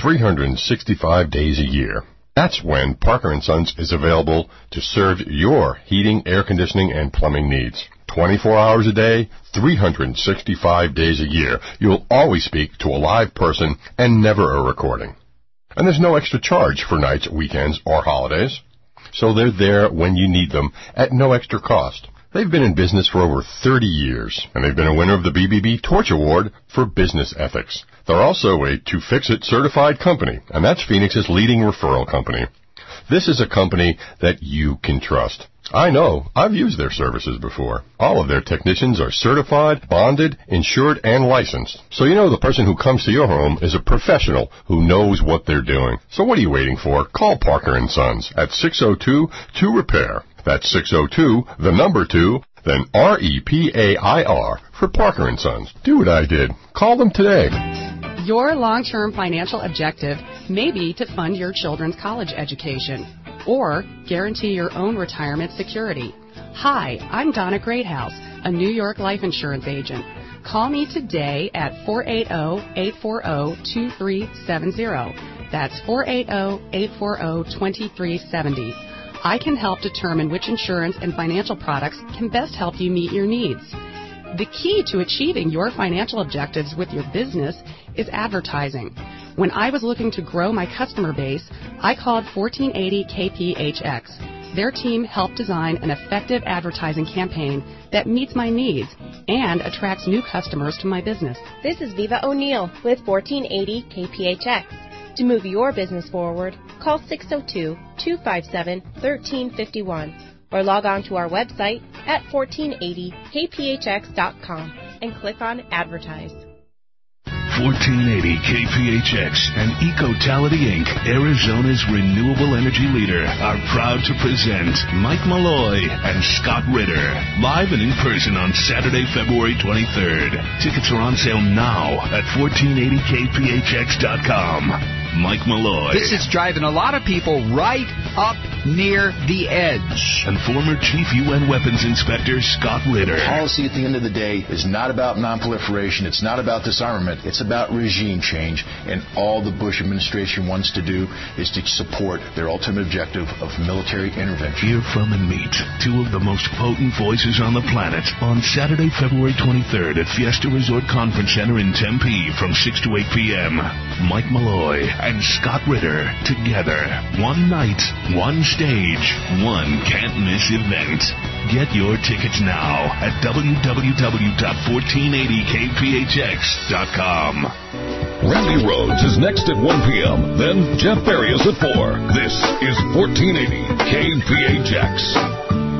365 days a year. That's when Parker & Sons is available to serve your heating, air conditioning, and plumbing needs. 24 hours a day, 365 days a year. You'll always speak to a live person and never a recording. And there's no extra charge for nights, weekends, or holidays. So they're there when you need them at no extra cost. They've been in business for over 30 years, and they've been a winner of the BBB Torch Award for business ethics. They're also a To Fix It certified company, and that's Phoenix's leading referral company. This is a company that you can trust. I know. I've used their services before. All of their technicians are certified, bonded, insured, and licensed. So you know the person who comes to your home is a professional who knows what they're doing. So what are you waiting for? Call Parker & Sons at 602-2REPAIR. That's 602, the number 2, then REPAIR for Parker & Sons. Do what I did. Call them today. Your long-term financial objective may be to fund your children's college education or guarantee your own retirement security. Hi, I'm Donna Greathouse, a New York life insurance agent. Call me today at 480-840-2370. That's 480-840-2370. I can help determine which insurance and financial products can best help you meet your needs. The key to achieving your financial objectives with your business is advertising. When I was looking to grow my customer base, I called 1480 KPHX. Their team helped design an effective advertising campaign that meets my needs and attracts new customers to my business. This is Viva O'Neill with 1480 KPHX. To move your business forward, call 602-257-1351 or log on to our website at 1480kphx.com and click on Advertise. 1480 KPHX and Ecotality Inc., Arizona's renewable energy leader, are proud to present Mike Malloy and Scott Ritter, live and in person on Saturday, February 23rd. Tickets are on sale now at 1480kphx.com. Mike Malloy. This is driving a lot of people right up near the edge. And former Chief UN Weapons Inspector Scott Ritter. Policy at the end of the day is not about nonproliferation. It's not about disarmament. It's about regime change. And all the Bush administration wants to do is to support their ultimate objective of military intervention. Hear from and meet two of the most potent voices on the planet on Saturday, February 23rd at Fiesta Resort Conference Center in Tempe from 6 to 8 p.m. Mike Malloy and Scott Ritter together. One night, one stage, one can't-miss event. Get your tickets now at www.1480kphx.com. Randy Rhodes is next at 1 p.m. Then Jeff Farias at 4. This is 1480 KPHX.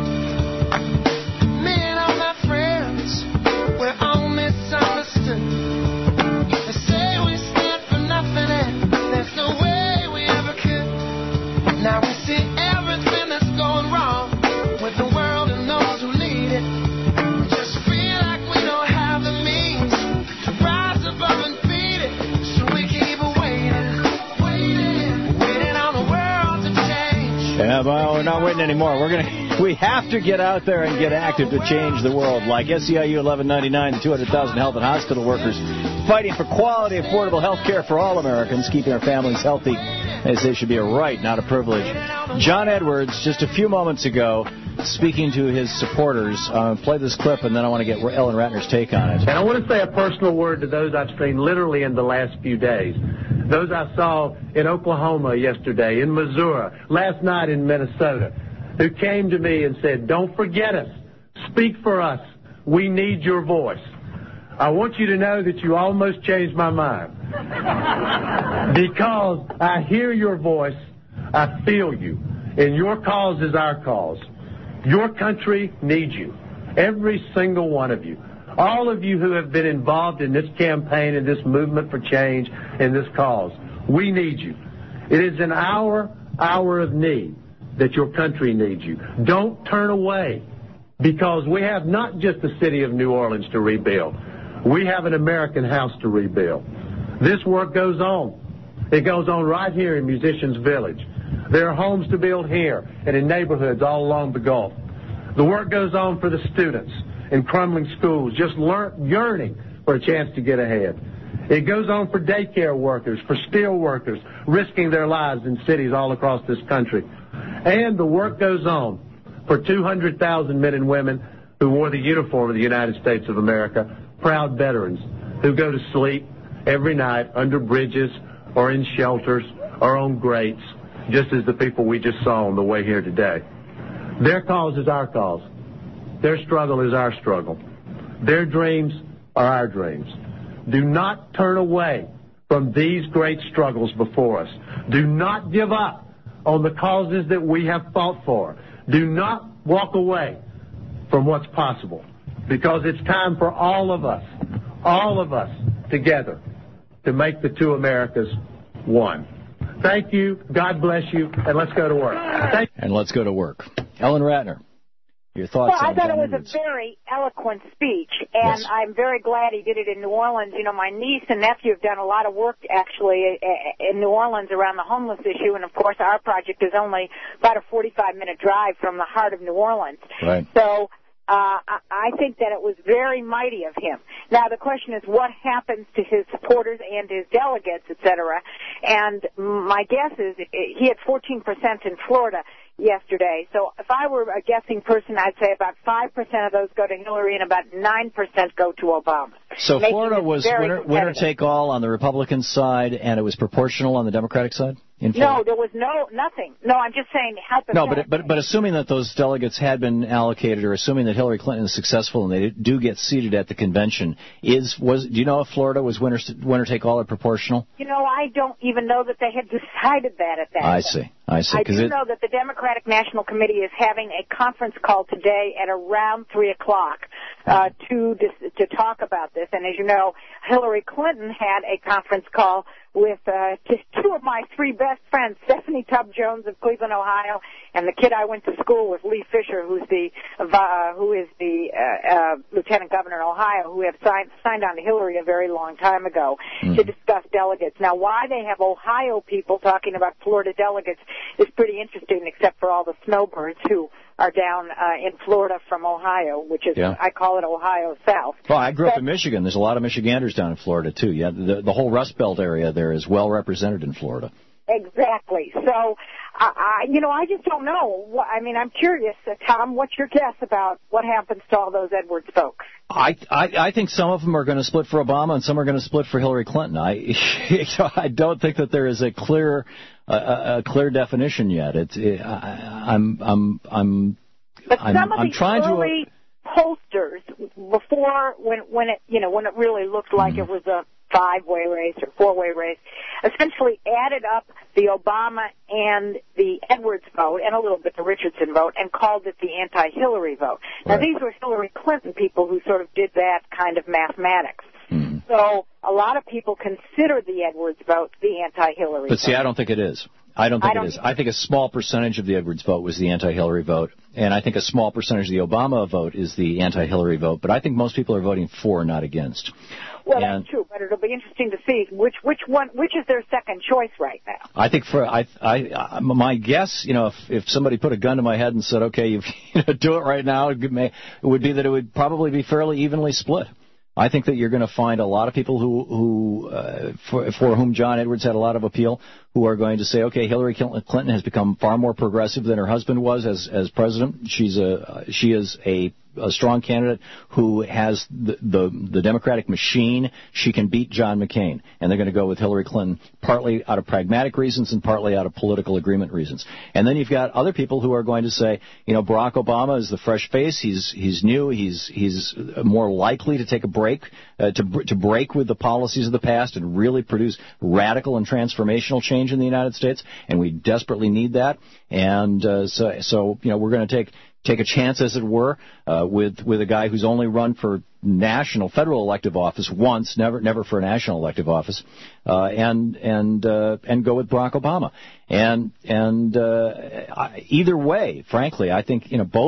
Now we see everything that's going wrong with the world and those who lead it. We just feel like we don't have the means to rise above and beat it. So we keep waiting on the world to change. Yeah, well, we're not waiting anymore. We have to get out there and get active to change the world. Like SEIU 1199, the 200,000 health and hospital workers fighting for quality, affordable health care for all Americans, keeping our families healthy. They say it should be a right, not a privilege. John Edwards, just a few moments ago, speaking to his supporters. Play this clip, and then I want to get Ellen Ratner's take on it. And I want to say a personal word to those I've seen literally in the last few days. Those I saw in Oklahoma yesterday, in Missouri, last night in Minnesota, who came to me and said, "Don't forget us. Speak for us. We need your voice." I want you to know that you almost changed my mind. Because I hear your voice, I feel you, and your cause is our cause. Your country needs you, every single one of you. All of you who have been involved in this campaign and this movement for change and this cause, we need you. It is an hour of need that your country needs you. Don't turn away, because we have not just the city of New Orleans to rebuild. We have an American house to rebuild. This work goes on. It goes on right here in Musicians Village. There are homes to build here and in neighborhoods all along the Gulf. The work goes on for the students in crumbling schools, just yearning for a chance to get ahead. It goes on for daycare workers, for steel workers, risking their lives in cities all across this country. And the work goes on for 200,000 men and women who wore the uniform of the United States of America, proud veterans who go to sleep every night under bridges or in shelters or on grates, just as the people we just saw on the way here today. Their cause is our cause. Their struggle is our struggle. Their dreams are our dreams. Do not turn away from these great struggles before us. Do not give up on the causes that we have fought for. Do not walk away from what's possible, because it's time for all of us together to make the two Americas one. Thank you. God bless you. And let's go to work. And let's go to work. Ellen Ratner, your thoughts Well, on I thought it John was Edwards. a very eloquent speech, and Yes. I'm very glad he did it in New Orleans. You know, my niece and nephew have done a lot of work, actually, in New Orleans around the homeless issue, and, of course, our project is only about a 45-minute drive from the heart of New Orleans. Right. So I think that it was very mighty of him. Now, the question is what happens to his supporters and his delegates, et cetera, and my guess is he had 14% in Florida yesterday. So if I were a guessing person, I'd say about 5% of those go to Hillary and about 9% go to Obama. So making Florida it was very winner competitive. take all on the Republican side, and it was proportional on the Democratic side in No, Florida? there was nothing. No, I'm just saying No, hypothetically. but assuming that those delegates had been allocated, or assuming that Hillary Clinton is successful and they do get seated at the convention, do you know if Florida was winner take all or proportional? You know, I don't even know that they had decided that at that I point. see. I 'cause do know that the Democratic National Committee is having a conference call today at around 3 o'clock to talk about this. And as you know, Hillary Clinton had a conference call with two of my three best friends, Stephanie Tubb Jones of Cleveland, Ohio, and the kid I went to school with, Lee Fisher, who is the Lieutenant Governor in Ohio, who have signed on to Hillary a very long time ago to discuss delegates. Now, why they have Ohio people talking about Florida delegates is pretty interesting, except for all the snowbirds who are down in Florida from Ohio, which is, I call it Ohio South. Well, I grew up in Michigan. There's a lot of Michiganders down in Florida, too. Yeah, the whole Rust Belt area there is well represented in Florida. Exactly. So, I just don't know. I mean, I'm curious, Tom, what's your guess about what happens to all those Edwards folks? I think some of them are going to split for Obama and some are going to split for Hillary Clinton. I don't think that there is a clear definition yet. I'm trying to. Early posters before when it really looked like it was a 5-way race or 4-way race, essentially added up the Obama and the Edwards vote and a little bit the Richardson vote and called it the anti-Hillary vote. Now, these were Hillary Clinton people who sort of did that kind of mathematics. So a lot of people consider the Edwards vote the anti-Hillary vote. But see, I don't think it is. I don't think it is. I think a small percentage of the Edwards vote was the anti-Hillary vote, and I think a small percentage of the Obama vote is the anti-Hillary vote. But I think most people are voting for, not against. Well, that's true, but it'll be interesting to see which is their second choice right now. I think my guess, if somebody put a gun to my head and said, okay, do it right now, it would be that it would probably be fairly evenly split. I think that you're going to find a lot of people who for whom John Edwards had a lot of appeal, who are going to say, okay, Hillary Clinton has become far more progressive than her husband was as president. She is a strong candidate who has the Democratic machine. She can beat John McCain, and they're going to go with Hillary Clinton, partly out of pragmatic reasons and partly out of political agreement reasons. And then you've got other people who are going to say, Barack Obama is the fresh face. He's new. He's more likely to take a break, to break with the policies of the past and really produce radical and transformational change in the United States, and we desperately need that. And so we're going to take a chance, as it were, with a guy who's only run for federal elective office once, never for a national elective office, and go with Barack Obama. And either way, frankly, I think both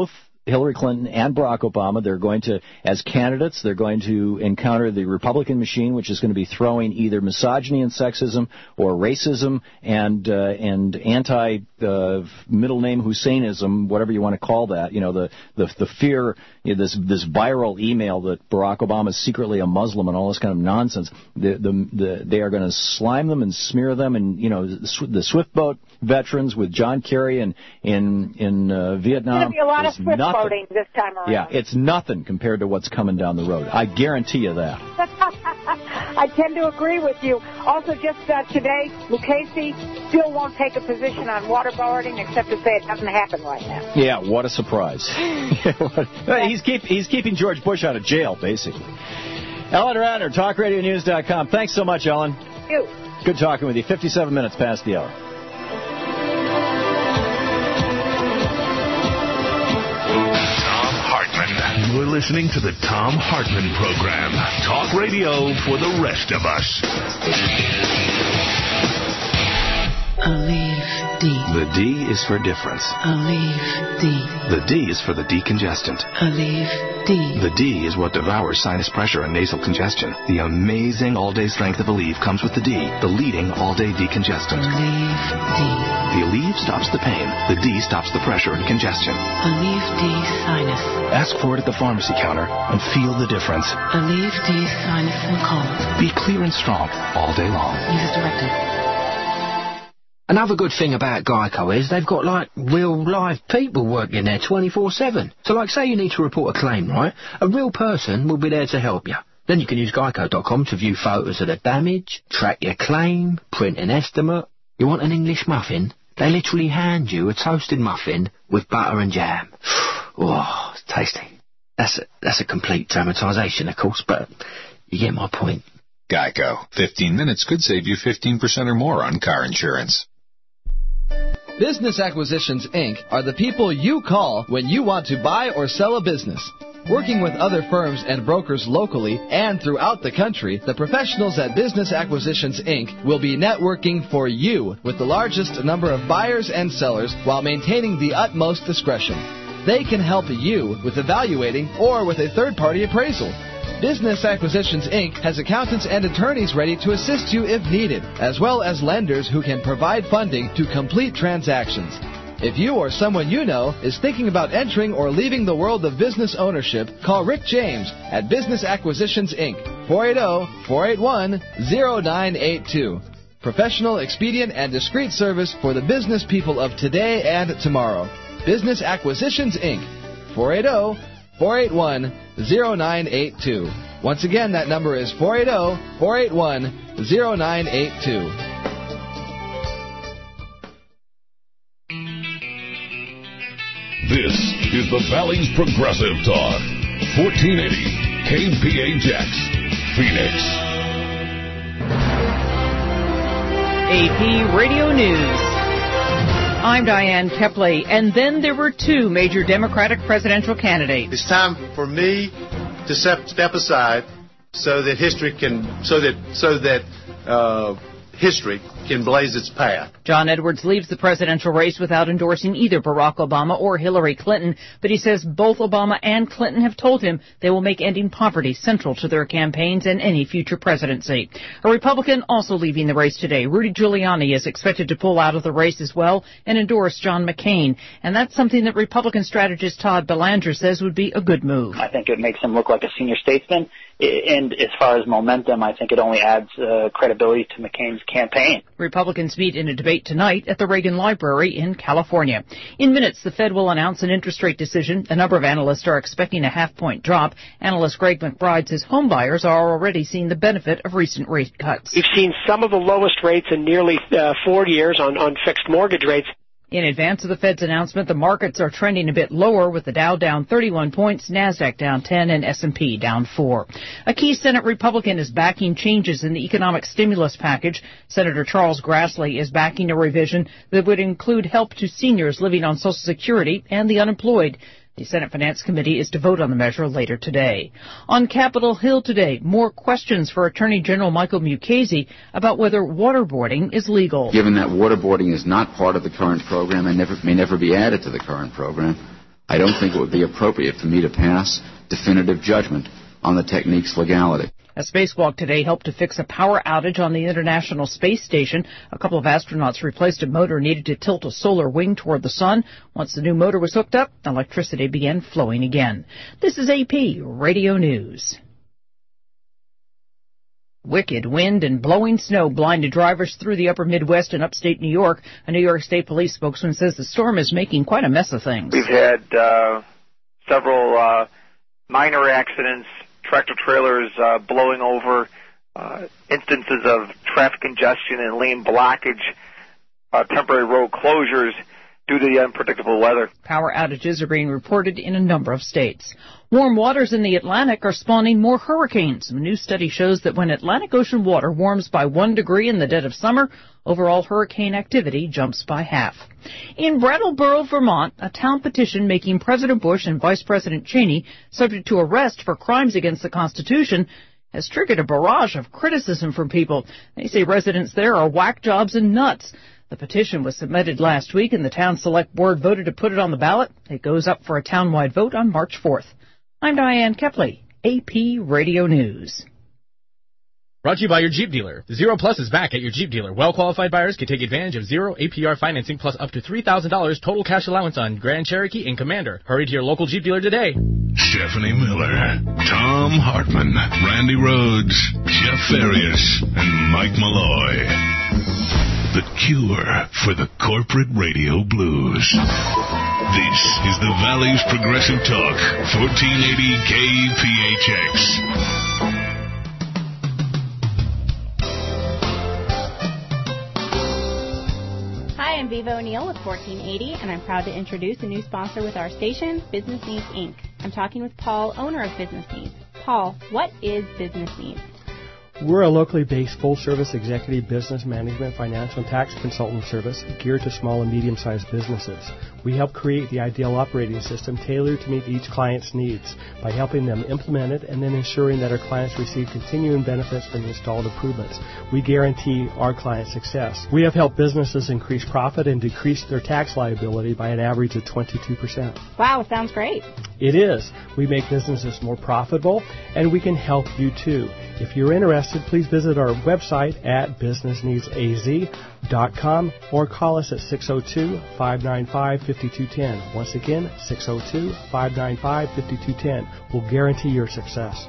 Hillary Clinton and Barack Obama. They're going to, as candidates, they're going to encounter the Republican machine, which is going to be throwing either misogyny and sexism or racism and anti middle name Husseinism, whatever you want to call that. You know, the fear, this viral email that Barack Obama is secretly a Muslim and all this kind of nonsense. They are going to slime them and smear them, and you know, the Swift boat veterans with John Kerry in Vietnam. There's going to be a lot of Swift boating this time around. Yeah, it's nothing compared to what's coming down the road. I guarantee you that. I tend to agree with you. Also, just today, Mukasey still won't take a position on waterboarding except to say it doesn't happen right now. Yeah, what a surprise. He's keeping George Bush out of jail, basically. Ellen Ratner, TalkRadioNews.com. Thanks so much, Ellen. Thank you. Good talking with you. 57 minutes past the hour. You're listening to the Thom Hartmann Program. Talk radio for the rest of us. Aleve D. The D is for difference. Aleve D. The D is for the decongestant. Aleve D. The D is what devours sinus pressure and nasal congestion. The amazing all-day strength of Aleve comes with the D, the leading all-day decongestant. Aleve D. The Aleve stops the pain. The D stops the pressure and congestion. Aleve D Sinus. Ask for it at the pharmacy counter and feel the difference. Aleve D Sinus and Cold. Be clear and strong all day long. Use as directed. Another good thing about Geico is they've got, like, real live people working there 24/7. So, like, say you need to report a claim, right? A real person will be there to help you. Then you can use Geico.com to view photos of the damage, track your claim, print an estimate. You want an English muffin? They literally hand you a toasted muffin with butter and jam. Oh, it's tasty. That's a complete dramatisation, of course, but you get my point. Geico. 15 minutes could save you 15% or more on car insurance. Business Acquisitions, Inc. are the people you call when you want to buy or sell a business. Working with other firms and brokers locally and throughout the country, the professionals at Business Acquisitions, Inc. will be networking for you with the largest number of buyers and sellers while maintaining the utmost discretion. They can help you with evaluating or with a third-party appraisal. Business Acquisitions, Inc. has accountants and attorneys ready to assist you if needed, as well as lenders who can provide funding to complete transactions. If you or someone you know is thinking about entering or leaving the world of business ownership, call Rick James at Business Acquisitions, Inc. 480-481-0982. Professional, expedient, and discreet service for the business people of today and tomorrow. Business Acquisitions, Inc. 480-481-0982. Once again, that number is 480-481-0982. This is the Valley's Progressive Talk. 1480 KPHX, Phoenix. AP Radio News. I'm Diane Kepley, and then there were two major Democratic presidential candidates. It's time for me to step aside so that history can blaze its path. John Edwards leaves the presidential race without endorsing either Barack Obama or Hillary Clinton, but he says both Obama and Clinton have told him they will make ending poverty central to their campaigns and any future presidency. A Republican also leaving the race today. Rudy Giuliani is expected to pull out of the race as well and endorse John McCain, and that's something that Republican strategist Todd Belanger says would be a good move. I think it makes him look like a senior statesman, and as far as momentum, I think it only adds credibility to McCain's campaign. Republicans meet in a debate tonight at the Reagan Library in California. In minutes, the Fed will announce an interest rate decision. A number of analysts are expecting a half-point drop. Analyst Greg McBride says homebuyers are already seeing the benefit of recent rate cuts. We've seen some of the lowest rates in nearly 4 years on fixed mortgage rates. In advance of the Fed's announcement, the markets are trending a bit lower, with the Dow down 31 points, NASDAQ down 10, and S&P down 4. A key Senate Republican is backing changes in the economic stimulus package. Senator Charles Grassley is backing a revision that would include help to seniors living on Social Security and the unemployed. The Senate Finance Committee is to vote on the measure later today. On Capitol Hill today, more questions for Attorney General Michael Mukasey about whether waterboarding is legal. Given that waterboarding is not part of the current program and may never be added to the current program, I don't think it would be appropriate for me to pass definitive judgment on the technique's legality. A spacewalk today helped to fix a power outage on the International Space Station. A couple of astronauts replaced a motor needed to tilt a solar wing toward the sun. Once the new motor was hooked up, electricity began flowing again. This is AP Radio News. Wicked wind and blowing snow blinded drivers through the upper Midwest and upstate New York. A New York State police spokesman says the storm is making quite a mess of things. We've had several minor accidents, tractor-trailers blowing over, instances of traffic congestion and lane blockage, temporary road closures due to the unpredictable weather. Power outages are being reported in a number of states. Warm waters in the Atlantic are spawning more hurricanes. A new study shows that when Atlantic Ocean water warms by 1 degree in the dead of summer, overall hurricane activity jumps by half. In Brattleboro, Vermont, a town petition making President Bush and Vice President Cheney subject to arrest for crimes against the Constitution has triggered a barrage of criticism from people. They say residents there are whack jobs and nuts. The petition was submitted last week, and the town select board voted to put it on the ballot. It goes up for a townwide vote on March 4th. I'm Diane Kepley, AP Radio News. Brought to you by your Jeep dealer. The Zero Plus is back at your Jeep dealer. Well-qualified buyers can take advantage of zero APR financing plus up to $3,000 total cash allowance on Grand Cherokee and Commander. Hurry to your local Jeep dealer today. Stephanie Miller, Tom Hartman, Randy Rhodes, Jeff Farias, and Mike Malloy. The cure for the corporate radio blues. This is the Valley's Progressive Talk, 1480 KPHX. Hi, I'm Viva O'Neill with 1480, and I'm proud to introduce a new sponsor with our station, Business Needs, Inc. I'm talking with Paul, owner of Business Needs. Paul, what is Business Needs? We're a locally based full-service executive business management, financial, and tax consultant service geared to small and medium-sized businesses. We help create the ideal operating system tailored to meet each client's needs by helping them implement it and then ensuring that our clients receive continuing benefits from the installed improvements. We guarantee our clients' success. We have helped businesses increase profit and decrease their tax liability by an average of 22%. Wow, sounds great. It is. We make businesses more profitable, and we can help you too. If you're interested, please visit our website at businessneedsaz.com or call us at 602-595-5210. Once again, 602-595-5210. We'll guarantee your success.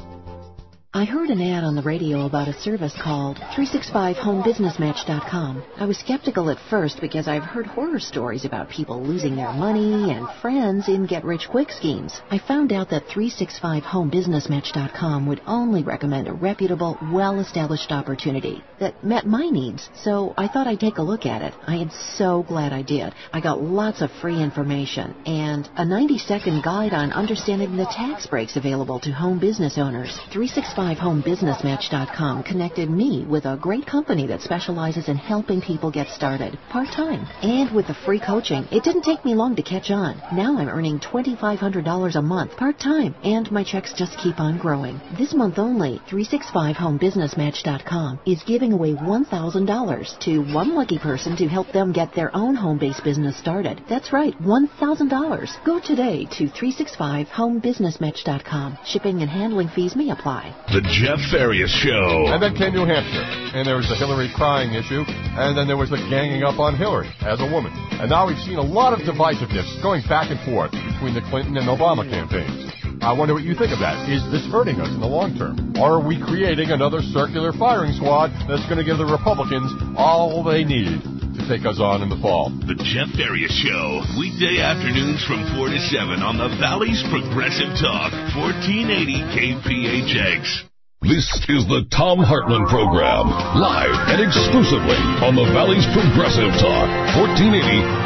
I heard an ad on the radio about a service called 365homebusinessmatch.com. I was skeptical at first because I've heard horror stories about people losing their money and friends in get-rich-quick schemes. I found out that 365homebusinessmatch.com would only recommend a reputable, well-established opportunity that met my needs, so I thought I'd take a look at it. I am so glad I did. I got lots of free information and a 90-second guide on understanding the tax breaks available to home business owners. 365homebusinessmatch.com connected me with a great company that specializes in helping people get started part-time. And with the free coaching, it didn't take me long to catch on. Now I'm earning $2,500 a month part-time, and my checks just keep on growing. This month only, 365homebusinessmatch.com is giving away $1,000 to one lucky person to help them get their own home-based business started. That's right, $1,000. Go today to 365homebusinessmatch.com. Shipping and handling fees may apply. The Jeff Farias Show. And then came New Hampshire, and there was the Hillary crying issue, and then there was the ganging up on Hillary as a woman. And now we've seen a lot of divisiveness going back and forth between the Clinton and Obama campaigns. I wonder what you think of that. Is this hurting us in the long term? Or are we creating another circular firing squad that's going to give the Republicans all they need to take us on in the fall? The Jeff Farias Show, weekday afternoons from 4 to 7 on the Valley's Progressive Talk, 1480 KPHX. This is the Tom Hartman Program, live and exclusively on the Valley's Progressive Talk, 1480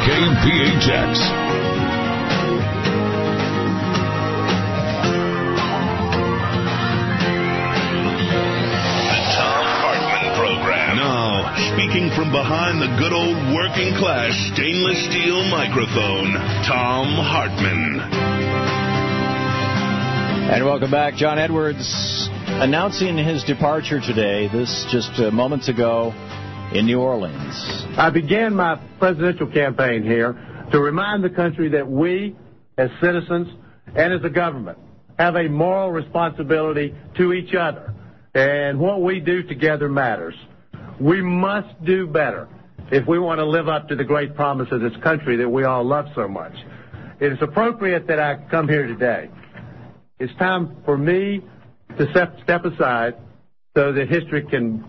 KPHX. Speaking from behind the good old working class stainless steel microphone, Tom Hartman. And welcome back. John Edwards announcing his departure today, this just moments ago in New Orleans. I began my presidential campaign here to remind the country that we as citizens, and as a government, have a moral responsibility to each other. And what we do together matters. We must do better if we want to live up to the great promise of this country that we all love so much. It is appropriate that I come here today. It's time for me to step aside so that history can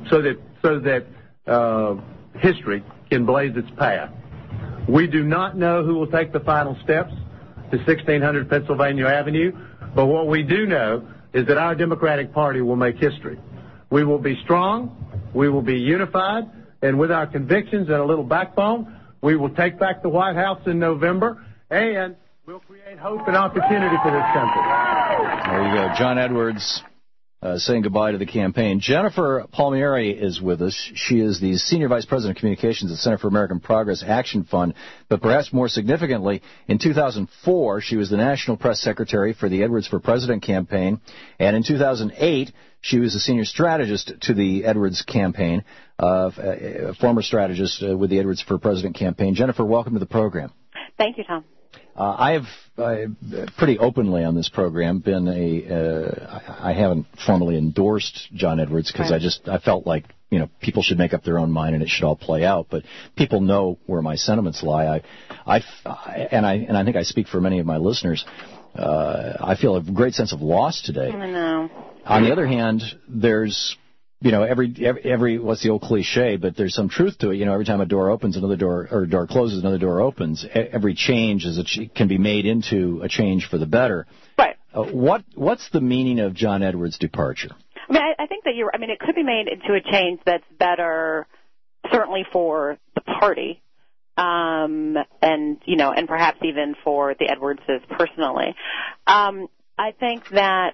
blaze its path. We do not know who will take the final steps to 1600 Pennsylvania Avenue, but what we do know is that our Democratic Party will make history. We will be strong, we will be unified, and with our convictions and a little backbone, we will take back the White House in November, and we'll create hope and opportunity for this country. There you go. John Edwards saying goodbye to the campaign. Jennifer Palmieri is with us. She is the Senior Vice President of Communications at Center for American Progress Action Fund. But perhaps more significantly, in 2004, she was the National Press Secretary for the Edwards for President campaign. And in 2008, she was the Senior Strategist to the Edwards campaign, former strategist with the Edwards for President campaign. Jennifer, welcome to the program. Thank you, Tom. I have pretty openly on this program been I haven't formally endorsed John Edwards because I felt like, people should make up their own mind and it should all play out. But people know where my sentiments lie. I think I speak for many of my listeners. I feel a great sense of loss today. I know. On the other hand, there's every what's the old cliche, but there's some truth to it. Every time a door opens, another door, or a door closes, another door opens. Every change can be made into a change for the better. Right. What's the meaning of John Edwards' departure? I think that it could be made into a change that's better, certainly for the party, and perhaps even for the Edwardses personally. I think that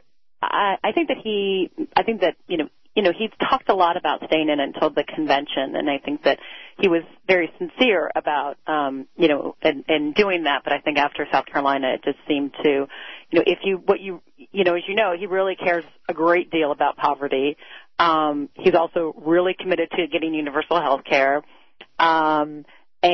he's talked a lot about staying in until the convention, and I think that he was very sincere about, in doing that. But I think after South Carolina, it just seemed to, he really cares a great deal about poverty. He's also really committed to getting universal health care, and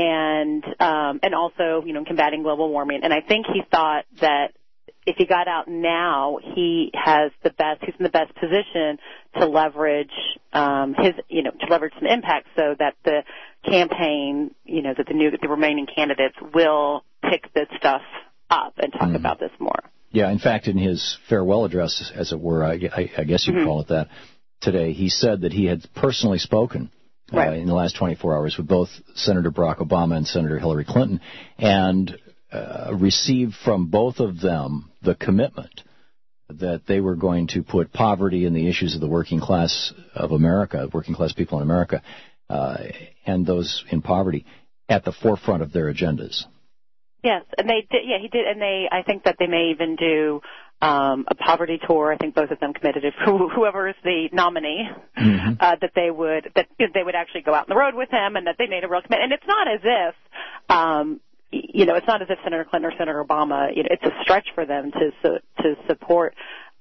also, combating global warming. And I think he thought that if he got out now, he's in the best position to leverage some impact so that the campaign, that the remaining candidates will pick this stuff up and talk about this more. Yeah, in fact, in his farewell address, as it were, I guess you'd call it that, today, he said that he had personally spoken in the last 24 hours with both Senator Barack Obama and Senator Hillary Clinton, and received from both of them the commitment that they were going to put poverty and the issues of the working class of America, working class people in America, and those in poverty at the forefront of their agendas. Yes, and they did. Yeah, he did, and I think that they may even do a poverty tour. I think both of them committed it. Whoever is the nominee, that they would actually go out on the road with him, and that they made a real commitment. And it's not as if. It's not as if Senator Clinton or Senator Obama, it's a stretch for them to support,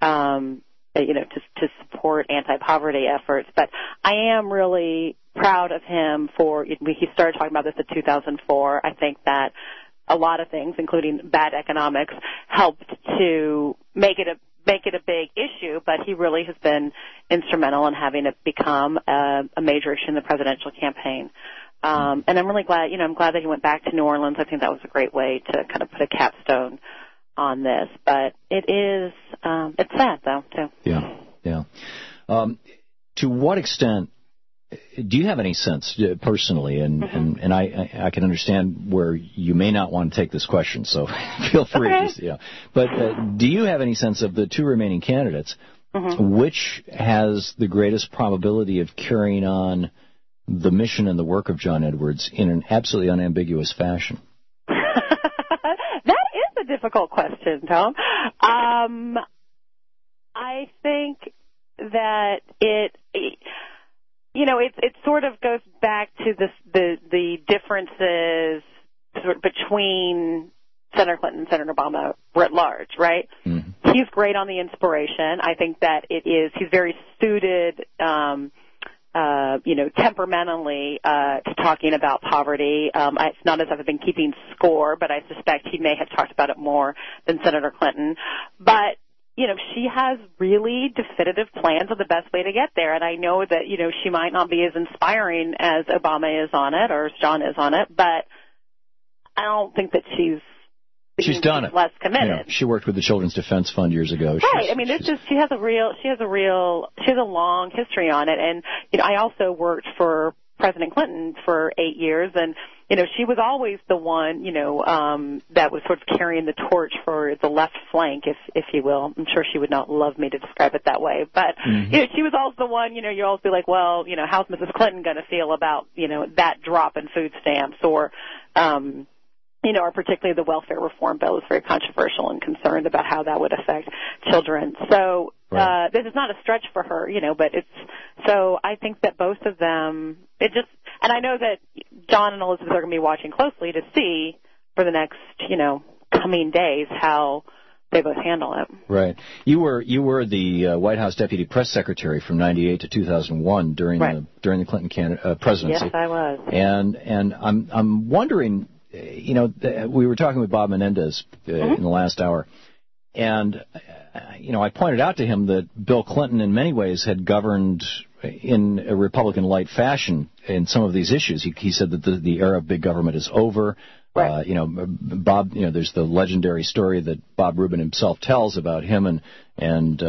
to support anti-poverty efforts. But I am really proud of him he started talking about this in 2004. I think that a lot of things, including bad economics, helped to make it a big issue, but he really has been instrumental in having it become a major issue in the presidential campaign. And I'm really glad, I'm glad that he went back to New Orleans. I think that was a great way to kind of put a capstone on this. But it's sad, though, too. Yeah. To what extent do you have any sense personally, and I can understand where you may not want to take this question, so feel free. Okay. But do you have any sense of the two remaining candidates, which has the greatest probability of carrying on the mission and the work of John Edwards in an absolutely unambiguous fashion? That is a difficult question, Tom. I think that it sort of goes back to the differences between Senator Clinton and Senator Obama writ large, right? He's great on the inspiration. I think that he's very suited temperamentally to talking about poverty. It's not as if I've been keeping score, but I suspect he may have talked about it more than Senator Clinton. But she has really definitive plans of the best way to get there. And I know that, she might not be as inspiring as Obama is on it or as John is on it, but I don't think that she's done it. Less committed. She worked with the Children's Defense Fund years ago. Right. She has a long history on it. And, I also worked for President Clinton for 8 years, and, she was always the one, that was sort of carrying the torch for the left flank, if you will. I'm sure she would not love me to describe it that way. But, she was always the one, you always be like, well, how's Mrs. Clinton going to feel about, that drop in food stamps or, or particularly the welfare reform bill is very controversial and concerned about how that would affect children. So this is not a stretch for her, but so I think that both of them, and I know that John and Elizabeth are going to be watching closely to see for the next, coming days how they both handle it. Right. You were the White House Deputy Press Secretary from 98 to 2001 during the Clinton presidency. Yes, I was. And I'm wondering, we were talking with Bob Menendez in the last hour, and I pointed out to him that Bill Clinton in many ways had governed in a Republican-light fashion in some of these issues. He said that the era of big government is over. Right. Bob, there's the legendary story that Bob Rubin himself tells about him and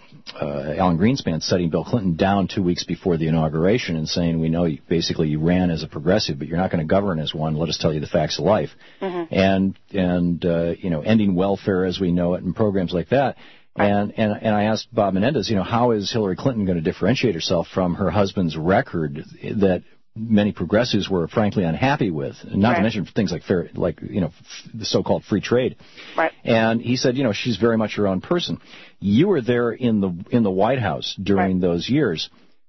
Alan Greenspan setting Bill Clinton down 2 weeks before the inauguration and saying, we know basically you ran as a progressive, but you're not going to govern as one. Let us tell you the facts of life. And ending welfare as we know it and programs like that. And I asked Bob Menendez, how is Hillary Clinton going to differentiate herself from her husband's record that many progressives were frankly unhappy with, not to mention things like the so-called free trade. Right. And he said, she's very much her own person. You were there in the White House during those years.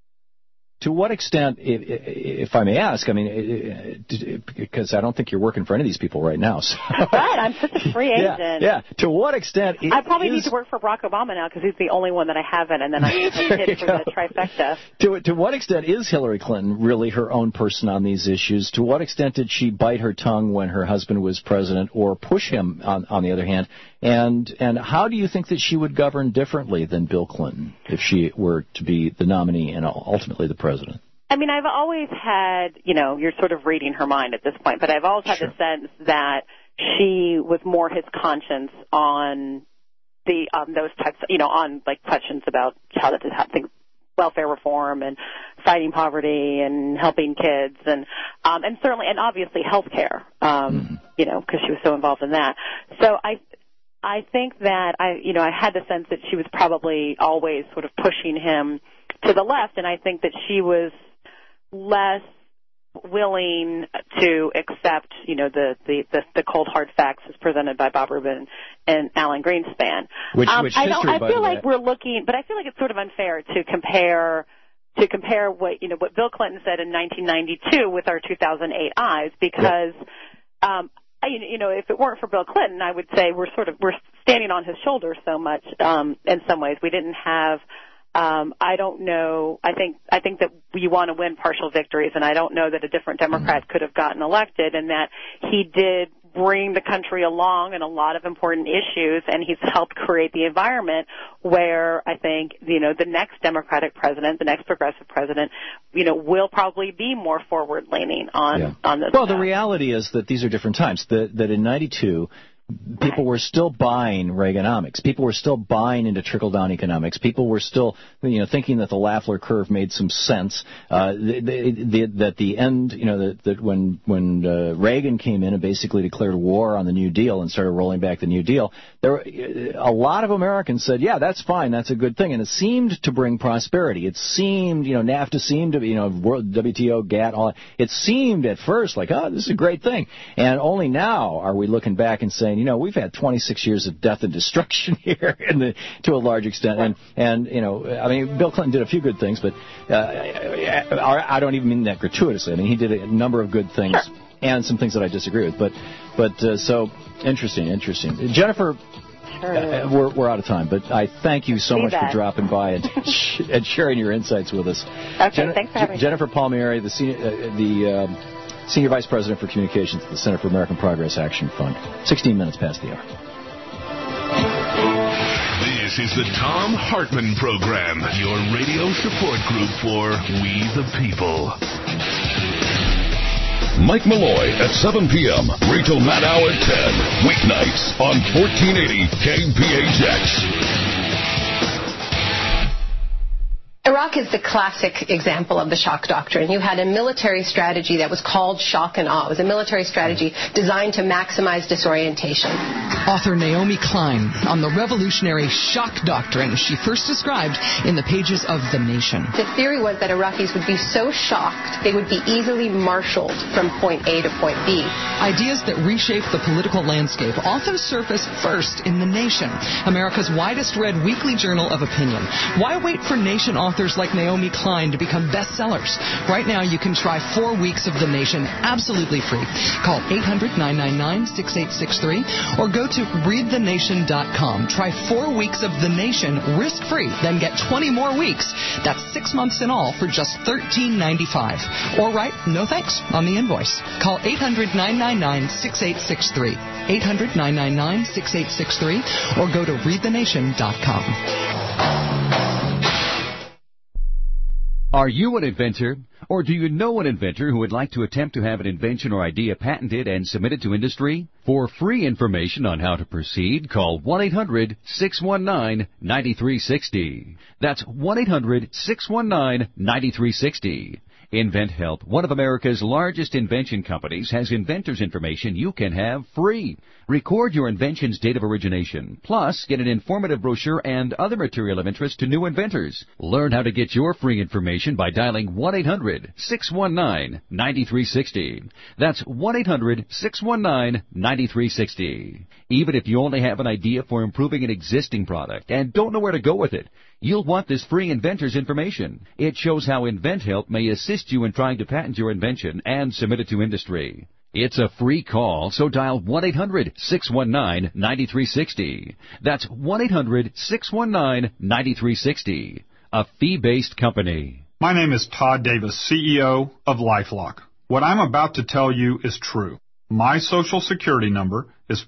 To what extent, if I may ask, because I don't think you're working for any of these people right now. So. Right, I'm such a free agent. Yeah. To what extent? I probably need to work for Barack Obama now because he's the only one that I haven't, and then I hit for the trifecta. To what extent is Hillary Clinton really her own person on these issues? To what extent did she bite her tongue when her husband was president, or push him on the other hand? And how do you think that she would govern differently than Bill Clinton if she were to be the nominee and ultimately the president? I've always had, you're sort of reading her mind at this point, but I've always had the sense that she was more his conscience on those types, on like questions about how things, welfare reform and fighting poverty and helping kids and certainly and obviously health care, because she was so involved in that. So I think that I had the sense that she was probably always sort of pushing him to the left, and I think that she was less willing to accept, the cold hard facts as presented by Bob Rubin and Alan Greenspan. I feel like we're looking, but I feel like it's sort of unfair to compare what Bill Clinton said in 1992 with our 2008 eyes, because if it weren't for Bill Clinton, I would say we're standing on his shoulders so much in some ways. We didn't have I don't know. I think that we want to win partial victories, and I don't know that a different Democrat could have gotten elected, and that he did bring the country along in a lot of important issues, and he's helped create the environment where I think, the next Democratic president, the next progressive president, will probably be more forward-leaning on this. Well, the reality is that these are different times. That in 92, people were still buying Reaganomics. People were still buying into trickle-down economics. People were still, thinking that the Lafleur curve made some sense. That the end, that when Reagan came in and basically declared war on the New Deal and started rolling back the New Deal, a lot of Americans said, yeah, that's fine, that's a good thing, and it seemed to bring prosperity. It seemed, NAFTA seemed to be, World WTO, GATT, all that. It seemed at first like, oh, this is a great thing, and only now are we looking back and saying, we've had 26 years of death and destruction here to a large extent. And Bill Clinton did a few good things, but I don't even mean that gratuitously. He did a number of good things and some things that I disagree with. But so interesting. Jennifer Sure. We're out of time, but I thank you so much for dropping by and sharing your insights with us. Okay, thanks for having me. Jennifer Palmieri, the Senior Vice President for Communications at the Center for American Progress Action Fund. 16 minutes past the hour. This is the Thom Hartmann Program, your radio support group for We the People. Mike Malloy at 7 p.m. Rachel Maddow at 10. Weeknights on 1480 KPHX. Iraq is the classic example of the shock doctrine. You had a military strategy that was called shock and awe. It was a military strategy designed to maximize disorientation. Author Naomi Klein on the revolutionary shock doctrine she first described in the pages of The Nation. The theory was that Iraqis would be so shocked they would be easily marshaled from point A to point B. Ideas that reshape the political landscape often surface first in The Nation, America's widest read weekly journal of opinion. Why wait for Nation authors like Naomi Klein to become bestsellers? Right now you can try 4 weeks of The Nation absolutely free. Call 800-999-6863 or go to readthenation.com. Try 4 weeks of The Nation risk-free, then get 20 more weeks. That's 6 months in all for just $13.95. Or write no thanks on the invoice. Call 800-999-6863. 800-999-6863 or go to readthenation.com. Are you an inventor? Or do you know an inventor who would like to attempt to have an invention or idea patented and submitted to industry? For free information on how to proceed, call 1-800-619-9360. That's 1-800-619-9360. InventHelp, one of America's largest invention companies, has inventors' information you can have free. Record your invention's date of origination, plus get an informative brochure and other material of interest to new inventors. Learn how to get your free information by dialing 1-800-619-9360. That's 1-800-619-9360. Even if you only have an idea for improving an existing product and don't know where to go with it, you'll want this free inventor's information. It shows how InventHelp may assist you in trying to patent your invention and submit it to industry. It's a free call, so dial 1-800-619-9360. That's 1-800-619-9360. A fee-based company. My name is Todd Davis, CEO of LifeLock. What I'm about to tell you is true. My Social Security number is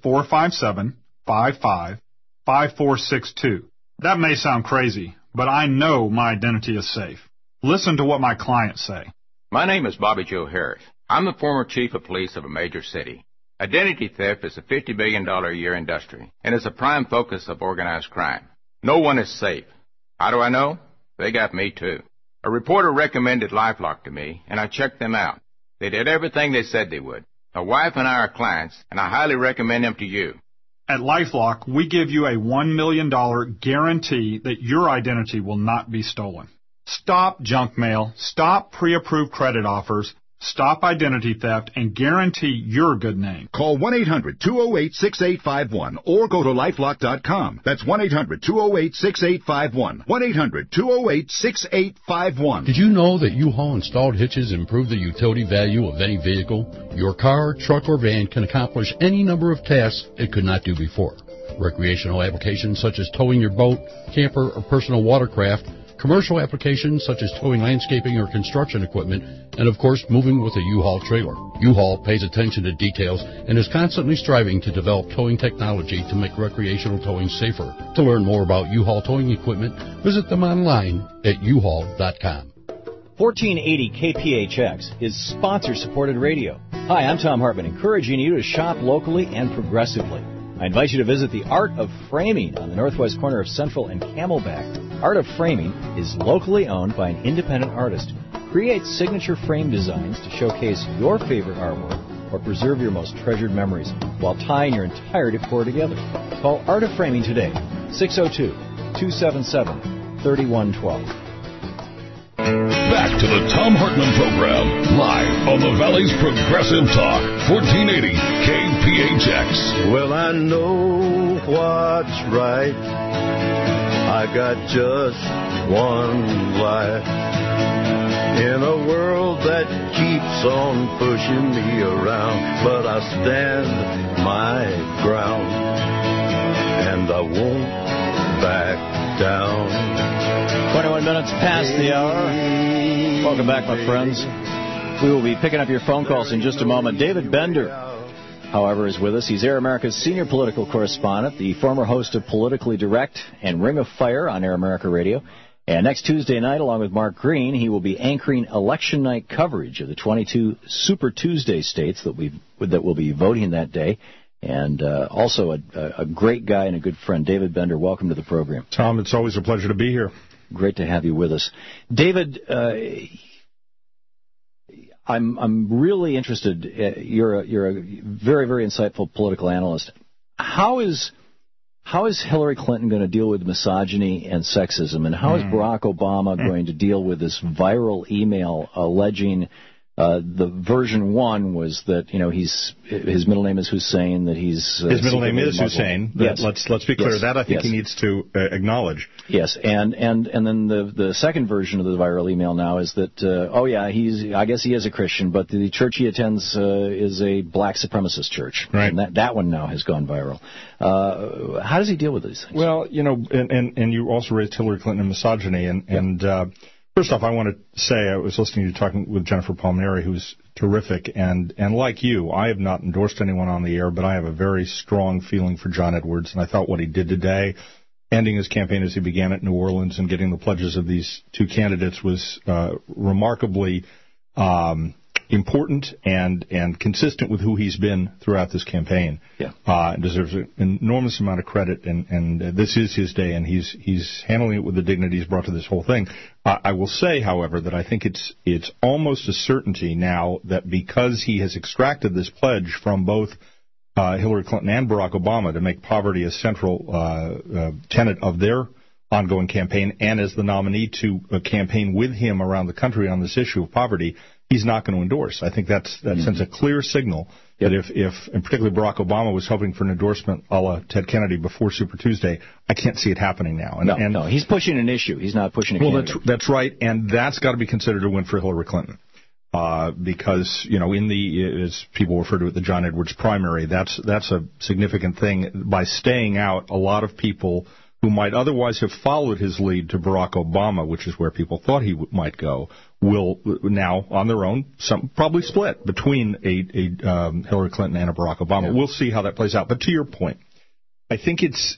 457-55-5462. That may sound crazy, but I know my identity is safe. Listen to what my clients say. My name is Bobby Joe Harris. I'm the former chief of police of a major city. Identity theft is a $50 billion a year industry and is a prime focus of organized crime. No one is safe. How do I know? They got me too. A reporter recommended LifeLock to me, and I checked them out. They did everything they said they would. My wife and I are clients, and I highly recommend them to you. At LifeLock, we give you a $1 million guarantee that your identity will not be stolen. Stop junk mail, stop pre-approved credit offers, stop identity theft, and guarantee your good name. Call 1-800-208-6851 or go to LifeLock.com. That's 1-800-208-6851. 1-800-208-6851. Did you know that U-Haul installed hitches improve the utility value of any vehicle? Your car, truck, or van can accomplish any number of tasks it could not do before. Recreational applications such as towing your boat, camper, or personal watercraft, commercial applications such as towing landscaping or construction equipment, and of course moving with a U-Haul trailer. U-Haul pays attention to details and is constantly striving to develop towing technology to make recreational towing safer. To learn more about U-Haul towing equipment, visit them online at uhaul.com. 1480 KPHX is sponsor-supported radio. Hi, I'm Thom Hartmann, encouraging you to shop locally and progressively. I invite you to visit the Art of Framing on the northwest corner of Central and Camelback. Art of Framing is locally owned by an independent artist who creates signature frame designs to showcase your favorite artwork or preserve your most treasured memories while tying your entire decor together. Call Art of Framing today, 602-277-3112. Back to the Thom Hartmann Program, live on the Valley's Progressive Talk, 1480 KPHX. Well, I know what's right. I got just one life. In a world that keeps on pushing me around, but I stand my ground. And and I won't back down. 21 minutes past the hour. Welcome back, my friends. We will be picking up your phone calls in just a moment. David Bender, however, is with us. He's Air America's senior political correspondent, the former host of Politically Direct and Ring of Fire on Air America Radio. And next Tuesday night, along with Mark Green, he will be anchoring election night coverage of the 22 Super Tuesday states that will be voting that day. And also a great guy and a good friend, David Bender. Welcome to the program. Tom, it's always a pleasure to be here. Great to have you with us. David, I'm really interested. You're a very, very insightful political analyst. How is Hillary Clinton going to deal with misogyny and sexism, and how is Barack Obama going to deal with this viral email alleging the version one was that his middle name is Hussein, that he's his middle name is Muslim. Hussein. Yes. Let's be clear. That I think he needs to acknowledge. Yes, and then the second version of the viral email now is that I guess he is a Christian, but the church he attends is a black supremacist church, right? And that one now has gone viral. How does he deal with these things? Well, and you also raised Hillary Clinton and misogyny, and first off, I want to say I was listening to you talking with Jennifer Palmieri, who's terrific, and like you, I have not endorsed anyone on the air, but I have a very strong feeling for John Edwards, and I thought what he did today, ending his campaign as he began at New Orleans and getting the pledges of these two candidates was remarkably important and consistent with who he's been throughout this campaign. Yeah. Deserves an enormous amount of credit, and this is his day, and he's handling it with the dignity he's brought to this whole thing. I will say, however, that I think it's almost a certainty now that because he has extracted this pledge from both Hillary Clinton and Barack Obama to make poverty a central tenet of their ongoing campaign, and as the nominee to campaign with him around the country on this issue of poverty, he's not going to endorse. I think that sends a clear signal that if, and particularly Barack Obama was hoping for an endorsement a la Ted Kennedy before Super Tuesday, I can't see it happening now. No, he's pushing an issue. He's not pushing a candidate. Well, that's right, and that's got to be considered a win for Hillary Clinton. Because, in as people refer to it, the John Edwards primary, that's a significant thing. By staying out, a lot of people who might otherwise have followed his lead to Barack Obama, which is where people thought he might go, will now, on their own, probably split between a Hillary Clinton and a Barack Obama. Yeah. We'll see how that plays out. But to your point, I think it's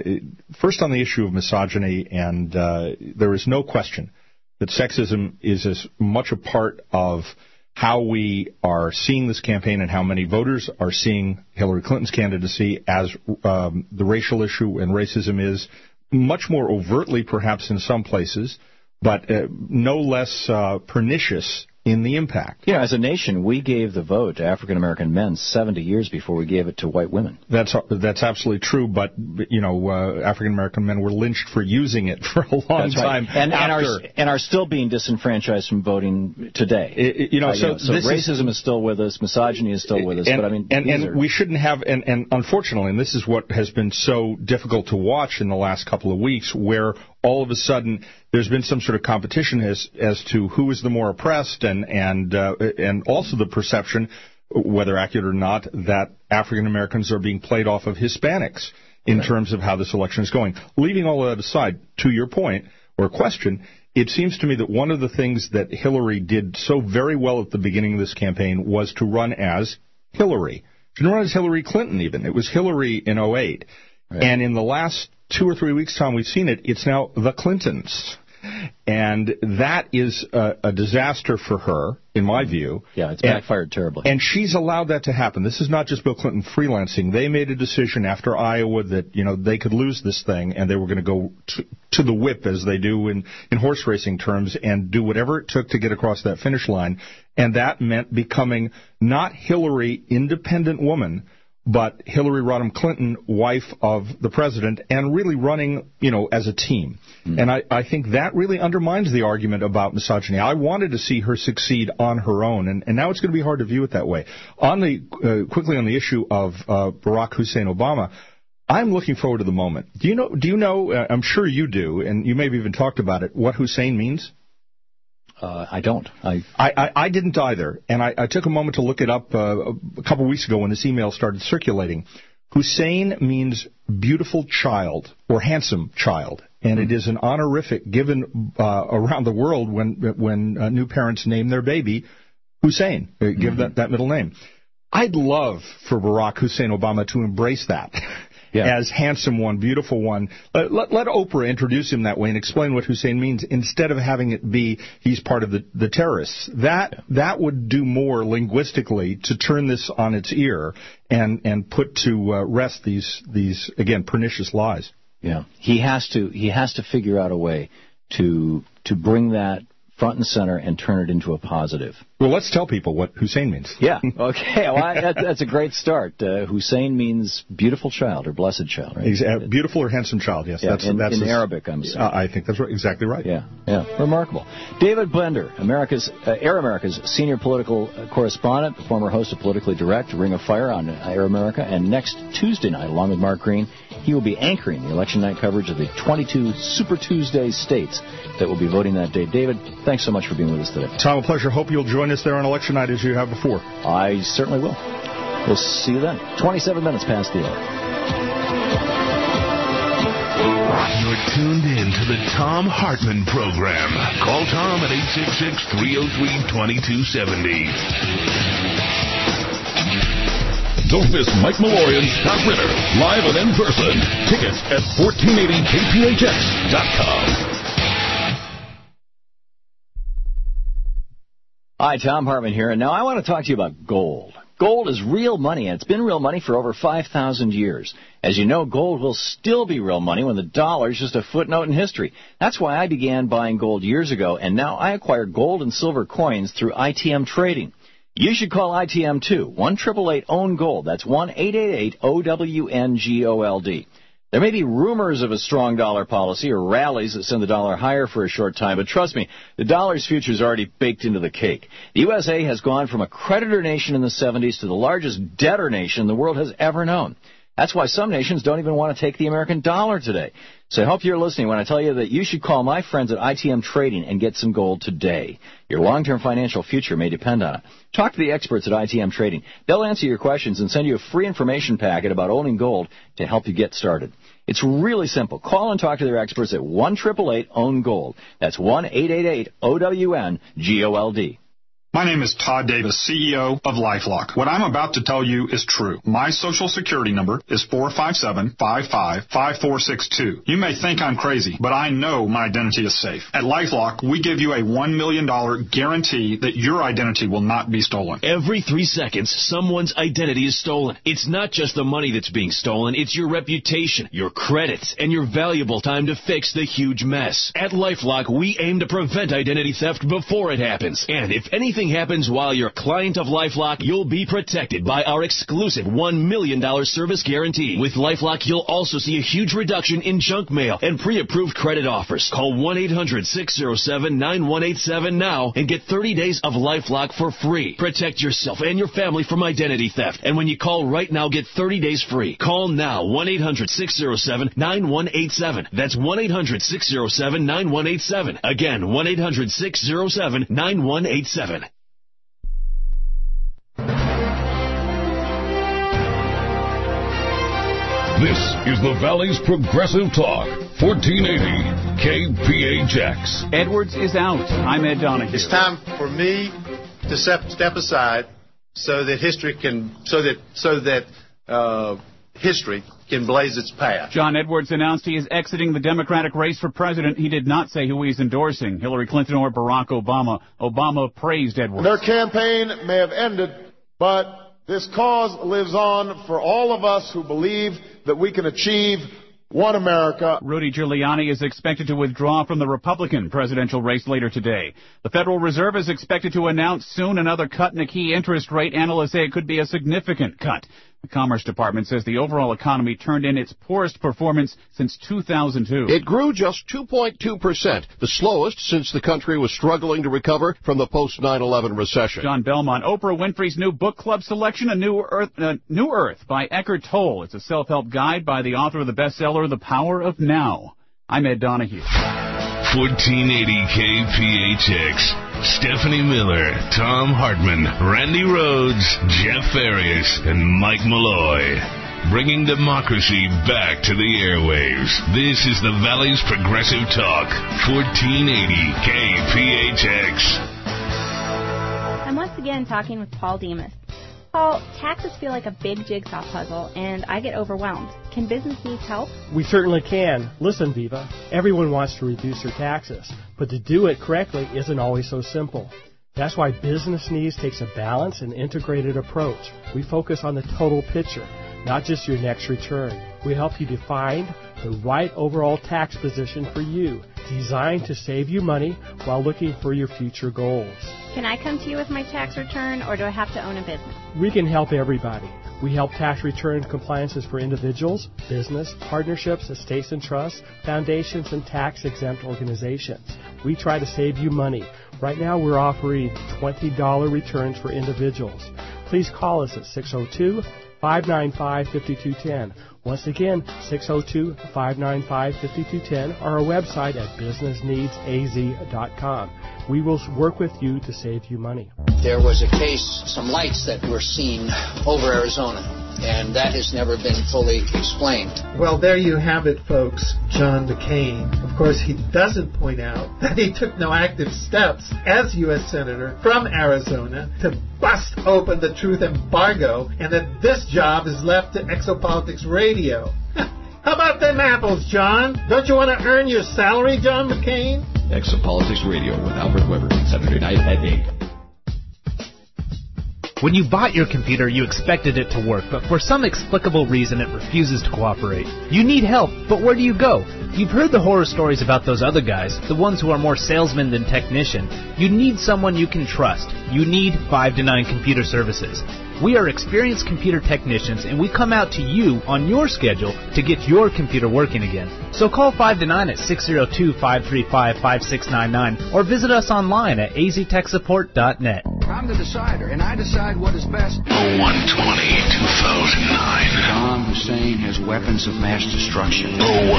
first on the issue of misogyny, and there is no question that sexism is as much a part of how we are seeing this campaign and how many voters are seeing Hillary Clinton's candidacy as the racial issue and racism is, much more overtly perhaps in some places, but no less pernicious in the impact. Yeah, as a nation, we gave the vote to African-American men 70 years before we gave it to white women. That's absolutely true, but, African-American men were lynched for using it for a long time. Right. And are still being disenfranchised from voting today. So racism is still with us, misogyny is still with us, and we shouldn't have, and unfortunately, and this is what has been so difficult to watch in the last couple of weeks, where all of a sudden there's been some sort of competition as to who is the more oppressed, and also the perception, whether accurate or not, that African Americans are being played off of Hispanics in terms of how this election is going. Leaving all of that aside, to your point or question, it seems to me that one of the things that Hillary did so very well at the beginning of this campaign was to run as Hillary. She didn't run as Hillary Clinton even. It was Hillary in 2008. Right. And in the last 2 or 3 weeks' time we've seen it, it's now the Clintons. And that is a disaster for her, in my view. Yeah, it's backfired terribly. And she's allowed that to happen. This is not just Bill Clinton freelancing. They made a decision after Iowa that, they could lose this thing, and they were going to go to the whip, as they do in horse racing terms, and do whatever it took to get across that finish line. And that meant becoming not Hillary, independent woman, but Hillary Rodham Clinton, wife of the president, and really running, as a team. Mm. And I think that really undermines the argument about misogyny. I wanted to see her succeed on her own, and now it's going to be hard to view it that way. Quickly on the issue of Barack Hussein Obama, I'm looking forward to the moment. Do you know, I'm sure you do, and you may have even talked about it, what Hussein means? I don't. I didn't either, and I took a moment to look it up a couple weeks ago when this email started circulating. Hussein means beautiful child or handsome child, and it is an honorific given around the world when new parents name their baby Hussein, give that middle name. I'd love for Barack Hussein Obama to embrace that. As handsome one, beautiful one. Let Oprah introduce him that way and explain what Hussein means instead of having it be he's part of the terrorists. That would do more linguistically to turn this on its ear and put to rest these again pernicious lies. Yeah, he has to figure out a way to bring that front and center and turn it into a positive. Well, let's tell people what Hussein means. Yeah, okay. Well, that's a great start. Hussein means beautiful child or blessed child, right? Beautiful or handsome child, yes. Yeah, in Arabic, I'm saying. I think that's exactly right. Yeah, remarkable. David Blender, Air America's senior political correspondent, the former host of Politically Direct, Ring of Fire on Air America, and next Tuesday night, along with Mark Green, he will be anchoring the election night coverage of the 22 Super Tuesday states that will be voting that day. David, thanks so much for being with us today. Tom, a pleasure. Hope you'll join us there on election night as you have before. I certainly will. We'll see you then. 27 minutes past the hour. You're tuned in to the Thom Hartmann Program. Call Tom at 866-303-2270. Don't miss Mike Malloy and Scott Ritter, live and in person. Tickets at 1480kphx.com. Hi, Thom Hartmann here, and now I want to talk to you about gold. Gold is real money, and it's been real money for over 5,000 years. As you know, gold will still be real money when the dollar is just a footnote in history. That's why I began buying gold years ago, and now I acquire gold and silver coins through ITM Trading. You should call ITM too. 1-888-OWN-GOLD. That's 1-888-OWN-GOLD. There may be rumors of a strong dollar policy or rallies that send the dollar higher for a short time, but trust me, the dollar's future is already baked into the cake. The USA has gone from a creditor nation in the 70s to the largest debtor nation the world has ever known. That's why some nations don't even want to take the American dollar today. So I hope you're listening when I tell you that you should call my friends at ITM Trading and get some gold today. Your long-term financial future may depend on it. Talk to the experts at ITM Trading. They'll answer your questions and send you a free information packet about owning gold to help you get started. It's really simple. Call and talk to their experts at 1-888-OWN-GOLD. That's 1-888-OWN-GOLD. My name is Todd Davis, CEO of LifeLock. What I'm about to tell you is true. My Social Security number is 457-55-5462. You may think I'm crazy, but I know my identity is safe. At LifeLock, we give you a $1 million guarantee that your identity will not be stolen. Every 3 seconds, someone's identity is stolen. It's not just the money that's being stolen, it's your reputation, your credits, and your valuable time to fix the huge mess. At LifeLock, we aim to prevent identity theft before it happens. And if anything happens while you're a client of LifeLock, you'll be protected by our exclusive $1 million service guarantee. With LifeLock, you'll also see a huge reduction in junk mail and pre-approved credit offers. Call 1-800-607-9187 now and get 30 days of LifeLock for free. Protect yourself and your family from identity theft. And when you call right now, get 30 days free. Call now, 1-800-607-9187. That's 1-800-607-9187. Again, 1-800-607-9187. This is the Valley's Progressive Talk, 1480 KPHX. Edwards is out. I'm Ed Donahue. It's time for me to step aside so that history can history can blaze its path. John Edwards announced he is exiting the Democratic race for president. He did not say who he's endorsing, Hillary Clinton or Barack Obama. Obama praised Edwards. Their campaign may have ended, but this cause lives on for all of us who believe that we can achieve one America. Rudy Giuliani is expected to withdraw from the Republican presidential race later today. The Federal Reserve is expected to announce soon another cut in the key interest rate. Analysts say it could be a significant cut. The Commerce Department says the overall economy turned in its poorest performance since 2002. It grew just 2.2%, the slowest since the country was struggling to recover from the post-9/11 recession. John Belmont, Oprah Winfrey's new book club selection, A New Earth by Eckhart Tolle. It's a self-help guide by the author of the bestseller, The Power of Now. I'm Ed Donahue. 1480 KPHX. Stephanie Miller, Thom Hartmann, Randy Rhodes, Jeff Farias, and Mike Malloy. bringing democracy back to the airwaves. This is the Valley's Progressive Talk, 1480 KPHX. I'm once again talking with Paul Demas. Paul, taxes feel like a big jigsaw puzzle, and I get overwhelmed. Can business needs help? We certainly can. Listen, Viva, everyone wants to reduce their taxes, but to do it correctly isn't always so simple. That's why Business Needs takes a balanced and integrated approach. We focus on the total picture, not just your next return. We help you define the right overall tax position for you, designed to save you money while looking for your future goals. Can I come to you with my tax return, or do I have to own a business? We can help everybody. We help tax return compliances for individuals, business, partnerships, estates and trusts, foundations, and tax-exempt organizations. We try to save you money. Right now we're offering $20 returns for individuals. Please call us at 602-595-5210. Once again, 602-595-5210, or our website at businessneedsaz.com. We will work with you to save you money. There was a case, some lights that were seen over Arizona, and that has never been fully explained. Well, there you have it, folks. John McCain. Of course, he doesn't point out that he took no active steps as U.S. Senator from Arizona to bust open the truth embargo, and that this job is left to Exopolitics Radio. How about them apples, John? Don't you want to earn your salary, John McCain? Exopolitics Radio with Albert Weber, Saturday night at 8. When you bought your computer, you expected it to work, but for some explicable reason, it refuses to cooperate. You need help, but where do you go? You've heard the horror stories about those other guys, the ones who are more salesmen than technician. You need someone you can trust. You need 5 to 9 Computer Services. We are experienced computer technicians, and we come out to you on your schedule to get your computer working again. So call 5 to 9 at 602-535-5699 or visit us online at aztechsupport.net. I'm the decider, and I decide what is best. 01/20/2009. Saddam Hussein has weapons of mass destruction.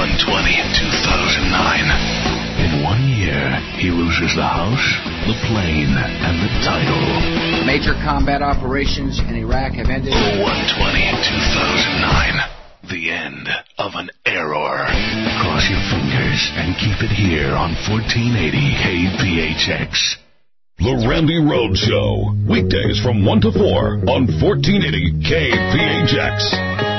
01/20/2009. In 1 year, he loses the house, the plane, and the title. Major combat operations in Iraq have ended. 01/20/2009. The end of an error. Cross your fingers and keep it here on 1480 KPHX. The Randy Rhodes Show, weekdays from 1 to 4 on 1480 KPHX.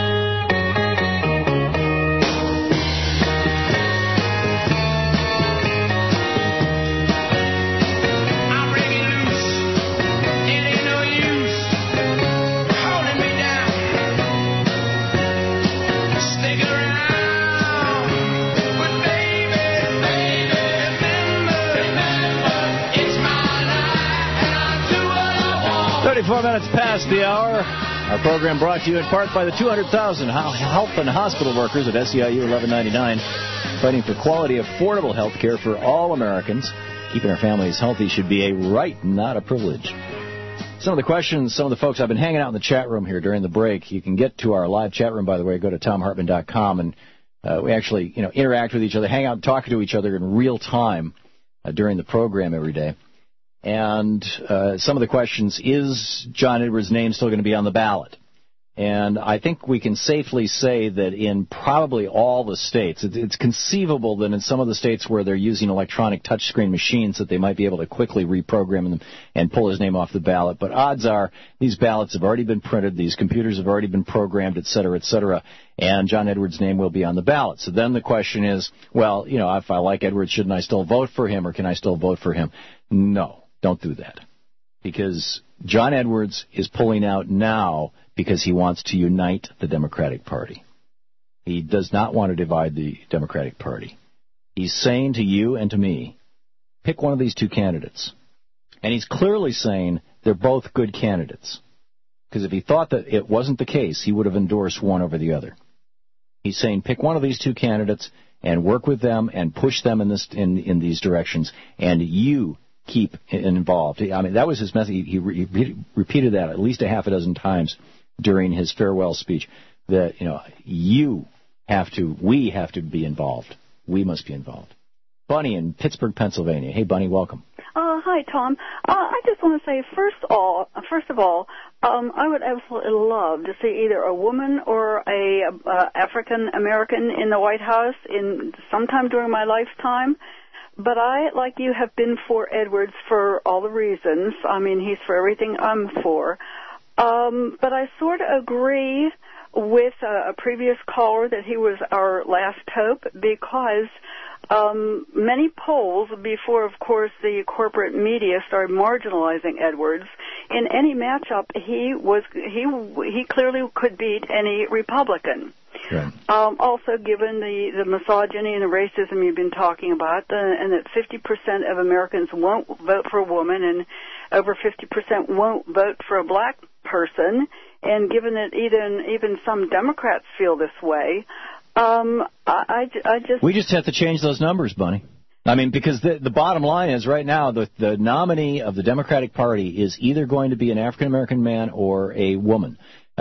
Minutes past the hour. Our program brought to you in part by the 200,000 health and hospital workers at SEIU 1199, fighting for quality, affordable health care for all Americans. Keeping our families healthy should be a right, not a privilege. Some of the questions, some of the folks, I've been hanging out in the chat room here during the break. You can get to our live chat room, by the way. Go to TomHartman.com, and we actually interact with each other, hang out and talk to each other in real time during the program every day. And some of the questions, is John Edwards' name still going to be on the ballot? And I think we can safely say that in probably all the states, it's conceivable that in some of the states where they're using electronic touchscreen machines that they might be able to quickly reprogram them and pull his name off the ballot. But odds are these ballots have already been printed, these computers have already been programmed, et cetera, and John Edwards' name will be on the ballot. So then the question is, well, if I like Edwards, shouldn't I still vote for him, or can I still vote for him? No. Don't do that, because John Edwards is pulling out now because he wants to unite the Democratic Party. He does not want to divide the Democratic Party. He's saying to you and to me, pick one of these two candidates. And he's clearly saying they're both good candidates, because if he thought that it wasn't the case, he would have endorsed one over the other. He's saying pick one of these two candidates and work with them and push them in these directions, and you keep involved. I mean, that was his message. He repeated that at least a half a dozen times during his farewell speech, that, we have to be involved. We must be involved. Bunny in Pittsburgh, Pennsylvania. Hey, Bunny, welcome. Hi, Tom. I just want to say, first of all, I would absolutely love to see either a woman or a African American in the White House in sometime during my lifetime. But I, like you, have been for Edwards for all the reasons. I mean, he's for everything I'm for. But I sort of agree with a previous caller that he was our last hope, because many polls before, of course, the corporate media started marginalizing Edwards. In any matchup, he clearly could beat any Republican. Right. Also, given the misogyny and the racism you've been talking about, and that 50% of Americans won't vote for a woman and over 50% won't vote for a black person, and given that even some Democrats feel this way, We just have to change those numbers, Bunny. I mean, because the bottom line is right now the nominee of the Democratic Party is either going to be an African-American man or a woman.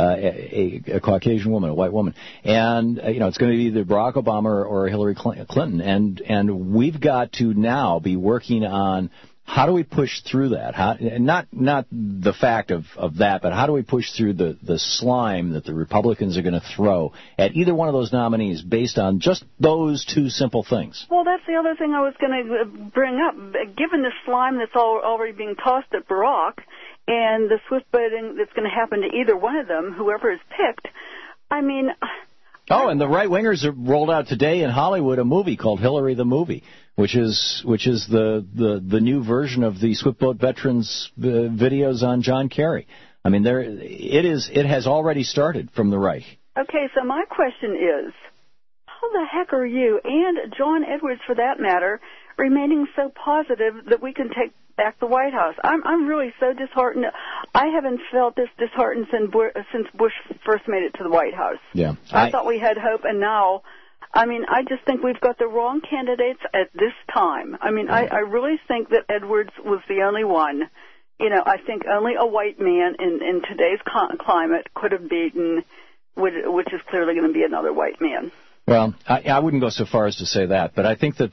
A Caucasian woman, a white woman, and it's going to be either Barack Obama or Hillary Clinton, and we've got to now be working on how do we push through that? Not the fact of that, but how do we push through the slime that the Republicans are going to throw at either one of those nominees based on just those two simple things? Well, that's the other thing I was going to bring up. Given the slime that's already being tossed at Barack, and the swift voting that's going to happen to either one of them, whoever is picked, I mean... Oh, and the right-wingers have rolled out today in Hollywood a movie called Hillary the Movie, which is the new version of the Swift Boat Veterans videos on John Kerry. I mean, it has already started from the right. Okay, so my question is, how the heck are you, and John Edwards for that matter, remaining so positive that we can take back the White House? I'm really so disheartened. I haven't felt this disheartened since Bush first made it to the White House. Yeah, I thought we had hope, and now, I mean, I just think we've got the wrong candidates at this time. I mean, I really think that Edwards was the only one. I think only a white man in today's climate could have beaten, which is clearly going to be another white man. Well, I wouldn't go so far as to say that, but I think that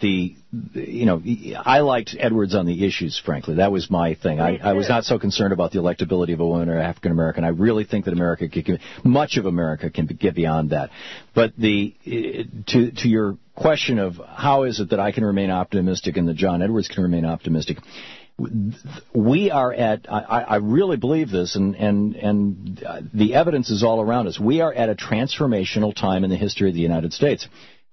I liked Edwards on the issues, frankly. That was my thing. I was not so concerned about the electability of a woman or African American. I really think that much of America can get beyond that. But to your question of how is it that I can remain optimistic and that John Edwards can remain optimistic, we are at, I really believe this, and the evidence is all around us. We are at a transformational time in the history of the United States.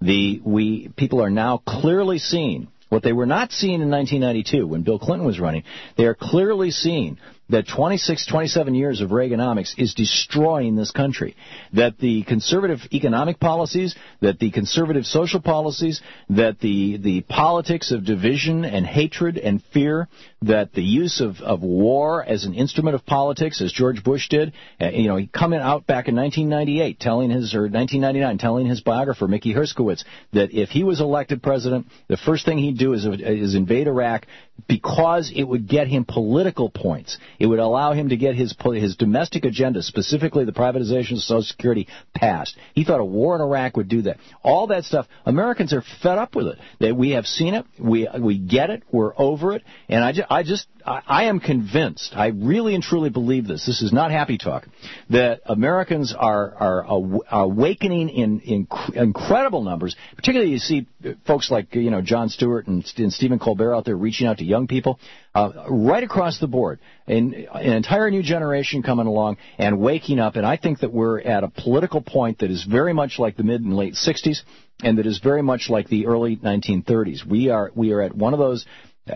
People are now clearly seeing what they were not seeing in 1992 when Bill Clinton was running. They are clearly seeing that 27 years of Reaganomics is destroying this country, that the conservative economic policies, that the conservative social policies, that the politics of division and hatred and fear, that the use of war as an instrument of politics, as George Bush did, he coming out back in 1998 1999 telling his biographer, Mickey Herskowitz, that if he was elected president, the first thing he'd do is invade Iraq because it would get him political points. It would allow him to get his domestic agenda, specifically the privatization of Social Security, passed. He thought a war in Iraq would do that. All that stuff, Americans are fed up with it. That we have seen it, we get it, we're over it, and I am convinced, I really and truly believe this is not happy talk, that Americans are awakening in incredible numbers. Particularly you see folks like Jon Stewart and Stephen Colbert out there reaching out to young people right across the board, an entire new generation coming along and waking up. And I think that we're at a political point that is very much like the mid and late 60s, and that is very much like the early 1930s. We are at one of those.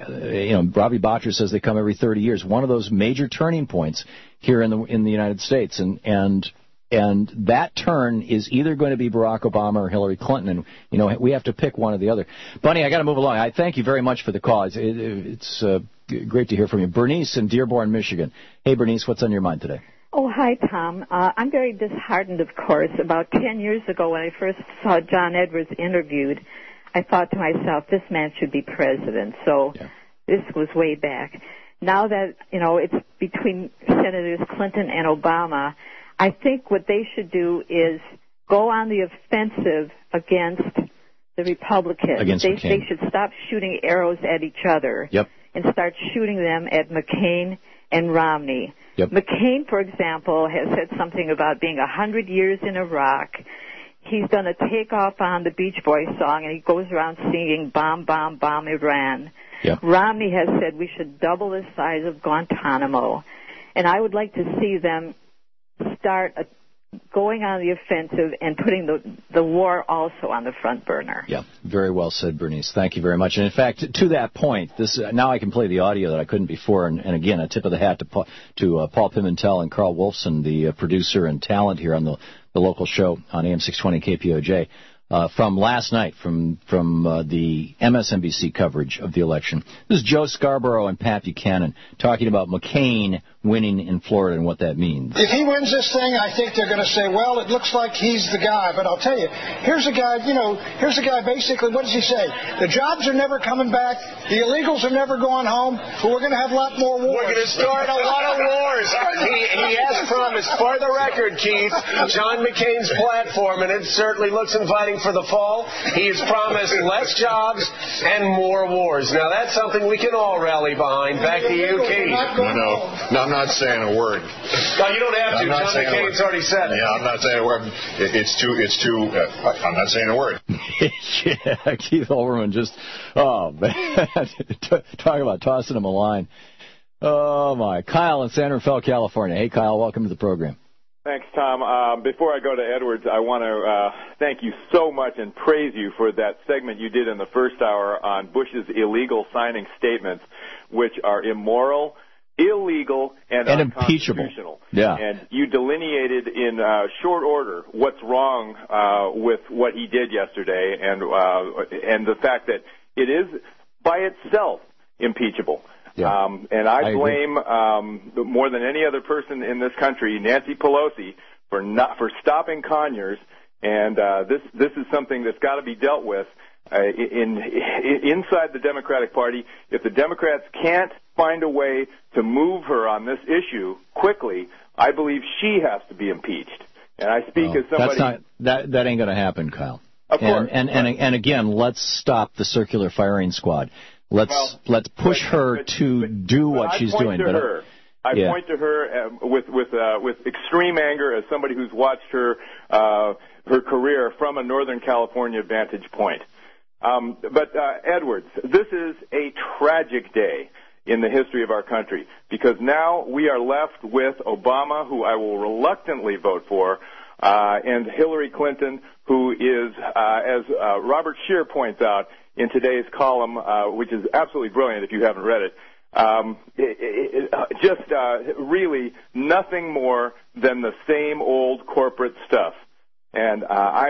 Robbie Botcher says they come every 30 years. One of those major turning points here in the United States, and that turn is either going to be Barack Obama or Hillary Clinton, and we have to pick one or the other. Bunny, I got to move along. I thank you very much for the call. It's great to hear from you. Bernice in Dearborn, Michigan. Hey, Bernice, what's on your mind today? Oh, hi, Tom. I'm very disheartened, of course. About 10 years ago, when I first saw John Edwards interviewed, I thought to myself, this man should be president. So This was way back. Now that, it's between Senators Clinton and Obama, I think what they should do is go on the offensive against the Republicans. Against they should stop shooting arrows at each other. Yep. and start shooting them at McCain and Romney. Yep. McCain, for example, has said something about being 100 years in Iraq. He's done a takeoff on the Beach Boys song, and he goes around singing "Bomb, Bomb, Bomb Iran." Yep. Romney has said we should double the size of Guantanamo. And I would like to see them start going on the offensive and putting the war also on the front burner. Yeah, very well said, Bernice. Thank you very much. And in fact, to that point, now I can play the audio that I couldn't before. And again, a tip of the hat to Paul Pimentel and Carl Wolfson, the producer and talent here on the local show on AM 620 KPOJ. From last night, from the MSNBC coverage of the election. This is Joe Scarborough and Pat Buchanan talking about McCain winning in Florida and what that means. If he wins this thing, I think they're going to say, well, it looks like he's the guy. But I'll tell you, here's a guy basically, what does he say? The jobs are never coming back. The illegals are never going home. But we're going to have a lot more wars. We're going to start a lot of wars. He has promised, for the record, Keith, John McCain's platform, and it certainly looks inviting for the fall. He has promised less jobs and more wars. Now, that's something we can all rally behind. Back to you, Keith. No, I'm not saying a word. No, you don't have to. John McCain's already said it. Yeah, I'm not saying a word. It's too. I'm not saying a word. Yeah, Keith Olbermann just, man, talking about tossing him a line. Oh, my. Kyle in San Rafael, California. Hey, Kyle, welcome to the program. Thanks, Tom. Before I go to Edwards, I want to thank you so much and praise you for that segment you did in the first hour on Bush's illegal signing statements, which are immoral, illegal, and unconstitutional. Yeah. And you delineated in short order what's wrong with what he did yesterday and the fact that it is by itself impeachable. Yeah. And I blame more than any other person in this country, Nancy Pelosi, for stopping Conyers. And this is something that's got to be dealt with inside the Democratic Party. If the Democrats can't find a way to move her on this issue quickly, I believe she has to be impeached. And I speak as somebody. That ain't going to happen, Kyle. Of course. And again, let's stop the circular firing squad. Let's push her to do what she's doing. I point to her with extreme anger as somebody who's watched her career from a Northern California vantage point. But Edwards, this is a tragic day in the history of our country because now we are left with Obama, who I will reluctantly vote for, and Hillary Clinton, who is, as Robert Scheer points out in today's column, which is absolutely brilliant if you haven't read it, really nothing more than the same old corporate stuff. And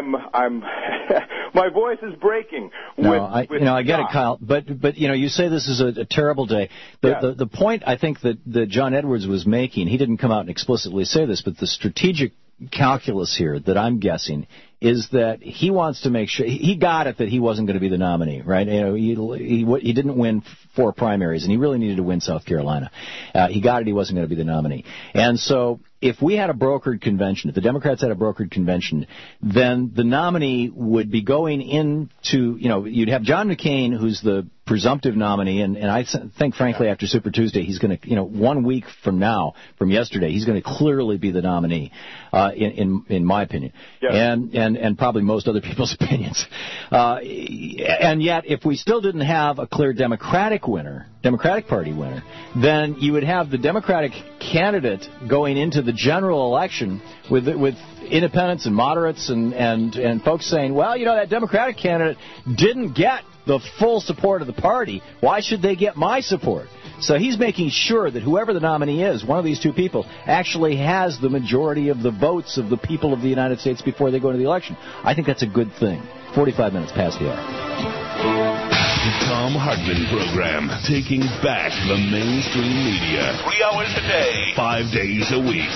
my voice is breaking. I get it, Kyle. But you say this is a terrible day. The point I think that John Edwards was making, he didn't come out and explicitly say this, but the strategic calculus here that I'm guessing is that he wants to make sure he got it that he wasn't going to be the nominee, right? He didn't win 4 primaries, and he really needed to win South Carolina. He got it; he wasn't going to be the nominee, and so if we had a brokered convention, if the Democrats had a brokered convention, then the nominee would be going into, you'd have John McCain, who's the presumptive nominee, and I think, frankly, after Super Tuesday, he's going to, 1 week from now, from yesterday, he's going to clearly be the nominee, in my opinion, and probably most other people's opinions. And yet, if we still didn't have a clear Democratic Party winner, then you would have the Democratic candidate going into the general election with independents and moderates and folks saying, well, that Democratic candidate didn't get the full support of the party. Why should they get my support? So he's making sure that whoever the nominee is, one of these two people, actually has the majority of the votes of the people of the United States before they go into the election. I think that's a good thing. 45 minutes past the hour. The Thom Hartmann Program, taking back the mainstream media. 3 hours a day, 5 days a week.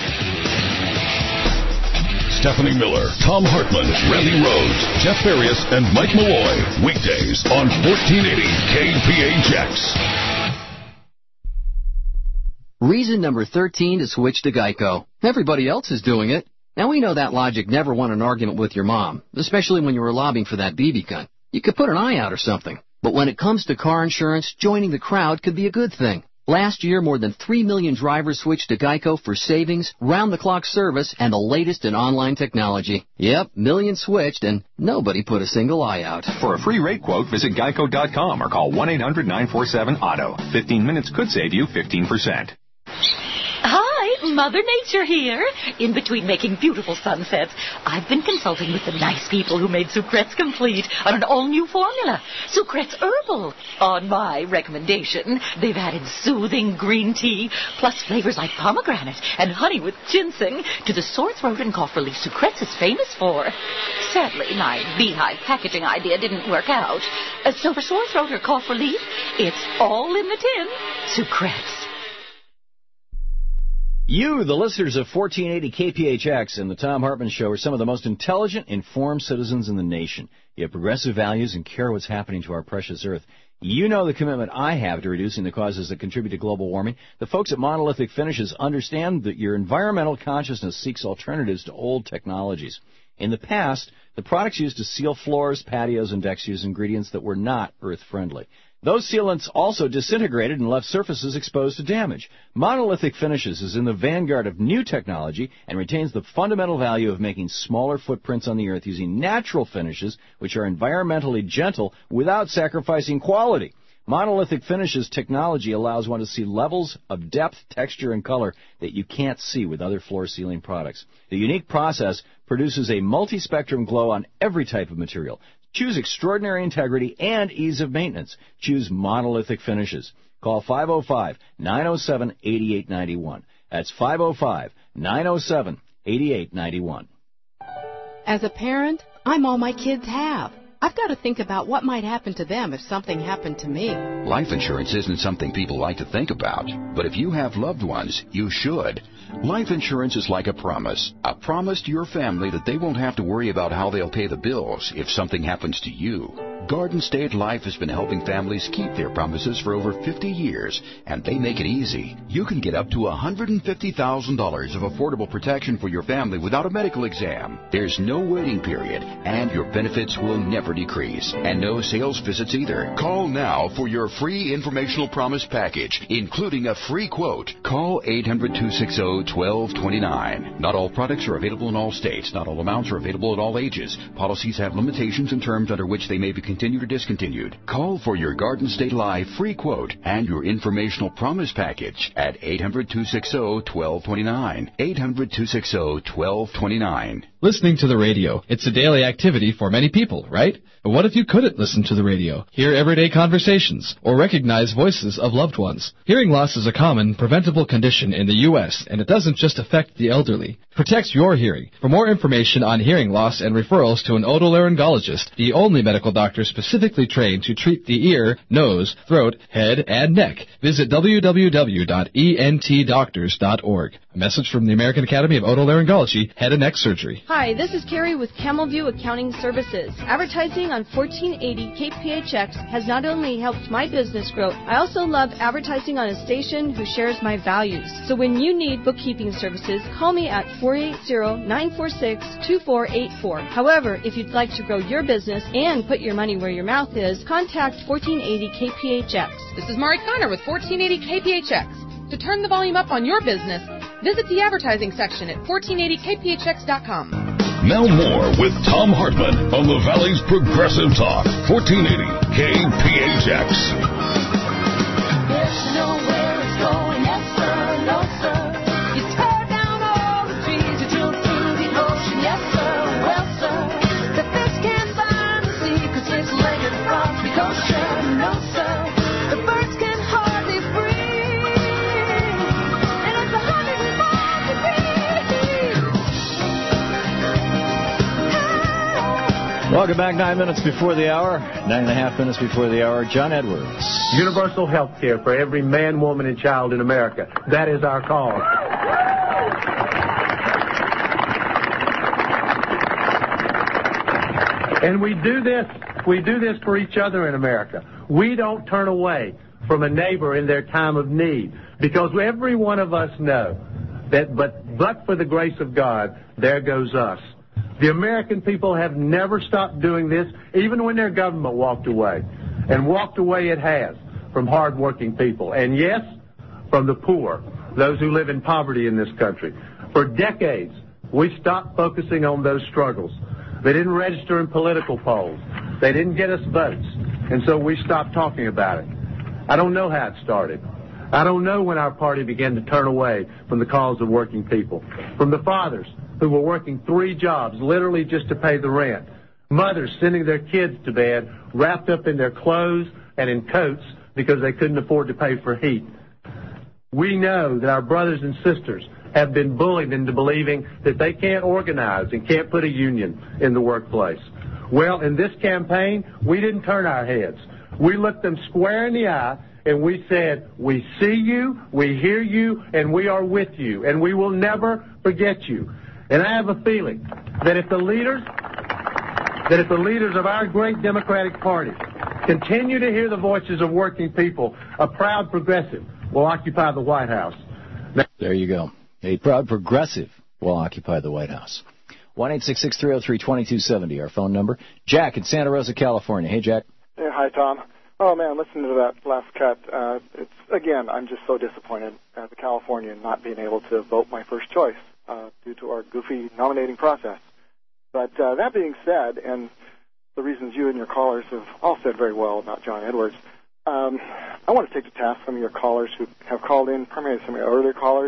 Stephanie Miller, Thom Hartmann, Randy Rhodes, Jeff Farias, and Mike Malloy. Weekdays on 1480 KPHX. Reason number 13 to switch to Geico. Everybody else is doing it. Now, we know that logic never won an argument with your mom, especially when you were lobbying for that BB gun. You could put an eye out or something. But when it comes to car insurance, joining the crowd could be a good thing. Last year, more than 3 million drivers switched to GEICO for savings, round-the-clock service, and the latest in online technology. Yep, millions switched, and nobody put a single eye out. For a free rate quote, visit geico.com or call 1-800-947-AUTO. 15 minutes could save you 15%. Hi, Mother Nature here. In between making beautiful sunsets, I've been consulting with the nice people who made Sucrets Complete on an all-new formula, Sucrets Herbal. On my recommendation, they've added soothing green tea, plus flavors like pomegranate and honey with ginseng to the sore throat and cough relief Sucrets is famous for. Sadly, my beehive packaging idea didn't work out. So for sore throat or cough relief, it's all in the tin. Sucrets. You, the listeners of 1480 KPHX and the Tom Hartman Show, are some of the most intelligent, informed citizens in the nation. You have progressive values and care what's happening to our precious earth. You know the commitment I have to reducing the causes that contribute to global warming. The folks at Monolithic Finishes understand that your environmental consciousness seeks alternatives to old technologies. In the past, the products used to seal floors, patios, and decks used ingredients that were not earth-friendly. Those sealants also disintegrated and left surfaces exposed to damage. Monolithic Finishes is in the vanguard of new technology and retains the fundamental value of making smaller footprints on the earth using natural finishes, which are environmentally gentle without sacrificing quality. Monolithic Finishes technology allows one to see levels of depth, texture, and color that you can't see with other floor sealing products. The unique process produces a multi-spectrum glow on every type of material. Choose extraordinary integrity and ease of maintenance. Choose Monolithic Finishes. Call 505-907-8891. That's 505-907-8891. As a parent, I'm all my kids have. I've got to think about what might happen to them if something happened to me. Life insurance isn't something people like to think about, but if you have loved ones, you should. Life insurance is like a promise to your family that they won't have to worry about how they'll pay the bills if something happens to you. Garden State Life has been helping families keep their promises for over 50 years, and they make it easy. You can get up to $150,000 of affordable protection for your family without a medical exam. There's no waiting period, and your benefits will never decrease, and no sales visits either. Call now for your free informational promise package, including a free quote. Call 800-260-1229. Not all products are available in all states. Not all amounts are available at all ages. Policies have limitations and terms under which they may be continued or discontinued. Call for your Garden State Life free quote and your informational promise package at 800-260-1229. 800-260-1229. Listening to the radio, it's a daily activity for many people, right? But what if you couldn't listen to the radio, hear everyday conversations, or recognize voices of loved ones? Hearing loss is a common, preventable condition in the U.S., and it doesn't just affect the elderly. It protects your hearing. For more information on hearing loss and referrals to an otolaryngologist, the only medical doctor specifically trained to treat the ear, nose, throat, head, and neck, visit www.entdoctors.org. A message from the American Academy of Otolaryngology, Head and Neck Surgery. Hi, this is Carrie with Camel View Accounting Services. Advertising on 1480 KPHX has not only helped my business grow, I also love advertising on a station who shares my values. So when you need bookkeeping services, call me at 480-946-2484. However, if you'd like to grow your business and put your money where your mouth is, contact 1480 KPHX. This is Mari Connor with 1480 KPHX. To turn the volume up on your business, visit the advertising section at 1480kphx.com. Now more with Tom Hartman on the Valley's Progressive Talk, 1480 KPHX. There's nowhere it's going, yes sir, no sir. You tear down all the trees, you drill through the ocean, yes sir, well sir. The fish can't find the sea, 'cause it's legged from the ocean, no sir. The birds can hardly breathe, and it's 104 degrees. Welcome back. 9 minutes before the hour. 9.5 minutes before the hour. John Edwards. Universal health care for every man, woman, and child in America. That is our cause. And we do this for each other in America. We don't turn away from a neighbor in their time of need, because every one of us know that but for the grace of God, there goes us. The American people have never stopped doing this, even when their government walked away. And walked away it has from hardworking people. And yes, from the poor, those who live in poverty in this country. For decades, we stopped focusing on those struggles. They didn't register in political polls. They didn't get us votes. And so we stopped talking about it. I don't know how it started. I don't know when our party began to turn away from the cause of working people, from the fathers who were working 3 jobs literally just to pay the rent, mothers sending their kids to bed wrapped up in their clothes and in coats because they couldn't afford to pay for heat. We know that our brothers and sisters have been bullied into believing that they can't organize and can't put a union in the workplace. Well, in this campaign, we didn't turn our heads. We looked them square in the eye and we said, we see you, we hear you, and we are with you, and we will never forget you. And I have a feeling that if the leaders of our great Democratic Party continue to hear the voices of working people, a proud progressive will occupy the White House. There you go. A proud progressive will occupy the White House. 1-866-303-2270, our phone number. Jack in Santa Rosa, California. Hey, Jack. Hey, hi, Tom. Oh, man, listening to that last cut, I'm just so disappointed as a Californian not being able to vote my first choice due to our goofy nominating process. But that being said, and the reasons you and your callers have all said very well about John Edwards, I want to take to task some of your callers who have called in, primarily some of your earlier callers,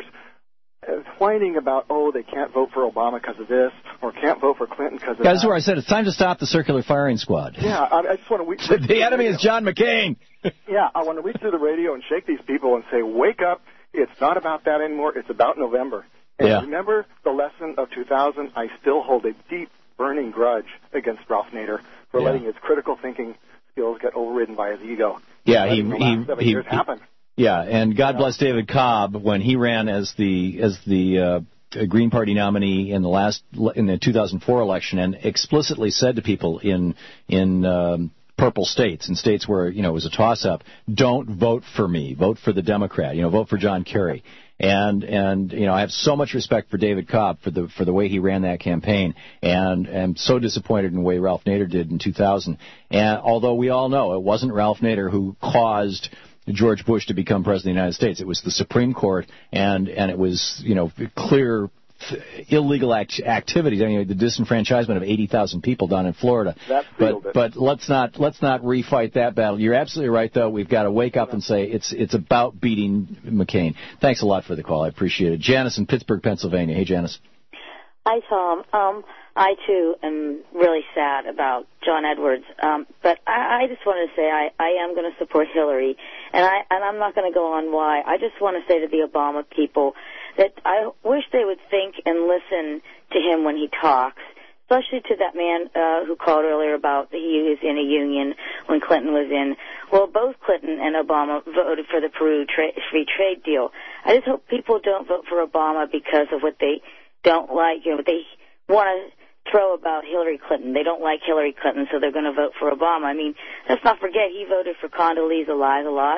whining about, they can't vote for Obama because of this, or can't vote for Clinton because of that. That's where I said it's time to stop the circular firing squad. Yeah, I just want to... The enemy is John McCain. Yeah, I want to reach through the radio and shake these people and say, wake up, it's not about that anymore, it's about November. And remember the lesson of 2000? I still hold a deep, burning grudge against Ralph Nader for letting his critical thinking skills get overridden by his ego. Yeah, he happened. Yeah, and God bless David Cobb when he ran as the Green Party nominee in the 2004 election, and explicitly said to people in purple states, in states where it was a toss-up, don't vote for me, vote for the Democrat, vote for John Kerry. And I have so much respect for David Cobb for the way he ran that campaign, and am so disappointed in the way Ralph Nader did in 2000. And although we all know it wasn't Ralph Nader who caused George Bush to become president of the United States, it was the Supreme Court, and it was clear illegal activities. I mean, the disenfranchisement of 80,000 people down in Florida. But let's not refight that battle. You're absolutely right, though. We've got to wake up and say it's about beating McCain. Thanks a lot for the call. I appreciate it. Janice in Pittsburgh, Pennsylvania. Hey, Janice. Hi, Tom. I too am really sad about John Edwards, but I just want to say I am going to support Hillary, and I'm not going to go on why. I just want to say to the Obama people that I wish they would think and listen to him when he talks, especially to that man who called earlier about he was in a union when Clinton was in. Well, both Clinton and Obama voted for the Peru free trade deal. I just hope people don't vote for Obama because of what they don't like, what they want to throw about Hillary Clinton. They don't like Hillary Clinton, so they're going to vote for Obama. I mean, let's not forget he voted for Condoleezza Rice a lot.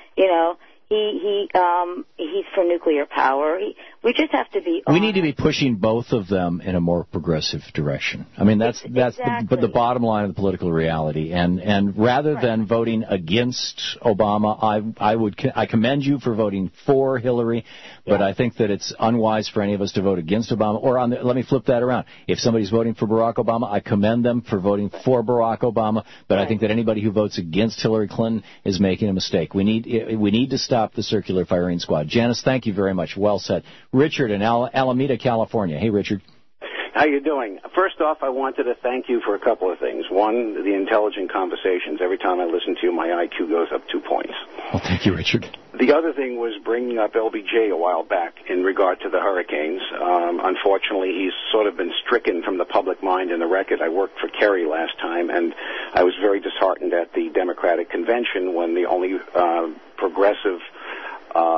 He's for nuclear power. We just have to be honest. We need to be pushing both of them in a more progressive direction. I mean, that's exactly the bottom line of the political reality. And rather than voting against Obama, I commend you for voting for Hillary, but I think that it's unwise for any of us to vote against Obama. Or let me flip that around. If somebody's voting for Barack Obama, I commend them for voting for Barack Obama, but I think that anybody who votes against Hillary Clinton is making a mistake. We need to stop the circular firing squad. Janice, thank you very much. Well said. Richard in Alameda, California. Hey, Richard. How you doing? First off, I wanted to thank you for a couple of things. One, the intelligent conversations. Every time I listen to you, my IQ goes up 2 points. Well, thank you, Richard. The other thing was bringing up LBJ a while back in regard to the hurricanes. Unfortunately, he's sort of been stricken from the public mind and the record. I worked for Kerry last time, and I was very disheartened at the Democratic convention when the only progressive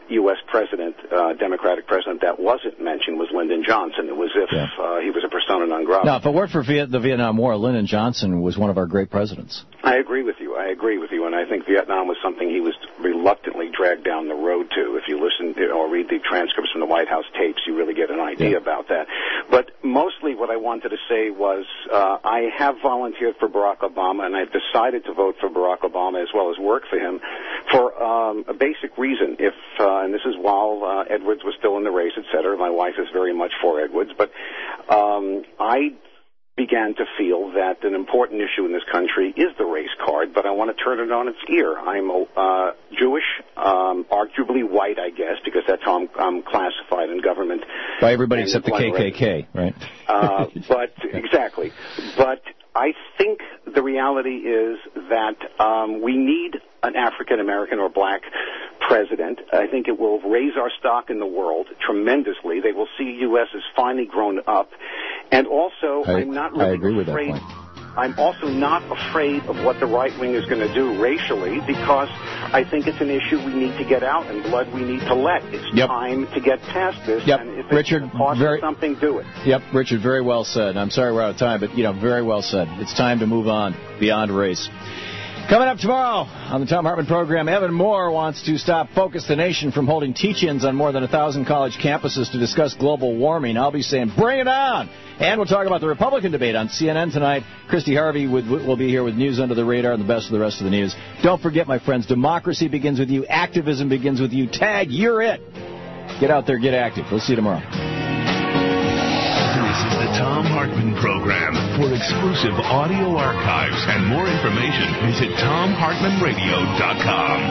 U.S. president, Democratic president, that wasn't mentioned was Lyndon Johnson. It was as if he was a persona non grata. Now, if it weren't for the Vietnam War, Lyndon Johnson was one of our great presidents. I agree with you. And I think Vietnam was something he was reluctantly dragged down the road to. If you listen to or read the transcripts from the White House tapes, you really get an idea about that. But mostly what I wanted to say was I have volunteered for Barack Obama, and I've decided to vote for Barack Obama as well as work for him for a basic reason. And this is while Edwards was still in the race, et cetera. My wife is very much for Edwards. But I began to feel that an important issue in this country is the race card, but I want to turn it on its ear. I'm Jewish, arguably white, I guess, because that's how I'm classified in government. By everybody except the KKK, right? Exactly. But I think the reality is that we need an African-American or black president. I think it will raise our stock in the world tremendously. They will see U.S. has finally grown up. And also, I'm not really afraid. I'm also not afraid of what the right wing is going to do racially, because I think it's an issue we need to get out and blood we need to let. It's time to get past this. And if Richard, it costs something, do it. Yep, Richard, very well said. I'm sorry we're out of time, but very well said. It's time to move on beyond race. Coming up tomorrow on the Thom Hartmann program, Evan Moore wants to stop Focus the Nation from holding teach-ins on more than 1,000 college campuses to discuss global warming. I'll be saying, bring it on! And we'll talk about the Republican debate on CNN tonight. Christy Harvey will be here with news under the radar and the best of the rest of the news. Don't forget, my friends, democracy begins with you. Activism begins with you. Tag, you're it. Get out there, get active. We'll see you tomorrow. This is the Thom Hartmann program. For exclusive audio archives and more information, visit ThomHartmannRadio.com.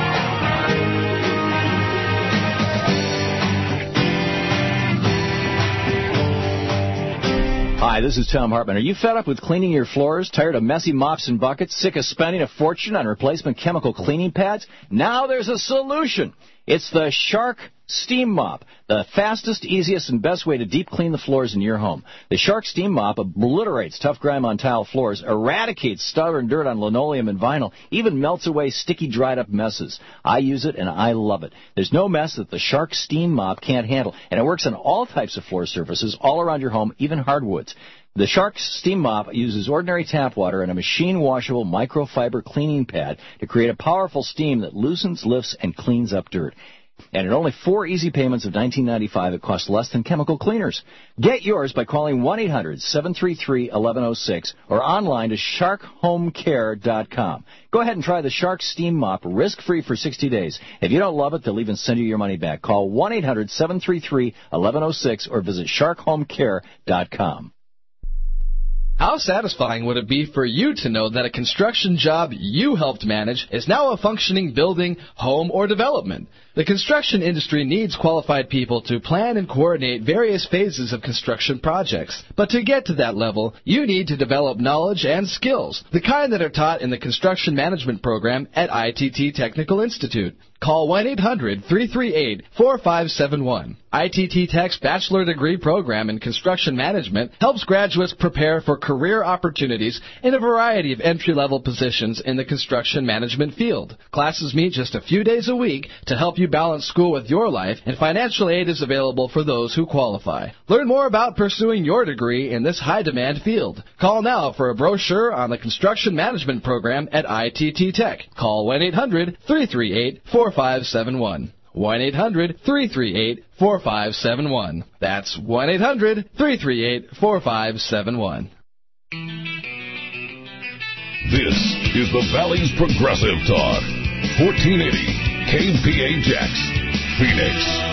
Hi, this is Thom Hartmann. Are you fed up with cleaning your floors? Tired of messy mops and buckets? Sick of spending a fortune on replacement chemical cleaning pads? Now there's a solution. It's the Shark Steam Mop, the fastest, easiest, and best way to deep clean the floors in your home. The Shark Steam Mop obliterates tough grime on tile floors, eradicates stubborn dirt on linoleum and vinyl, even melts away sticky, dried-up messes. I use it, and I love it. There's no mess that the Shark Steam Mop can't handle, and it works on all types of floor surfaces all around your home, even hardwoods. The Shark Steam Mop uses ordinary tap water and a machine-washable microfiber cleaning pad to create a powerful steam that loosens, lifts, and cleans up dirt. And at only 4 easy payments of $19.95, it costs less than chemical cleaners. Get yours by calling 1-800-733-1106 or online to sharkhomecare.com. Go ahead and try the Shark Steam Mop risk-free for 60 days. If you don't love it, they'll even send you your money back. Call 1-800-733-1106 or visit sharkhomecare.com. How satisfying would it be for you to know that a construction job you helped manage is now a functioning building, home, or development? The construction industry needs qualified people to plan and coordinate various phases of construction projects. But to get to that level, you need to develop knowledge and skills, the kind that are taught in the construction management program at ITT Technical Institute. Call 1-800-338-4571. ITT Tech's bachelor degree program in construction management helps graduates prepare for career opportunities in a variety of entry-level positions in the construction management field. Classes meet just a few days a week to help you balance school with your life, and financial aid is available for those who qualify. Learn more about pursuing your degree in this high-demand field. Call now for a brochure on the construction management program at ITT Tech. Call 1-800-338-4571. 1-800-338-4571. That's 1-800-338-4571. This is the Valley's Progressive Talk. 1480 KPHX, Phoenix.